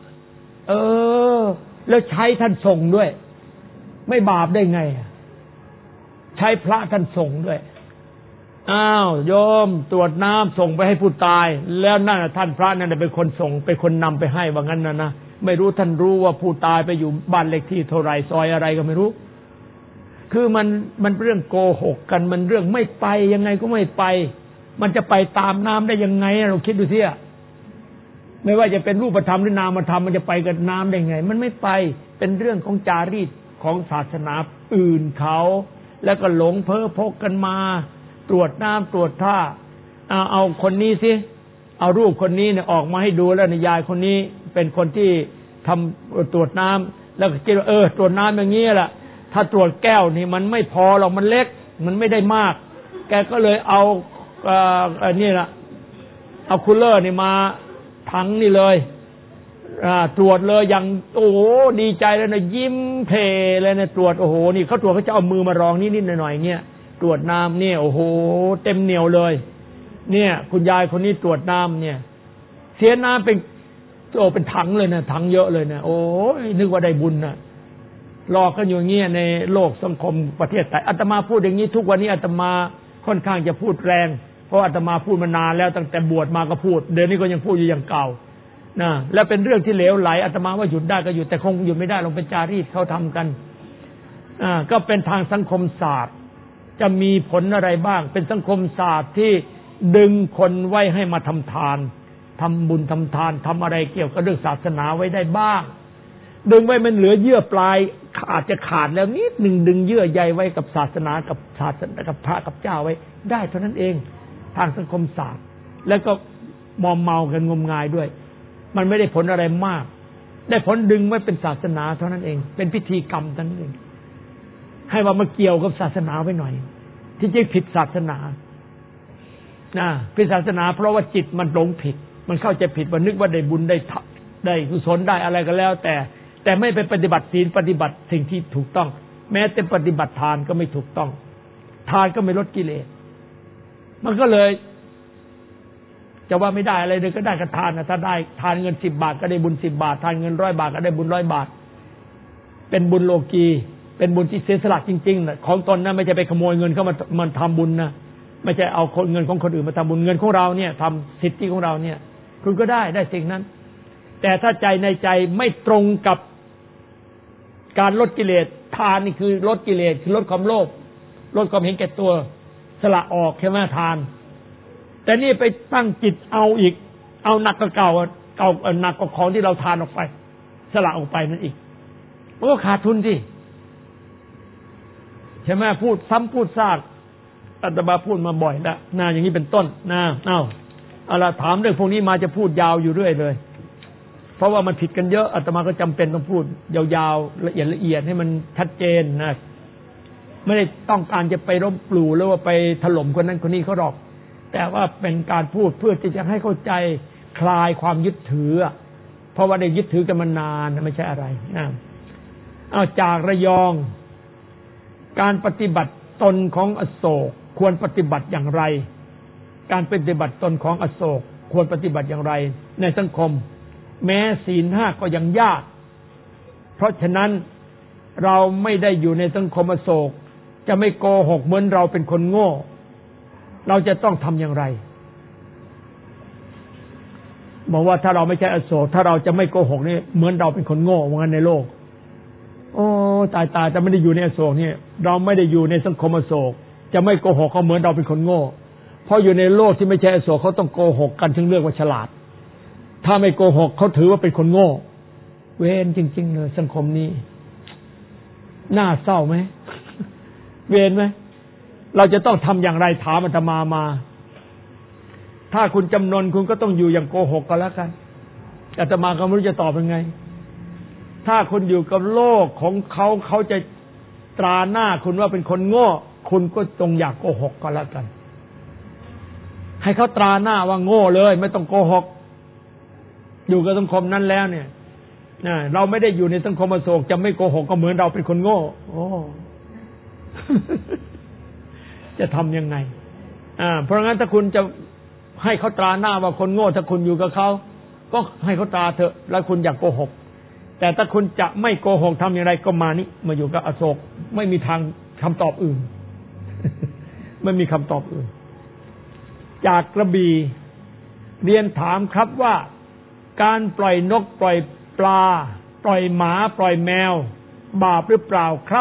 แล้วใช้ท่านส่งด้วยไม่บาปได้ไงใช้พระท่านส่งด้วยโยมตรวจน้ำส่งไปให้ผู้ตายแล้วนั่นท่านพระนั่นเป็นคนส่งเป็นคนนำไปให้ว่างั้นนะไม่รู้ท่านรู้ว่าผู้ตายไปอยู่บ้านเลขที่เท่าไรซอยอะไรก็ไม่รู้คือมันเรื่องโกหกกันมันเรื่องไม่ไปยังไงก็ไม่ไปมันจะไปตามน้ำได้ยังไงเราคิดดูสิไม่ว่าจะเป็นรูปธรรมหรือนามธรรมมันจะไปกับน้ำได้ไงมันไม่ไปเป็นเรื่องของจารีตของศาสนาอื่นเขาแล้วก็หลงเพ้อพกกันมาตรวจน้ำตรวจท่าเอาคนนี้สิเอารูปคนนี้เนี่ยออกมาให้ดูแล้วยายคนนี้เป็นคนที่ทำตรวจน้ำแล้วก็คิดว่าตรวจน้ำอย่างนี้แหละถ้าตรวจแก้วนี่มันไม่พอหรอกมันเล็กมันไม่ได้มากแกก็เลยเอานี่แหละเอาคูลเลอร์นี่มาถังนี่เลยตรวจเลยอย่างโอ้โหดีใจเลยนะยิ้มเพเลยนะตรวจโอ้โหนี่เขาตรวจเขาจะเอามือมารองนิดๆหน่อยๆเงี้ยตรวจน้ำเนี่ยโอ้โหเต็มเหนียวเลยเนี่ยคุณยายคนนี้ตรวจน้ำเนี่ยเสียน้ำเป็นถังเลยนะถังเยอะเลยนะโอ้ยนึกว่าได้บุญนะหลอกกันอยู่อย่างเงี้ยในโลกสังคมประเทศไทยอาตมาพูดอย่างนี้ทุกวันนี้อาตมาค่อนข้างจะพูดแรงเพราะอาตมาพูดมานานแล้วตั้งแต่บวชมาก็พูดเดี๋ยวนี้ก็ยังพูดอยู่อย่างเก่านะแล้วเป็นเรื่องที่เหลวไหลอาตมาว่าหยุดได้ก็หยุดแต่คงหยุดไม่ได้ลงเป็นจารีตเขาทำกันก็เป็นทางสังคมศาสตร์จะมีผลอะไรบ้างเป็นสังคมศาสตร์ที่ดึงคนไว้ให้มาทำทานทำบุญทำทานทำอะไรเกี่ยวกับเรื่องศาสนาไว้ได้บ้างดึงไว้มันเหลือเยื่อปลายอาจจะขาดแล้วนิดหนึ่งดึงเยื่อใยไว้กับศาสนากับศาสนากับพระกับเจ้าไว้ได้เท่านั้นเองทางสังคมศาสตร์แล้วก็มอมเมากันงมงายด้วยมันไม่ได้ผลอะไรมากได้ผลดึงไว้เป็นศาสนาเท่านั้นเองเป็นพิธีกรรมเท่านั้นเองให้ว่ามาเกี่ยวกับศาสนาไว้หน่อยที่จริงผิดศาสนาผิดศาสนาเพราะว่าจิตมันหลงผิดมันเข้าใจผิดว่านึกว่าได้บุญได้กุศลได้อะไรก็แล้วแต่ไม่ไปปฏิบัติศีลปฏิบัติสิ่งที่ถูกต้องแม้แต่ปฏิบัติทานก็ไม่ถูกต้องทานก็ไม่ลดกิเลสมันก็เลยจะว่าไม่ได้อะไรเลยก็ได้กับทานถ้าได้ทานเงิน10 บาทก็ได้บุญ10 บาททานเงิน100 บาทก็ได้บุญ100 บาทเป็นบุญโลกีเป็นบุญที่เสียสละจริงๆนะของตนนะไม่ใช่ไปขโมยเงินเข้ามันทำบุญนะไม่ใช่เอาเงินของคนอื่นมาทำบุญเงินของเราเนี่ยทำสิทธิของเราเนี่ยคุณก็ได้สิ่งนั้นแต่ถ้าใจในใจไม่ตรงกับการลดกิเลสทานนี่คือลดกิเลสคือลดความโลภลดความเห็นแก่ตัวสละออกใช่ไหมทานแต่นี่ไปตั้งจิตเอาอีกเอาหนักกว่าเก่าหนักกว่าของที่เราทานออกไปสละออกไปนั่นอีกมันก็ขาดทุนสิใช่ไหมพูดซ้ำพูดซากอาตมาพูดมาบ่อยแล้วอย่างนี้เป็นต้นเอาล่ะถามเรื่องพวกนี้มาจะพูดยาวอยู่เรื่อยเลยเพราะว่ามันผิดกันเยอะอาตมาก็จำเป็นต้องพูดยาวๆละเอียดให้มันชัดเจนนะไม่ได้ต้องการจะไปรบหลู่หรือว่าไปถล่มคนนั้นคนนี้เขาหรอกแต่ว่าเป็นการพูดเพื่อที่จะให้เข้าใจคลายความยึดถือเพราะว่าได้ยึดถือกันมานานไม่ใช่อะไรจากระยองการปฏิบัติตนของอโศกควรปฏิบัติอย่างไรการปฏิบัติตนของอโศกควรปฏิบัติอย่างไรในสังคมแม้ศีล 5ก็ยังยากเพราะฉะนั้นเราไม่ได้อยู่ในสังคมอโศกจะไม่โกหกเหมือนเราเป็นคนโง่เราจะต้องทำอย่างไรบอกว่าถ้าเราไม่ใช่อโศกถ้าเราจะไม่โกหกนี่เหมือนเราเป็นคนโง่ว่างั้นในโลกโอ้ตายจะไม่ได้อยู่ในอโศกนี่เราไม่ได้อยู่ในสังคมอโศกจะไม่โกหกเขาเหมือนเราเป็นคนโง่เพราะอยู่ในโลกที่ไม่ใช่อโศกเขาต้องโกหกกันถึงเรื่องว่าฉลาดถ้าไม่โกหกเขาถือว่าเป็นคนโง่เวรจริงๆเลยสังคมนี้น่าเศร้าไหมเวรไหมเราจะต้องทำอย่างไรถามอาตมามาถ้าคุณจำนนคุณก็ต้องอยู่อย่างโกหกก็แล้วกันอาตมาก็ไม่รู้จะตอบยังไงถ้าคุณอยู่กับโลกของเขาเขาจะตราหน้าคุณว่าเป็นคนโง่คุณก็ต้องอยากโกหกก็แล้วกันให้เขาตราหน้าว่าโง่เลยไม่ต้องโกหกอยู่กับสังคมนั้นแล้วเนี่ยเราไม่ได้อยู่ในสังคมอโศกจะไม่โกหกก็เหมือนเราเป็นคนโง่โอ้ จะทำยังไงเพราะงั้นถ้าคุณจะให้เขาตราหน้าว่าคนโง่ถ้าคุณอยู่กับเขาก็ให้เขาตราเถอะแล้วคุณอยากโกหกแต่ถ้าคุณจะไม่โกหกทำอย่างไรก็มานี่มาอยู่กับอโศกไม่มีทางคำตอบอื่น ไม่มีคำตอบอื่นจากกระบี่เรียนถามครับว่าการปล่อยนกปล่อยปลาปล่อยหมาปล่อยแมวบาปหรือเปล่าครับ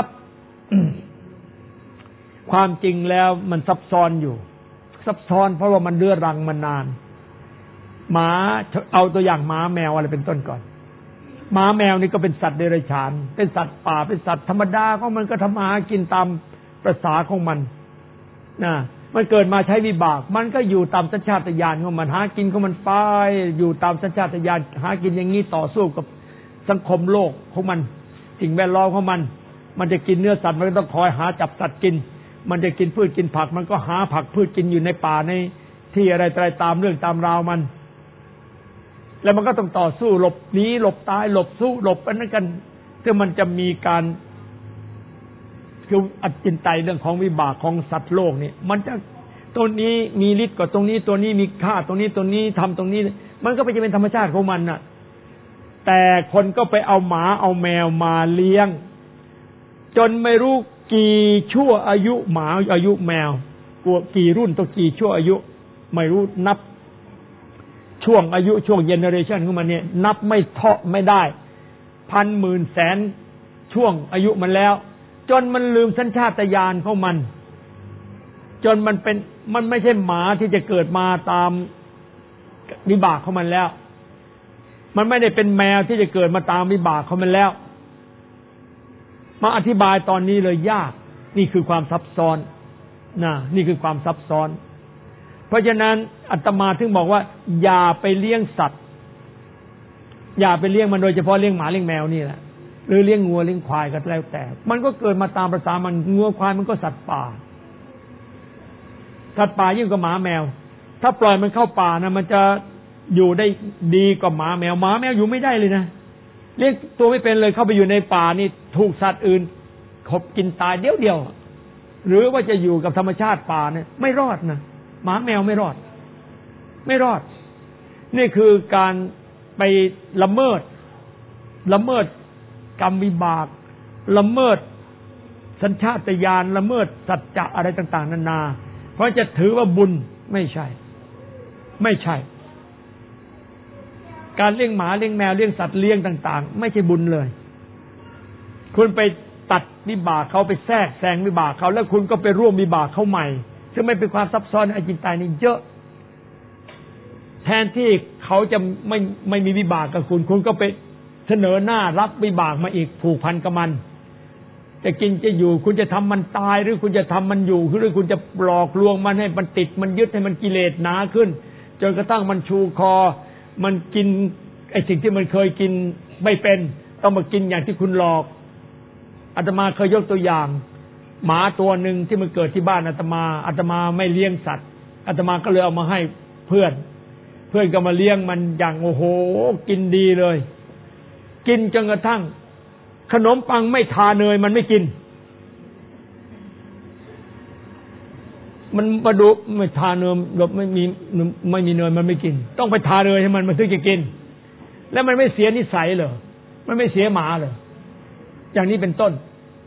ความจริงแล้วมันซับซ้อนอยู่ซับซ้อนเพราะว่ามันเรื้อรังมานานหมาเอาตัวอย่างหมาแมวอะไรเป็นต้นก่อนหมาแมวนี่ก็เป็นสัตว์เดรัจฉานเป็นสัตว์ป่าเป็นสัตว์ธรรมดาของมันก็ทำมาหากินตามประสาของมันนะมันเกิดมาใช้วิบากมันก็อยู่ตามสัญชาตญาณของมันหากินของมันไปอยู่ตามสัญชาตญาณหากินอย่างนี้ต่อสู้กับสังคมโลกของมันสิ่งแวดล้อมของมันจะกินเนื้อสัตว์มันก็ต้องคอยหาจับสัตว์กินมันจะกินพืชกินผักมันก็หาผักพืชกินอยู่ในป่าในที่อะไรตามเรื่องตามราวมันแล้วมันก็ต้องต่อสู้หลบหนีหลบตายหลบสู้หลบอันนั้นกันซึ่งมันจะมีการคืออจินไตยเรื่องของวิบากของสัตว์โลกนี่มันจะตัวนี้มีฤทธิ์กว่าตรงนี้ตัวนี้มีค่าตรงนี้ตัวนี้ทำตรงนี้มันก็ไปจะเป็นธรรมชาติของมันน่ะแต่คนก็ไปเอาหมาเอาแมวมาเลี้ยงจนไม่รู้กี่ชั่วอายุหมาอายุแมวกี่รุ่นตัวกี่ชั่วอายุไม่รู้นับช่วงอายุช่วงเจเนอเรชันของมันเนี่ยนับไม่เท่าไม่ได้พันหมื่นแสนช่วงอายุมันแล้วจนมันลืมสัญชาตญาณของมันจนมันไม่ใช่หมาที่จะเกิดมาตามวิบากของมันแล้วมันไม่ได้เป็นแมวที่จะเกิดมาตามวิบากของมันแล้วมาอธิบายตอนนี้เลยยากนี่คือความซับซ้อนนี่คือความซับซ้อนเพราะฉะนั้นอาตมาถึงบอกว่าอย่าไปเลี้ยงสัตว์อย่าไปเลี้ยงมันโดยเฉพาะเลี้ยงหมาเลี้ยงแมวนี่แหละหรือเลี้ยงงัวเลี้ยงควายก็แล้วแต่มันก็เกิดมาตามประสามันงัวควายมันก็สัตว์ป่าสัตว์ป่ายิ่งกว่าหมาแมวถ้าปล่อยมันเข้าป่านะมันจะอยู่ได้ดีกว่าหมาแมวอยู่ไม่ได้เลยนะเลี้ยงตัวไม่เป็นเลยเข้าไปอยู่ในป่านี่ถูกสัตว์อื่นขบกินตายเดียวหรือว่าจะอยู่กับธรรมชาติป่าเนี่ยไม่รอดนะหมาแมวไม่รอดนี่คือการไปละเมิดกรรมวิบากละเมิดสัญชาตญาณละเมิดสัจจะอะไรต่างๆนานาเพราะจะถือว่าบุญไม่ใช่การเลี้ยงหมาเลี้ยงแมวเลี้ยงสัตว์เลี้ยงต่างๆไม่ใช่บุญเลยคุณไปตัดวิบากเขาไปแทรกแซงวิบากเขาแล้วคุณก็ไปร่วมวิบากเขาใหม่ซึ่งไม่เป็นความซับซ้อนอจินไตยนี่เยอะแทนที่เขาจะไม่มีวิบากกับคุณก็ไปเสนอหน้ารับวิบากมาอีกผูกพันกับมันจะกินจะอยู่คุณจะทำมันตายหรือคุณจะทำมันอยู่หรือคุณจะหลอกลวงมันให้มันติดมันยึดให้มันกิเลสหนาขึ้นจนกระทั่งมันชูคอมันกินไอ้สิ่งที่มันเคยกินไม่เป็นต้องมากินอย่างที่คุณหลอกอาตมาเคยยกตัวอย่างหมาตัวหนึ่งที่มันเกิดที่บ้านอาตมาไม่เลี้ยงสัตว์อาตมาก็เลยเอามาให้เพื่อนก็มาเลี้ยงมันอย่างโอ้โหกินดีเลยกินจนกระทั่งขนมปังไม่ทาเนยมันไม่กินมันมาดูไม่ทาเนยไม่มีเนยมันไม่กินต้องไปทาเนยให้มันถึงจะกินแล้วมันไม่เสียนิสัยเหรอมันไม่เสียหมาเหรออย่างนี้เป็นต้น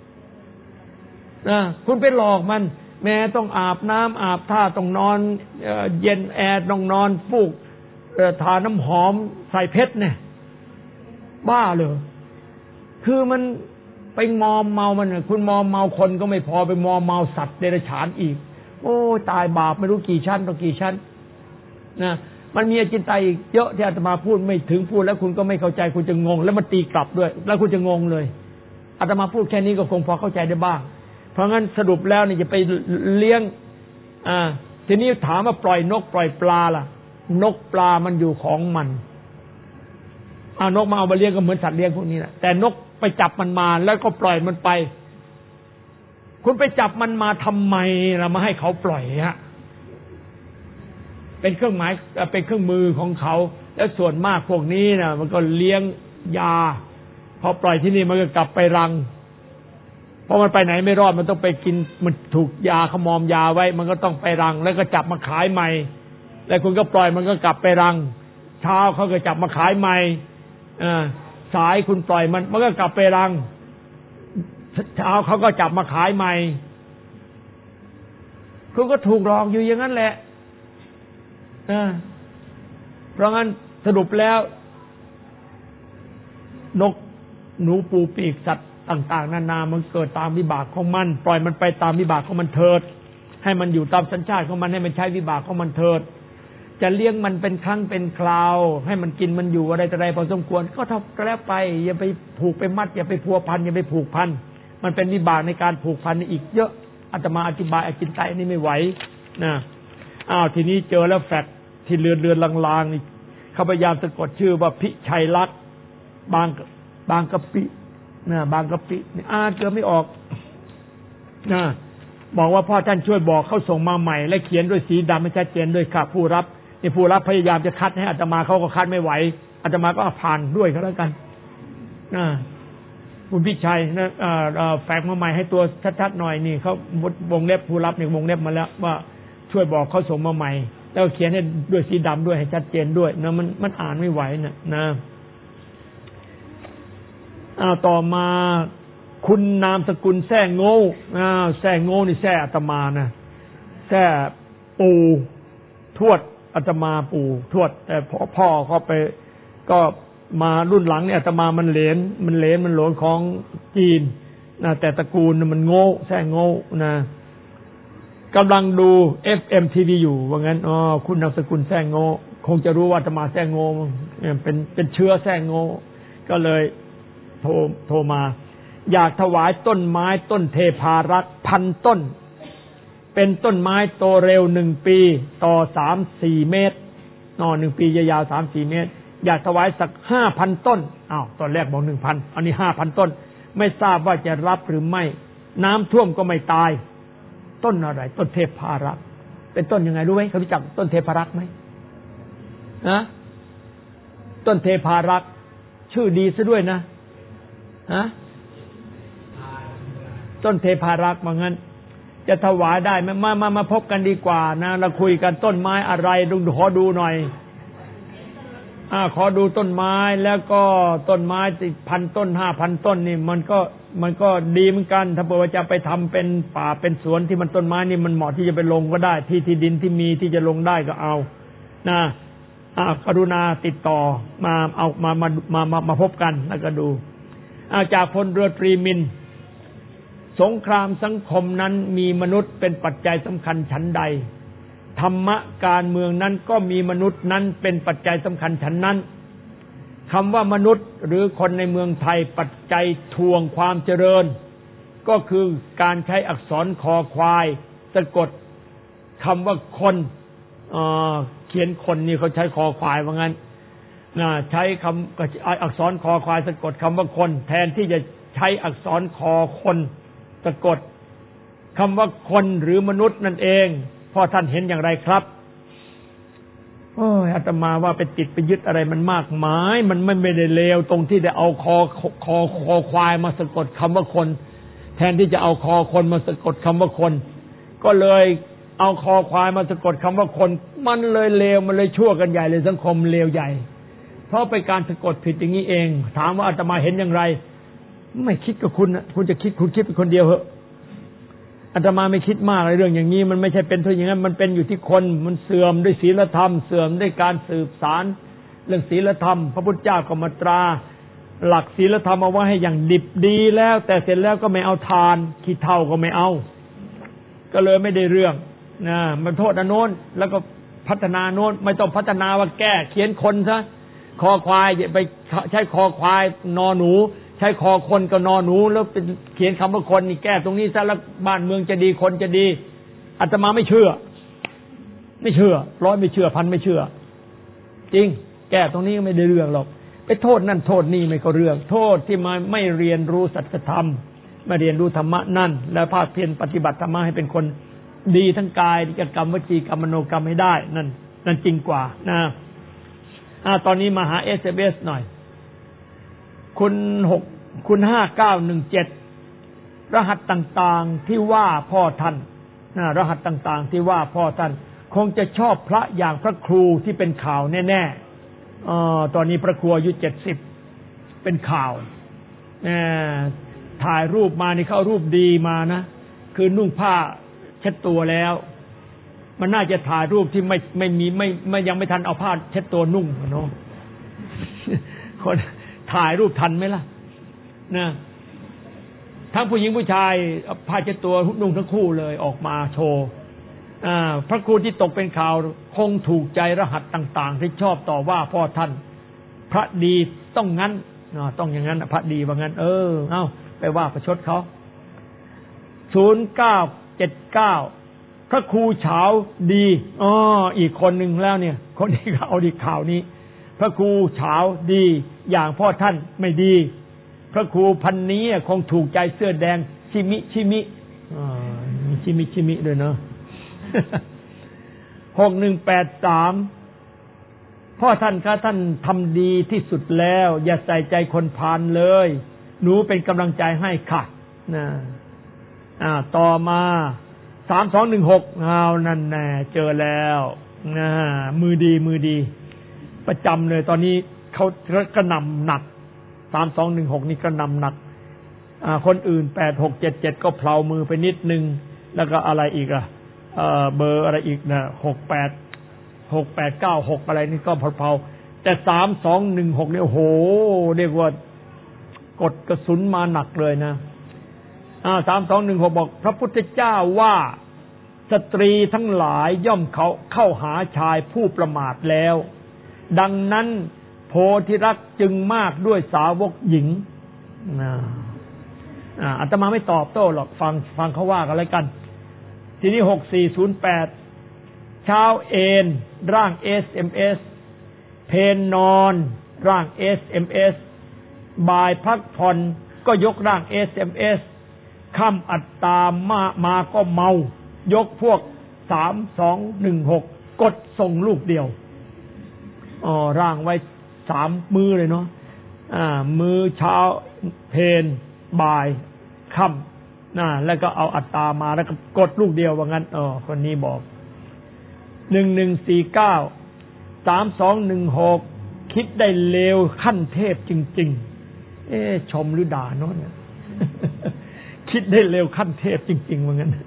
คุณไปหลอกมันแม้ต้องอาบน้ำอาบท่าต้องนอนเย็นแอร์ต้องนอนฟูกทาน้ำหอมใส่เพชรเนี่ยบ้าเหรอคือมันไปมอมเมามันคุณมอมเมาคนก็ไม่พอไปมอมเมาสัตว์เดรัจฉานอีกโอ้ตายบาปไม่รู้กี่ชั้นต่อกี่ชั้นนะมันมีอจินไตยอีกเยอะที่อาตมาพูดไม่ถึงพูดแล้วคุณก็ไม่เข้าใจคุณจะงงแล้วมันตีกลับด้วยแล้วคุณจะงงเลยอาตมาพูดแค่นี้ก็คงพอเข้าใจได้บ้างเพราะงั้นสรุปแล้วนี่จะไปเลี้ยงทีนี้ถามว่าปล่อยนกปล่อยปลาล่ะนกปลามันอยู่ของมันนกมาเอามาเลี้ยงก็เหมือนสัตว์เลี้ยงพวกนี้แหละแต่นกไปจับมันมาแล้วก็ปล่อยมันไปคุณไปจับมันมาทำไมล่ะมาให้เขาปล่อยฮะเป็นเครื่องหมายเป็นเครื่องมือของเขาแล้วส่วนมากพวกนี้นะมันก็เลี้ยงยาพอปล่อยที่นี่มันก็กลับไปรังเพราะมันไปไหนไม่รอดมันต้องไปกินมันถูกยาขมอมยาไว้มันก็ต้องไปรังแล้วก็จับมาขายใหม่แล้วคุณก็ปล่อยมันก็กลับไปรังเช้าเขาก็จับมาขายใหม่สายคุณปล่อยมันก็กลับไปรังเช้าเขาก็จับมาขายใหม่คุณก็ถูกหลอกอยู่อย่างนั้นแหละเพราะงั้นสรุปแล้วนกหนูปูปีกสัตว์ต่างๆนานามันเกิดตามวิบากของมันปล่อยมันไปตามวิบากของมันเถิดให้มันอยู่ตามสัญชาติของมันให้มันใช้วิบากของมันเถิดจะเลี้ยงมันเป็นครั้งเป็นคราวให้มันกินมันอยู่อะไรแต่ไรพอสมควรก็เท่าแล้วไปอย่าไปผูกไปมัดอย่าไปพัวพันอย่าไปผูกพันมันเป็นวิบากในการผูกพันอีกเยอะอาตมาอธิบายอจินไตยนี่ไม่ไหวนะทีนี้เจอแล้วแฟกที่เลือนลางๆนี่เขาพยายามสะกดชื่อว่าพิชัยลักษณ์บางกะปินะบางกะปินี่เกือบไม่ออกนะบอกว่าพ่อท่านช่วยบอกเขาส่งมาใหม่และเขียนด้วยสีดำให้ชัดเจนด้วยค่ะผู้รับนี่ผู้รับพยายามจะคัดให้อาตมาเขาก็คัดไม่ไหวอาตมาก็ผ่านด้วยก็แล้วกันคุณพิชัยนะแฝงมาใหม่ให้ตัวชัดๆหน่อยนี่เขาวงเล็บผู้รับนี่วงเล็บมาแล้วว่าช่วยบอกเขาส่งมาใหม่แล้วเขียนให้ด้วยสีดำด้วยให้ชัดเจนด้วยนะมันอ่านไม่ไหวนะต่อมาคุณนามสกุลแซ่โง่แซ่โง่นี่แซ่อาตมานะแซ่ปูทวดอาตมาปูทวดแต่พ่อเขาไปก็มารุ่นหลังเนี่ยอาตมามันเหลนมันหลงของจีนนะแต่ตระกูลมันโง่แซ่โง่นะกำลังดู FM TV อยู่ว่างั้นคุณนามสกุลแซ่โง่คงจะรู้ว่าอาตมาแซ่โง่เป็นเชื้อแซ่โง่ก็เลยโทรมาอยากถวายต้นไม้ต้นเทพารักษ์1,000 ต้นเป็นต้นไม้โตเร็ว1 ปีต่อ 3-4 เมตร1 ปียาวๆ 3-4 เมตรอยากถวายสัก 5,000 ต้นตอนแรกบอก 1,000 อันนี้ 5,000 ต้นไม่ทราบว่าจะรับหรือไม่น้ำท่วมก็ไม่ตายต้นอะไรต้นเทพารักษ์เป็นต้นยังไงรู้ไหมเขารู้จักต้นเทพารักษ์ไหมต้นเทพารักษ์ชื่อดีซะด้วยนะต้นเทพารักษ์ว่างั้นจะถวายได้ไหมมาพบกันดีกว่านะเราคุยกันต้นไม้อะไรขอดูหน่อยขอดูต้นไม้แล้วก็ต้นไม้1,000 ต้น 5,000 ต้นนี่มันก็ดีเหมือนกันถ้าเผื่อว่าจะไปทำเป็นป่าเป็นสวนที่มันต้นไม้นี่มันเหมาะที่จะไปลงก็ได้ที่ดินที่มีที่จะลงได้ก็เอานะกรุณาติดต่อมาพบกันแล้วก็ดูจากพลเรือตรีมินสงครามสังคมนั้นมีมนุษย์เป็นปัจจัยสำคัญฉันใดธรรมะการเมืองนั้นก็มีมนุษย์นั้นเป็นปัจจัยสำคัญฉันนั้นคำว่ามนุษย์หรือคนในเมืองไทยปัจจัยทวงความเจริญก็คือการใช้อักษรคอควายสะกดคำว่าคนเขียนคนนี่เขาใช้คอควายว่างั้นใช้คำอักษรคอควายสะกดคำว่าคนแทนที่จะใช้อักษรคอคนสะกดคำว่าคนหรือมนุษย์นั่นเองพ่อท่านเห็นอย่างไรครับอาตมาว่าไปติดไปยึดอะไรมันมากมายมันไม่ได้เลวตรงที่ได้เอาคอควายมาสะกดคำว่าคนแทนที่จะเอาคอคนมาสะกดคำว่าคนก็เลยเอาคอควายมาสะกดคำว่าคนมันเลยเลวมันเลยชั่วกันใหญ่เลยสังคมเลวใหญ่เพราะไปการสะกดผิดอย่างนี้เองถามว่าอาตมาเห็นอย่างไรไม่คิดกับคุณจะคิดคุณคิดเป็นคนเดียวเหอะอาตมาไม่คิดมากในเรื่องอย่างนี้มันไม่ใช่เป็นเพราะอย่างนั้นมันเป็นอยู่ที่คนมันเสื่อมด้วยศีลธรรมเสื่อมด้วยการสืบสารเรื่องศีลธรรมพระพุทธเจ้าก็มาตราหลักศีลธรรมเอาไว้ให้อย่างดิบดีแล้วแต่เสร็จแล้วก็ไม่เอาทานขี้เถ้าก็ไม่เอาก็เลยไม่ได้เรื่องมันโทษอันโน้นแล้วก็พัฒนาโน้นไม่ต้องพัฒนาว่าแก้เขียนคนซะคอควายอย่าไปใช้คอควายนอหนูใช้คอคนกับนอหนูแล้วเป็นเขียนคำว่าคนนี่แก้ตรงนี้ซะแล้วบ้านเมืองจะดีคนจะดีอาตมาไม่เชื่อร้อยไม่เชื่อพันไม่เชื่อจริงแก้ตรงนี้ก็ไม่ได้เรื่องหรอกไปโทษนั่นโทษนี่ไม่ก็เรื่องโทษที่มาไม่เรียนรู้สัจธรรมไม่เรียนรู้ธรรมะนั่นแล้วภาคเพียรปฏิบัติธรรมะให้เป็นคนดีทั้งกายกรรมวจีกรรมมโนกรรมให้ได้นั่นจริงกว่านะตอนนี้มาหา SMS หน่อยคุณ5917รหัสต่างๆที่ว่าพ่อท่านรหัสต่างๆที่ว่าพ่อท่านคงจะชอบพระอย่างพระครูที่เป็นข่าวแน่ๆตอนนี้พระครูอายุ70เป็นข่าวถ่ายรูปมานี่เข้ารูปดีมานะคือนุ่งผ้าเช็ดตัวแล้วมันน่าจะถ่ายรูปที่ไม่มีไม่ยังไม่ทันเอาผ้าเช็ดตัวนุ่งเนาะคนถ่ายรูปทันไหมล่ะนะทั้งผู้หญิงผู้ชายผ้าเช็ดตัวนุ่งทั้งคู่เลยออกมาโชว์พระครูที่ตกเป็นข่าวคงถูกใจรหัสต่างๆที่ชอบต่อว่าพ่อท่านพระดีต้องงั้นต้องอย่างนั้นพระดีว่างั้นเอาไปว่าประชดเขา0979พระครูเฉาดีอีกคนหนึ่งแล้วเนี่ยคนที่เอาดีข่าวนี้พระครูเฉาดีอย่างพ่อท่านไม่ดีพระครูพันนี้คงถูกใจเสื้อแดงชิมิมีชิมิด้วยเนาะ6183พ่อท่านคะท่านทำดีที่สุดแล้วอย่าใส่ใจคนพาลเลยหนูเป็นกำลังใจให้ค่ะต่อมา3216นั่นแน่เจอแล้วมือดีประจำเลยตอนนี้เขากระหน่ำหนัก3216นี่กระหน่ำหนักคนอื่น8677ก็เพลามือไปนิดนึงแล้วก็อะไรอีกเบอร์อะไรอีกนะ6896อะไรนี่ก็เพลาแต่3216นี่โอ้โหเรียกว่ากดกระสุนมาหนักเลยนะ3216บอกพระพุทธเจ้าว่าสตรีทั้งหลายย่อมเข้าหาชายผู้ประมาทแล้วดังนั้นโพธิรักจึงมากด้วยสาวกหญิงอาตมาไม่ตอบโต้หรอกฟังเขาว่ากันแล้วกันทีนี้6408เช้าเอนร่าง SMS เพนนอนร่าง SMS บ่ายพักผ่อนก็ยกร่าง SMS ค่ำอัตตามาก็เมายกพวก3216กดส่งลูกเดียวร่างไว้3มือเลยเนาะมือเช้าเพนบ่ายค่ำแล้วก็เอาอัตตามาแล้วก็กดลูกเดียวว่างั้นคนนี้บอก1149 3216คิดได้เลวขั้นเทพจริงๆชมหรือด่าเนาะเนี่ย คิดได้เร็วขั้นเทพจริงๆว่างั้น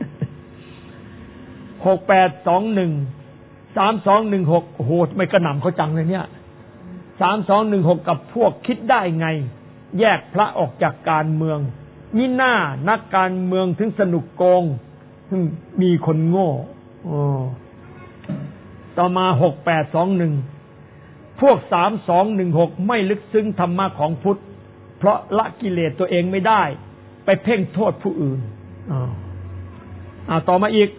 6821 3216โอ้โหไม่กระหน่ำเขาจังเลยเนี่ย3216กับพวกคิดได้ไงแยกพระออกจากการเมืองมิน่านักการเมืองถึงสนุกโกงมีคนโง่ต่อมา6821พวก3216ไม่ลึกซึ้งธรรมะของพุทธเพราะละกิเลสตัวเองไม่ได้ไปเพ่งโทษผู้อื่นต่อมาอีก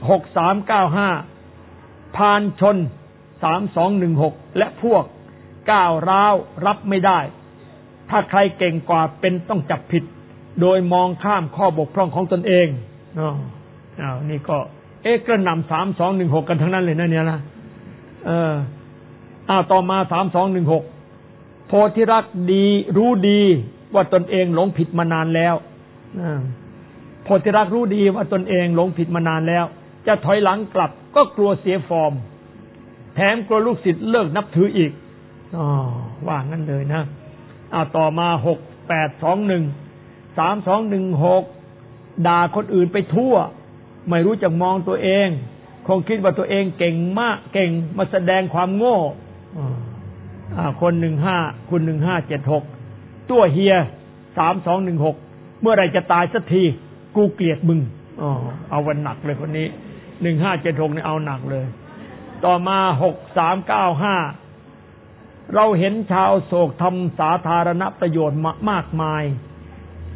6395พานชน3216และพวกก้าวร้าวรับไม่ได้ถ้าใครเก่งกว่าเป็นต้องจับผิดโดยมองข้ามข้อบกพร่องของตนเองนี่ก็กระหน่ำ3216กันทั้งนั้นเลยนะเนี่ยนะต่อมา3216โพธิรักดีรู้ดีว่าตนเองหลงผิดมานานแล้วโพธิรักรู้ดีว่าตนเองหลงผิดมานานแล้วจะถอยหลังกลับก็กลัวเสียฟอร์มแถมกลัวลูกศิษย์เลิกนับถืออีกว่างั้นเลยนะต่อมา6821 3216ด่าคนอื่นไปทั่วไม่รู้จักมองตัวเองคงคิดว่าตัวเองเก่งมากเก่งมาแสดงความโง่คน15คุณ1576ตัวเฮีย3216เมื่อไรจะตายสักทีกูเกลียดมึงเอาวันหนักเลยคนนี้1576นี่เอาหนักเลยต่อมา6395เราเห็นชาวโศกทำสาธารณประโยชน์มากมาย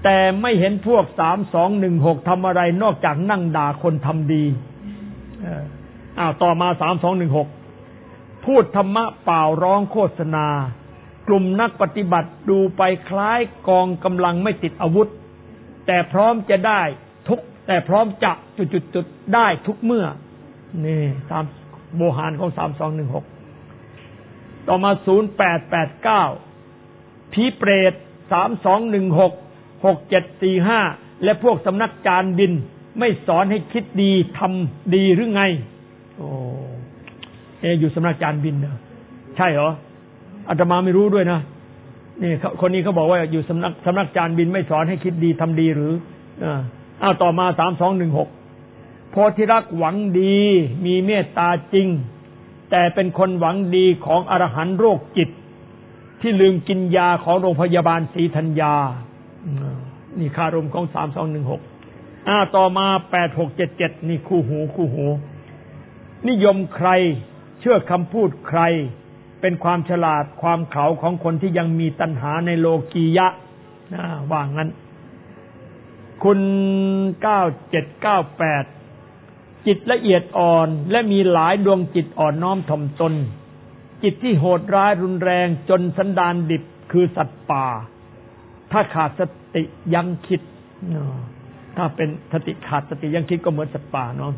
แต่ไม่เห็นพวก3216ทำอะไรนอกจากนั่งด่าคนทำดีต่อมา3216พูดธรรมะเปล่าร้องโฆษณากลุ่มนักปฏิบัติดูไปคล้ายกองกำลังไม่ติดอาวุธแต่พร้อมจะได้แต่พร้อมจะจุดๆได้ทุกเมื่อนี่ตามโบหารของ3216ต่อมา0889ผีเปรต3216 6745และพวกสำนักจารย์บินไม่สอนให้คิดดีทำดีหรือไงอยู่สำนักจารย์บินนะใช่เหรออาตมาไม่รู้ด้วยนะนี่คนนี้เขาบอกว่าอยู่สำนักจารย์บินไม่สอนให้คิดดีทำดีหรือต่อมา3216โพธิรักษ์หวังดีมีเมตตาจริงแต่เป็นคนหวังดีของอรหันต์โรคจิตที่ลืมกินยาของโรงพยาบาลศรีธัญญานี่คารมของ3216ต่อมา8677นี่คู่หูนิยมใครเชื่อคำพูดใครเป็นความฉลาดความเขลาของคนที่ยังมีตัณหาในโลกียะว่างั้นคุณ9798จิตละเอียดอ่อนและมีหลายดวงจิตอ่อนน้อมถ่อมตนจิตที่โหดร้ายรุนแรงจนสันดานดิบคือสัตว์ป่าถ้าขาดสติยั้งคิดถ้าเป็นสติขาดสติยั้งคิดก็เหมือนสัตว์ป่าเนาะ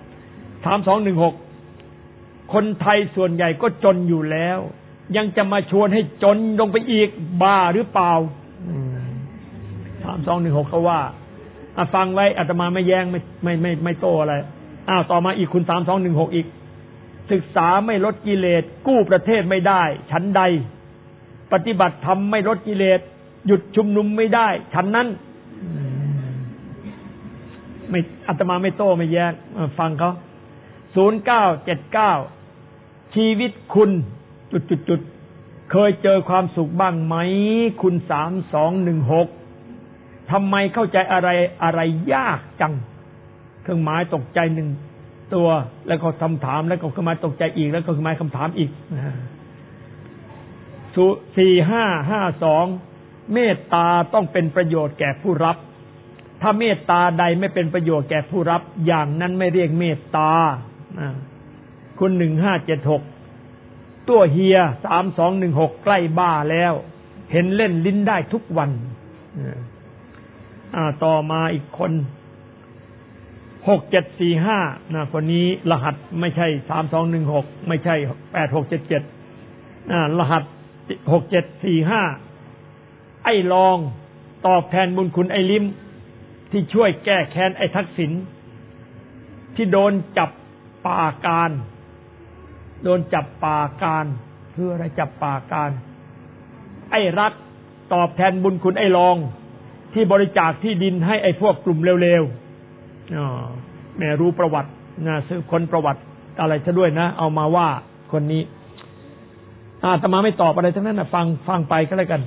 3216คนไทยส่วนใหญ่ก็จนอยู่แล้วยังจะมาชวนให้จนลงไปอีกบ้าหรือเปล่า3216เขาว่าฟังไว้อาตมาไม่แย้งไม่โต้อะไรต่อมาอีกคุณ3216อีกศึกษาไม่ลดกิเลสกู้ประเทศไม่ได้ฉันใดปฏิบัติธรรมไม่ลดกิเลสหยุดชุมนุมไม่ได้ฉันนั้นไม่อาตมาไม่โต้ไม่แย้งฟังเขา0979ชีวิตคุณจุดเคยเจอความสุขบ้างไหมคุณ3216ทำไมเข้าใจอะไรยากจังเครื่องหมายตกใจหนึ่งตัวแล้วก็คำถามแล้วก็เครื่องหมายตกใจอีกแล้วก็เครื่องหมายคำถามอีก4552เมตตาต้องเป็นประโยชน์แก่ผู้รับถ้าเมตตาใดไม่เป็นประโยชน์แก่ผู้รับอย่างนั้นไม่เรียกเมตตาคุณ1576ตัวเฮีย3216ใกล้บ้าแล้วเห็นเล่นลิ้นได้ทุกวันต่อมาอีกคน6745คนนี้รหัสไม่ใช่3216ไม่ใช่8677รหัส6745ไอ้ลองตอบแทนบุญคุณไอ้ลิ้มที่ช่วยแก้แค้นไอ้ทักษิณที่โดนจับป่าการคืออะไรจับป่าการไอ้รักตอบแทนบุญคุณไอ้ลองที่บริจาคที่ดินให้ไอ้พวกกลุ่มเร็วๆแม่รู้ประวัติสืบค้นประวัติอะไรซะด้วยนะเอามาว่าคนนี้อาตมาไม่ตอบอะไรทั้งนั้นนะฟังไปก็แล้วกัน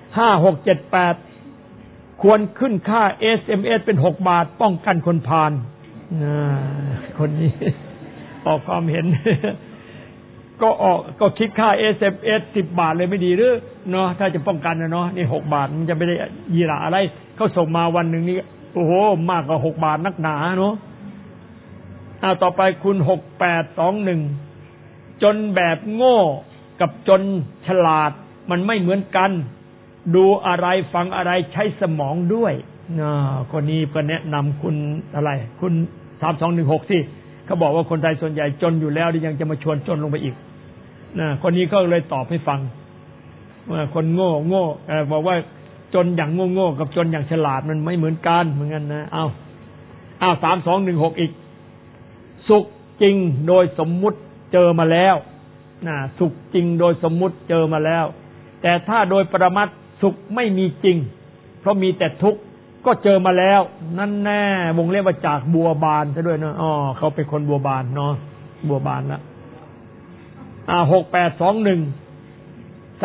5678ควรขึ้นค่า SMS เป็น6 บาทป้องกันคนพาลคนนี้ออกความเห็นก็คิดค่า SMS 10 บาทเลยไม่ดีหรือเนาะถ้าจะป้องกันนะเนาะนี่6 บาทมันจะไม่ได้ยีหร่าอะไรเขาส่งมาวันหนึ่งนี่โอ้โหมากกว่า6 บาทนักหนาเนาะต่อไปคุณ6821จนแบบโง่กับจนฉลาดมันไม่เหมือนกันดูอะไรฟังอะไรใช้สมองด้วยคนนี้ก็แนะนำคุณอะไรคุณ3216สิเขาบอกว่าคนไทยส่วนใหญ่จนอยู่แล้วยังจะมาชวนจนลงไปอีกคนนี้ก็เลยตอบให้ฟังว่าคนโง่บอกว่าจนอย่างโง่กับจนอย่างฉลาดมันไม่เหมือนกันเหมือนกันนะ3216อีกสุขจริงโดยสมมุติเจอมาแล้วสุขจริงโดยสมมุติเจอมาแล้วแต่ถ้าโดยปรมัตถ์สุขไม่มีจริงเพราะมีแต่ทุกข์ก็เจอมาแล้วนั่นแน่วงเล็บว่าจากบัวบานซะด้วยนะเขาเป็นคนบัวบานเนาะบัวบานละ6821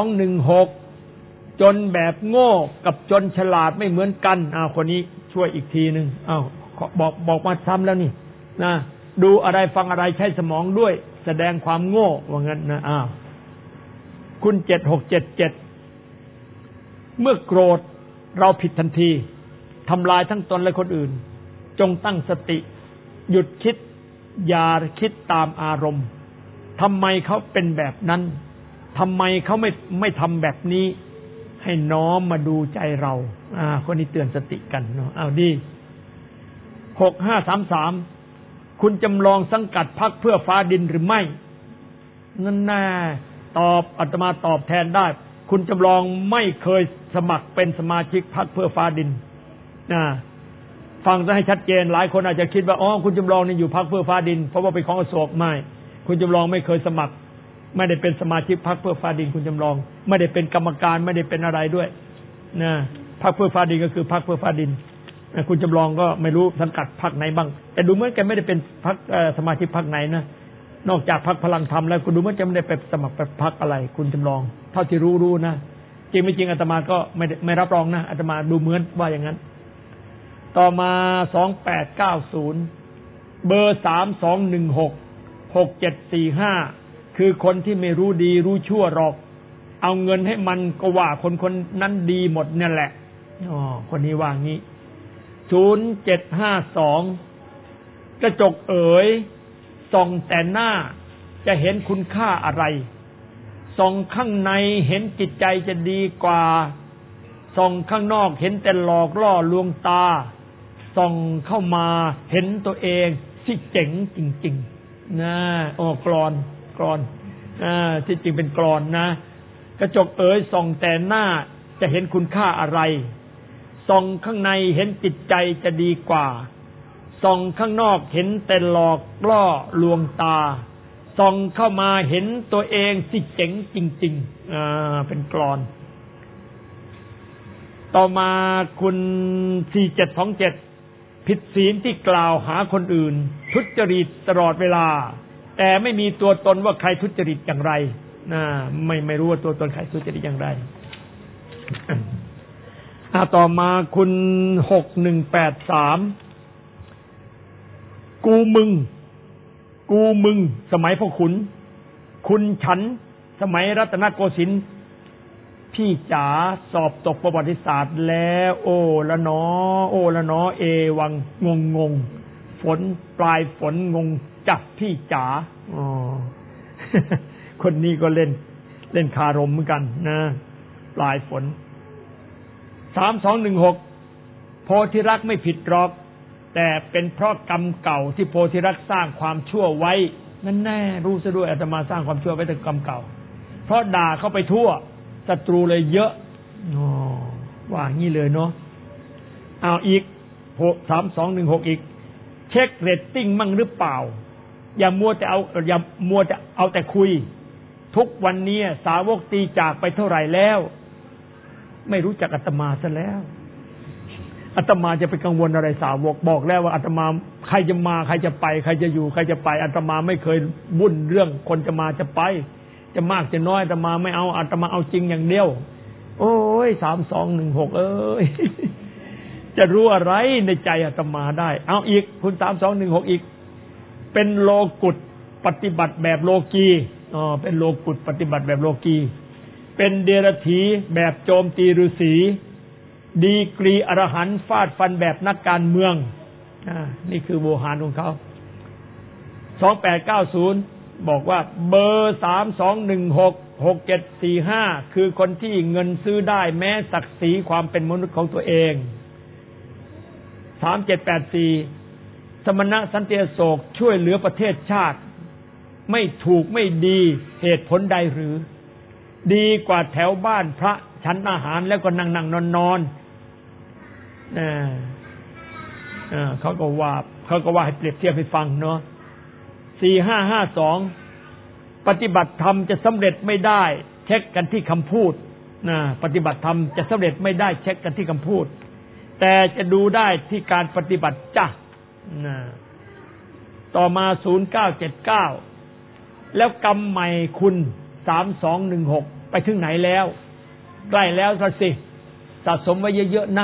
3216จนแบบโง่กับจนฉลาดไม่เหมือนกันคนนี้ช่วยอีกทีนึงบอกมาซ้ำแล้วนี่นะดูอะไรฟังอะไรใช้สมองด้วยแสดงความโง่ว่างั้นนะคุณ7677เมื่อโกรธเราผิดทันทีทำลายทั้งตนและคนอื่นจงตั้งสติหยุดคิดอย่าคิดตามอารมณ์ทำไมเขาเป็นแบบนั้นทำไมเขาไม่ทำแบบนี้ให้น้อมมาดูใจเราคนนี้เตือนสติกันเนาะเอาดี6533คุณจำลองสังกัดพรรคเพื่อฟ้าดินหรือไม่นั่นแน่ตอบอาตมาตอบแทนได้คุณจำลองไม่เคยสมัครเป็นสมาชิกพรรคเพื่อฟ้าดินฟังซะให้ชัดเจนหลายคนอาจจะคิดว่าอ๋อคุณจำลองนี่อยู่พรรคเพื่อฟ้าดินเพราะว่าเป็นของอโศกไม่คุณจำลองไม่เคยสมัครไม่ได้เป็นสมาชิกพรรคเพื่อฟ้าดินคุณจำลองไม่ได้เป็นกรรมการไม่ได้เป็นอะไรด้วยนะพรรคเพื่อฟ้าดินก็คือพรรคเพื่อฟ้าดินคุณจำลองก็ไม่รู้สังกัดพรรคไหนบ้างแต่ดูเหมือนแกไม่ได้เป็นพรรคสมาชิกพรรคไหนนะนอกจากพรรคพลังธรรมแล้วคุณดูเหมือนจะไม่ได้ไปสมัครพรรคอะไรคุณจำลองเท่าที่รู้นะจริงไม่จริงอาตมาก็ไม่รับรองนะอาตมาดูเหมือนว่าอย่างนั้นต่อมา2890เบอร์32166745คือคนที่ไม่รู้ดีรู้ชั่วหรอกเอาเงินให้มันก็ว่าคนนั้นดีหมดนั่นแหละคนนี้ว่างี้0752กระจกเอ๋ยส่องแต่หน้าจะเห็นคุณค่าอะไรส่องข้างในเห็นจิตใจจะดีกว่าส่องข้างนอกเห็นแต่หลอกล่อลวงตาส่องเข้ามาเห็นตัวเองที่เจ๋งจริงๆนะกลอนที่จริงเป็นกลอนนะกระจกเอ๋ยส่องแต่หน้าจะเห็นคุณค่าอะไรส่องข้างในเห็นจิตใจจะดีกว่าส่องข้างนอกเห็นแต่หลอกล่อลวงตาส่องเข้ามาเห็นตัวเองที่เจ๋งจริงๆเป็นกลอนต่อมาคุณ4727ผิดศีลที่กล่าวหาคนอื่นทุจริตตลอดเวลาแต่ไม่มีตัวตนว่าใครทุจริตอย่างไรไม่รู้ว่าตัวตนใครทุจริตอย่างไรต่อมาคุณ6183กูมึงสมัยพ่อขุนคุณฉันสมัยรัตนโกสินทร์พี่จ๋าสอบตกประวัติศาสตร์แล้วโอ้ละนอเอวังงงฝนปลายฝนงงจับพี่จ๋าคนนี้ก็เล่นคารมเหมือนกันนะปลายฝน3216โพธิรักษ์ไม่ผิดหรอกแต่เป็นเพราะกรรมเก่าที่โพธิรักษ์สร้างความชั่วไว้นั่นแน่รู้ซะด้วยอาตมาสร้างความชั่วไว้แต่กรรมเก่าเพราะด่าเข้าไปทั่วศัตรูเลยเยอะว่างี้เลยเนาะเอาอีก3216อีกเช็คเรตติ้งมั่งหรือเปล่าอย่ามัวแต่เอาแต่คุยทุกวันนี้สาวกตีจากไปเท่าไหร่แล้วไม่รู้จักอาตมาซะแล้วอาตมาจะไปกังวลอะไรสาวกบอกแล้วว่าอาตมาใครจะมาใครจะไปใครจะอยู่ใครจะไปอาตมาไม่เคยวุ่นเรื่องคนจะมาจะไปจะมากจะน้อยอาตมาไม่เอาอาตมาเอาจริงอย่างเดียวโอ้ย3216เอ้ยจะรู้อะไรในใจอาตมาได้เอาอีกคุณ3216อีกเป็นโลกุตปฏิบัติแบบโลกีเป็นโลกุตปฏิบัติแบบโลกีเป็นเดรัจฉีแบบโจมตีฤาษีดีกรีอรหันต์ฟาดฟันแบบนักการเมืองนี่คือโวหารของเขา2890บอกว่าเบอร์32166745คือคนที่เงินซื้อได้แม้ศักดิ์ศรีความเป็นมนุษย์ของตัวเอง3784สมณะสันติอโศกช่วยเหลือประเทศชาติไม่ถูกไม่ดีเหตุผลใดหรือดีกว่าแถวบ้านพระฉันอาหารแล้วก็นั่งนอนเขาก็ว่าให้เปรียบเทียบให้ฟังเนาะ4552ปฏิบัติธรรมจะสำเร็จไม่ได้เช็คกันที่คำพูดปฏิบัติธรรมจะสำเร็จไม่ได้เช็คกันที่คำพูดแต่จะดูได้ที่การปฏิบัติจ้ะต่อมา0979แล้วกรรมใหม่คุณ3216ไปถึงไหนแล้วใกล้แล้วสิสะสมไว้เยอะๆนะ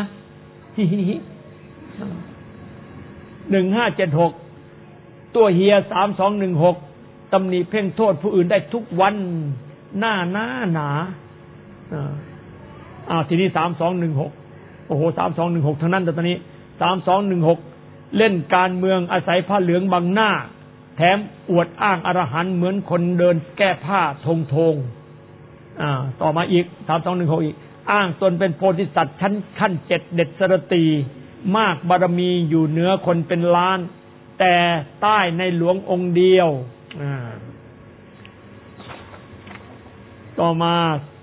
1576ตัวเฮีย3216ตำหนิเพ่งโทษผู้อื่นได้ทุกวันหน้าทีนี้3216 โอ้โห3216ทั้งนั้นแต่ตอนนี้3216เล่นการเมืองอาศัยผ้าเหลืองบังหน้าแถมอวดอ้างอรหันต์เหมือนคนเดินแก้ผ้าทงต่อมาอีก3216อีกอ้างตนเป็นโพธิสัตว์ชั้นขั้น7เด็ดสรตีมากบารมีอยู่เหนือคนเป็นล้านแต่ใต้ในหลวงองค์เดียวต่อมา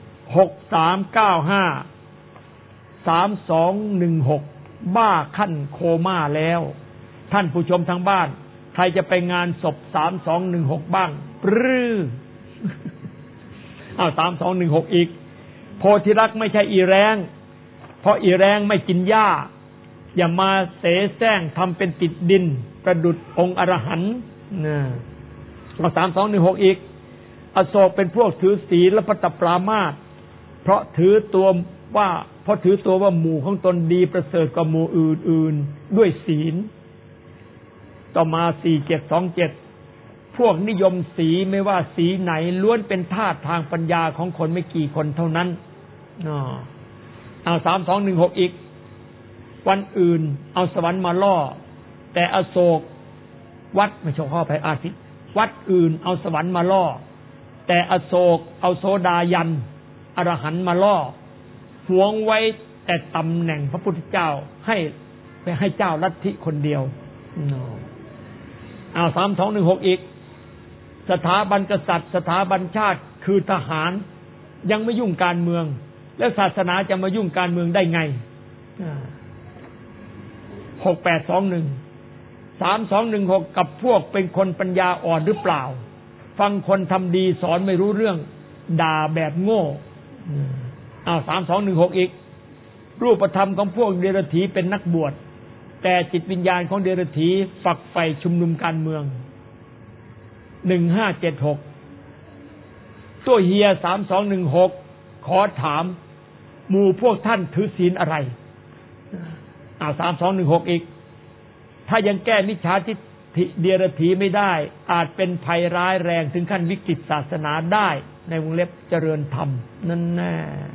6395 3216บ้าขั้นโคม่าแล้วท่านผู้ชมทางบ้านใครจะไปงานศพ3216บ้างปรื้อ3216อีกโพธิรักษ์ไม่ใช่อีแรงเพราะอีแรงไม่กินหญ้าอย่ามาเสแสร้งทำเป็นติดดินประดุจองค์อรหันต์3216อีกอโศกเป็นพวกถือศีลพัตตปรามาสเพราะถือตัวว่าหมู่ของตนดีประเสริฐกว่าหมู่อื่นๆด้วยศีลต่อมา4727พวกนิยมสีไม่ว่าสีไหนล้วนเป็นธาตุทางปัญญาของคนไม่กี่คนเท่านั้น3216อีกวันอื่นเอาสวรรค์มาล่อแต่อโศกวัดไม่ใช่ข้อไปอาทิตย์วัดอื่นเอาสวรรค์มาล่อแต่อโศกเอาโสดายันอรหันต์มาล่อหวงไว้แต่ตำแหน่งพระพุทธเจ้าให้เจ้าลัทธิคนเดียว3216อีกสถาบันกษัตริย์สถาบันชาติคือทหารยังไม่ยุ่งการเมืองและศาสนาจะมายุ่งการเมืองได้ไง6821 3216กับพวกเป็นคนปัญญาอ่อนหรือเปล่าฟังคนทำดีสอนไม่รู้เรื่องด่าแบบโง่3216อีกรูปธรรมของพวกเดรัจฉีเป็นนักบวชแต่จิตวิญญาณของเดรัจฉีฝักใฝ่ชุมนุมการเมือง1576ตัวเฮีย3216ขอถามหมู่พวกท่านถือศีลอะไร3216อีกถ้ายังแก้มิจฉาทิฏฐิเดรัจฉีไม่ได้อาจเป็นภัยร้ายแรงถึงขั้นวิกฤตศาสนาได้ในวงเล็บเจริญธรรมนั่นแน่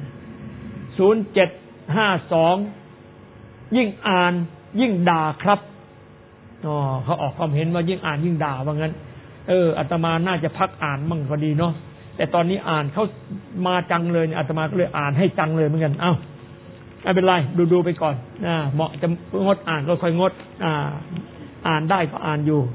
0752ยิ่งอ่านยิ่งด่าครับเขาออกความเห็นว่ายิ่งอ่านยิ่งด่าว่างั้นอาตมาน่าจะพักอ่านมั่งก็ดีเนาะแต่ตอนนี้อ่านเขามาจังเลยอาตมาก็เลยอ่านให้จังเลยเหมือนกันไม่เป็นไรดูไปก่อนเหมาะจะงดอ่านก็ค่อยงดอ่านได้ก็อ่านอยู่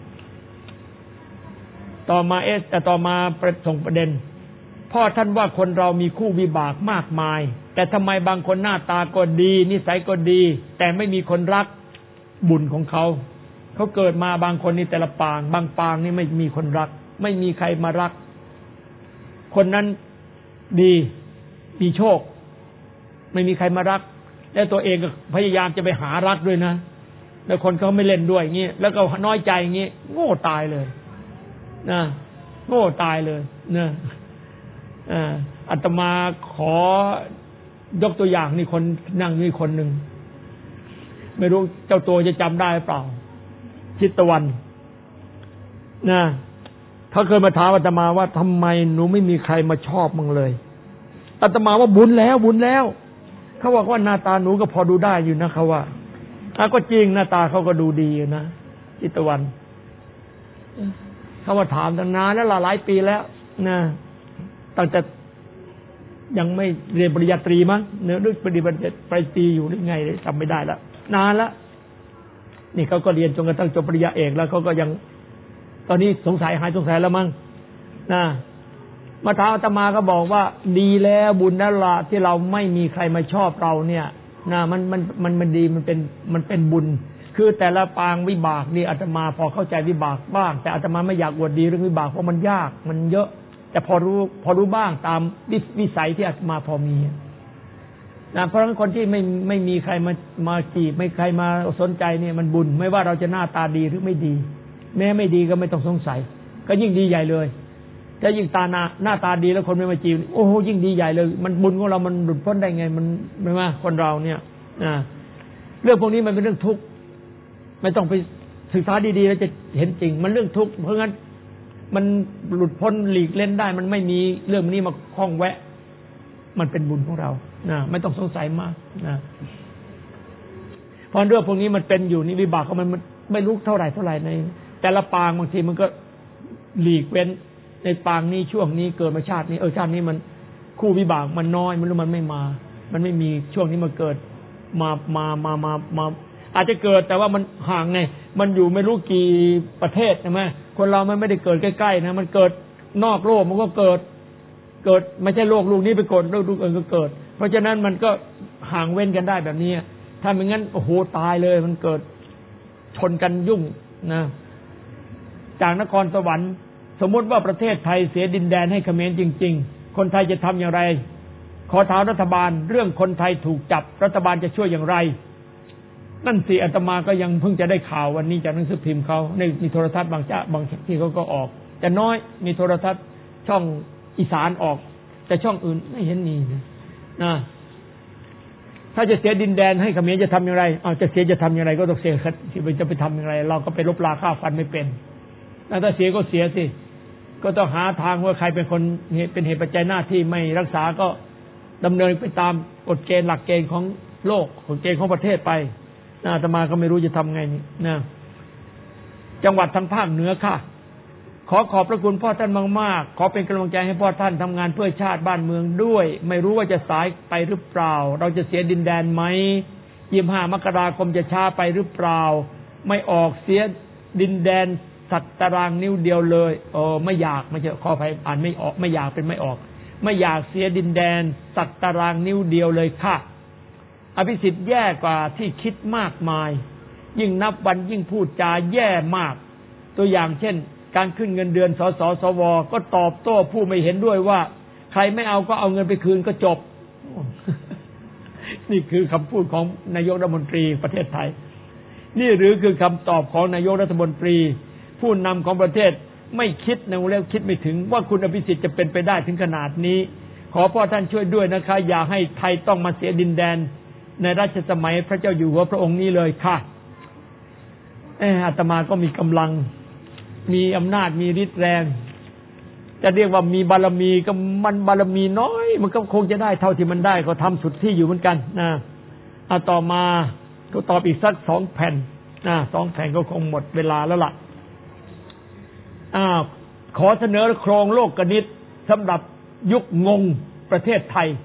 ต่อมาส่งประเด็นพ่อท่านว่าคนเรามีคู่วิบากมากมายแต่ทำไมบางคนหน้าตาก็ดีนิสัยก็ดีแต่ไม่มีคนรักบุญของเขาเกิดมาบางคนนี่แต่ละปางบางปางนี่ไม่มีคนรักไม่มีใครมารักคนนั้นดีมีโชคไม่มีใครมารักแล้วตัวเองก็พยายามจะไปหารักด้วยนะแล้วคนเขาไม่เล่นด้วยอย่างงี้แล้วก็น้อยใจอย่างงี้โง่ตายเลยนะโง่ตายเลยนะอาตมาขอยกตัวอย่างนี่คนนั่งนี่คนหนึ่งไม่รู้เจ้าตัวจะจำได้เปล่าจิตวันนะเขาเคยมาถามอาตมาว่าทำไมหนูไม่มีใครมาชอบมึงเลยอาตมาว่าบุญแล้วเขาบอกว่าหน้าตาหนูก็พอดูได้อยู่นะเขาว่าก็จริงหน้าตาเขาก็ดูดีอยู่นะจิตวันเขามาถามตั้งนานแล้วหลายปีแล้วนะตั้งแต่ยังไม่เรียนปริญญาตรีมั้งเนื้อปริญญาตรีอยู่หรือไงจำไม่ได้แล้วนานแล้วนี่เขาก็เรียนจนกระทั่งจบปริญญาเอกแล้วเขาก็ยังตอนนี้หายสงสัยแล้วมั้งนะมาถามอาตมาก็บอกว่าดีแล้วบุญนั่นละที่เราไม่มีใครมาชอบเราเนี่ยนะมันดีมันเป็นบุญคือแต่ละปางวิบากนี่อาตมาพอเข้าใจวิบากบ้างแต่อาตมาไม่อยากอวดดีเรื่องวิบากเพราะมันยากมันเยอะแต่พอรู้บ้างตามวิสัยที่อาตมาพอมีนะเพราะฉะนั้นคนที่ไม่มีใครมาจีบไม่ใครมาสนใจเนี่ยมันบุญไม่ว่าเราจะหน้าตาดีหรือไม่ดีแม้ไม่ดีก็ไม่ต้องสงสัยก็ยิ่งดีใหญ่เลยถ้ายิ่งหน้าตาดีแล้วคนไม่มาจีบโอ้โหยิ่งดีใหญ่เลยมันบุญของเรามันหลุดพ้นได้ไงมันไม่ว่าคนเราเนี่ยเรื่องพวกนี้มันเป็นเรื่องทุกข์ไม่ต้องไปศึกษาดีๆแล้วจะเห็นจริงมันเรื่องทุกข์เพราะงั้นมันหลุดพ้นหลีกเล่นได้มันไม่มีเรื่องนี้มาคล้องแวะมันเป็นบุญของเราไม่ต้องสงสัยมากราะเรื่องพวกนี้มันเป็นอยู่นี่วิบากของมันไม่รู้เท่าไหร่ในแต่ละปางบางทีมันก็หลีกเว้นในปางนี้ช่วงนี้เกิดมาชาตินี้ชาตินี้มันคู่วิบากมันน้อยมันรู้มันไม่มามันไม่มีช่วงนี้มาเกิดมาอาจจะเกิดแต่ว่ามันห่างไงมันอยู่ไม่รู้กี่ประเทศใช่ไหมคนเรามันไม่ได้เกิดใกล้ๆนะมันเกิดนอกโลกมันก็เกิดไม่ใช่โลกลูกนี้ไปเกิดโลกอื่นก็เกิดเพราะฉะนั้นมันก็ห่างเว้นกันได้แบบนี้ถ้าไม่งั้นโอ้โหตายเลยมันเกิดชนกันยุ่งนะจากนครสวรรค์สมมติว่าประเทศไทยเสียดินแดนให้เขมรจริงๆคนไทยจะทำอย่างไรขอถามรัฐบาลเรื่องคนไทยถูกจับรัฐบาลจะช่วยอย่างไรนั่นสิอาตมาก็ยังเพิ่งจะได้ข่าววันนี้จากหนังสือพิมพ์เขาในมีโทรทัศน์บางที่เขาก็ออกแต่น้อยมีโทรทัศน์ช่องอีสานออกแต่ช่องอื่นไม่เห็นมีนะถ้าจะเสียดินแดนให้เขมรจะทำอย่างไรจะเสียจะทำอย่างไรก็ต้องเสียจะไปทำอย่างไรเราก็ไปลบราฆ่าฟันไม่เป็นถ้าเสียก็เสียสิก็ต้องหาทางว่าใครเป็นคนเป็นเหตุปัจจัยหน้าที่ไม่รักษาก็ดำเนินไปตามกฎเกณฑ์หลักเกณฑ์ของโลกกฎเกณฑ์ของประเทศไปอาตมาก็ไม่รู้จะทำไงนี่นะจังหวัดทางภาคเหนือค่ะขอบพระคุณพ่อท่านมากๆขอเป็นกำลังใจให้พ่อท่านทำงานเพื่อชาติบ้านเมืองด้วยไม่รู้ว่าจะสายไปหรือเปล่าเราจะเสียดินแดนไหม25 มกราคมจะช้าไปหรือเปล่าไม่ออกเสียดินแดนสัตว์ตารางนิ้วเดียวเลยไม่อยากไม่ใช่ขออภัยอ่านไม่ออกไม่อยากเป็นไม่ออกไม่อยากเสียดินแดนสัตว์ตารางนิ้วเดียวเลยค่ะอภิสิทธิ์แย่กว่าที่คิดมากมายยิ่งนับวันยิ่งพูดจาแย่มากตัวอย่างเช่นการขึ้นเงินเดือนสสสวก็ตอบโต้ผู้ไม่เห็นด้วยว่าใครไม่เอาก็เอาเงินไปคืนก็จบ นี่คือคำพูดของนายกรัฐมนตรีประเทศไทยนี่หรือคือคำตอบของนายกรัฐมนตรีผู้นำของประเทศไม่คิดนะแล้วคิดไม่ถึงว่าคุณอภิสิทธิ์จะเป็นไปได้ถึงขนาดนี้ขอพ่อท่านช่วยด้วยนะคะอย่าให้ไทยต้องมาเสียดินแดนในรัชสมัยพระเจ้าอยู่หัวพระองค์นี้เลยค่ะอาตมาก็มีกำลังมีอำนาจมีฤทธิ์แรงจะเรียกว่ามีบารมีก็มันบารมีน้อยมันก็คงจะได้เท่าที่มันได้ก็ทำสุดที่อยู่เหมือนกันนะต่อมาก็ตอบอีกสัก2 แผ่น2 แผ่นก็คงหมดเวลาแล้วล่ะขอเสนอโครงโลกนิตสำหรับยุคงงประเทศไทย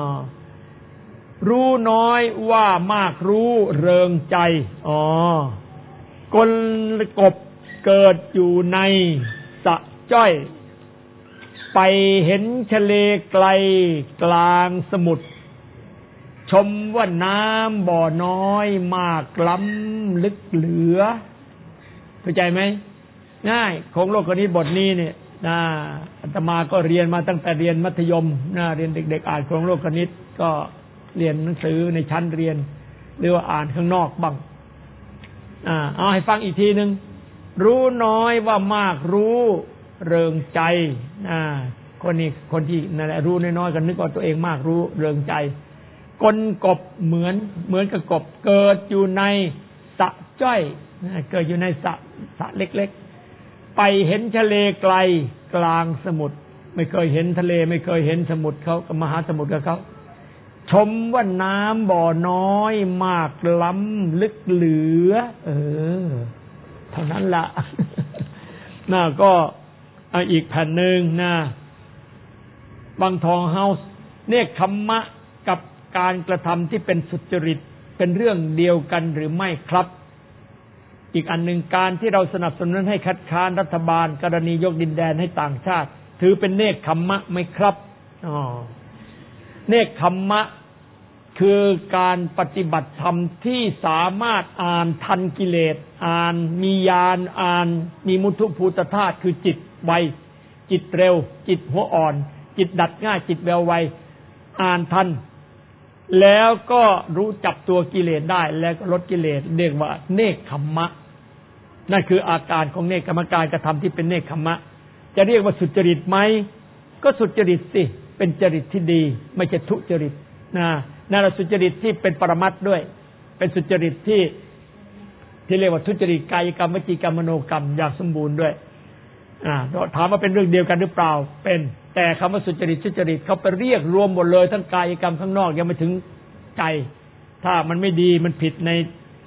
รู้น้อยว่ามากรู้เริงใจกลกบเกิดอยู่ในสะจ้อยไปเห็นทะเลไกลกลางสมุทรชมว่าน้ำบ่อน้อยมากล้ำลึกเหลือเข้าใจไหมง่ายของโลกนี้บทนี้เนี่ยอาตมาก็เรียนมาตั้งแต่เรียนมัธยมเรียนเด็กๆอ่านของโลกนิตก็เรียนหนังสือในชั้นเรียนหรือว่าอ่านข้างนอกบ้างเอาให้ฟังอีกทีนึงรู้น้อยว่ามากรู้เริงใจคนที่นั่นแหละรู้น้อยๆก็นึกว่าตัวเองมากรู้เริงใจกลกบเหมือนกับกบเกิดอยู่ในสะจ้อยเกิดอยู่ในสระเล็กๆไปเห็นทะเลไกลกลางสมุทรไม่เคยเห็นทะเลไม่เคยเห็นสมุทรเขามหาสมุทรกับเขาชมว่าน้ำบ่อน้อยมากล้ำลึกเหลือเท่านั้นละก็อีกแผ่นหนึ่งบางทองเฮาส์เนกขัมมะกับการกระทำที่เป็นสุจริตเป็นเรื่องเดียวกันหรือไม่ครับอีกอันหนึ่งการที่เราสนับสนุนให้คัดค้านรัฐบาลกรณียกดินแดนให้ต่างชาติถือเป็นเนกขัมมะไหมครับเนกขัมมะคือการปฏิบัติธรรมที่สามารถอ่านทันกิเลสมีญาณมีมุทุภูตธาตุคือจิตไวจิตเร็วจิตหัวอ่อนจิตดัดง่ายจิตแววไวอ่านทันแล้วก็รู้จับตัวกิเลสได้แล้วก็ลดกิเลสเรียกว่าเนกขัมมะนั่นคืออาการของเนกขัมมะการกระทำที่เป็นเนกขัมมะจะเรียกว่าสุจริตไหมก็สุจริตสิเป็นจริตที่ดีไม่ใช่ทุจริตนั่นแหละสุจริตที่เป็นปรมัตถ์ด้วยเป็นสุจริตที่เรียกว่าทุจริตกายกรรมวจีกรรมมโนกรรมอย่างสมบูรณ์ด้วยถามว่าเป็นเรื่องเดียวกันหรือเปล่าเป็นแต่คำว่าสุจริตทุจริตเขาไปเรียกรวมหมดเลยทั้งกายกรรมข้างนอกยังไม่ถึงใจถ้ามันไม่ดีมันผิดใน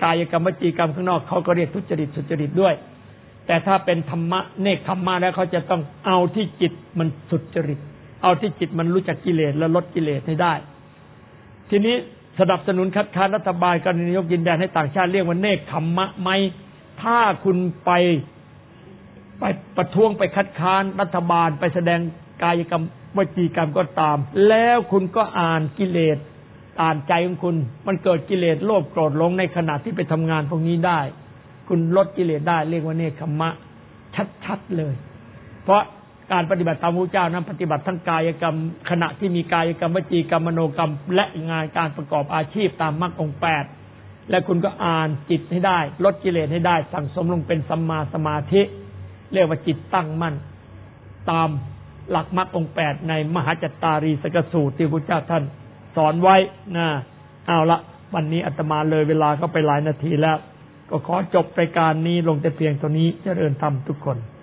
กายกรรมวจีกรรมข้างนอกเขาก็เรียกทุจริตสุจริตด้วยแต่ถ้าเป็นธรรมะเนกธรรมะแล้วเขาจะต้องเอาที่จิตมันสุจริตเอาที่จิตมันรู้จักกิเลสและลดกิเลสให้ได้ทีนี้สนับสนุนคัดค้านรัฐบาลการนายกยินแดนให้ต่างชาติเรียกว่าเนกธรรมะไหมถ้าคุณไปประท้วงไปคัดค้านรัฐบาลไปแสดงกายกรรมวจีกรรมก็ตามแล้วคุณก็อ่านกิเลสอ่านใจของคุณมันเกิดกิเลสโลภโกรธหลงในขณะที่ไปทำงานพวกนี้ได้คุณลดกิเลสได้เรียกว่าเนกขัมมะชัดๆเลยเพราะการปฏิบัติตามพระเจ้านั้นปฏิบัติทั้งกายกรรมขณะที่มีกายกรรมวจีกรรมมโนกรรมและงานการประกอบอาชีพตามมรรคองค์8และคุณก็อ่านจิตให้ได้ลดกิเลสให้ได้สั่งสมลงเป็นสัมมาสมาธิเรียกว่าจิตตั้งมั่นตามหลักมรรคองค์8ในมหาจัตตารีสกสูตรที่พระเจ้าท่านสอนไว้นะเอาละวันนี้อาตมาเลยเวลาก็ไปหลายนาทีแล้วก็ขอจบรายการนี้ลงแต่เพียงเท่านี้เจริญธรรมทุกคน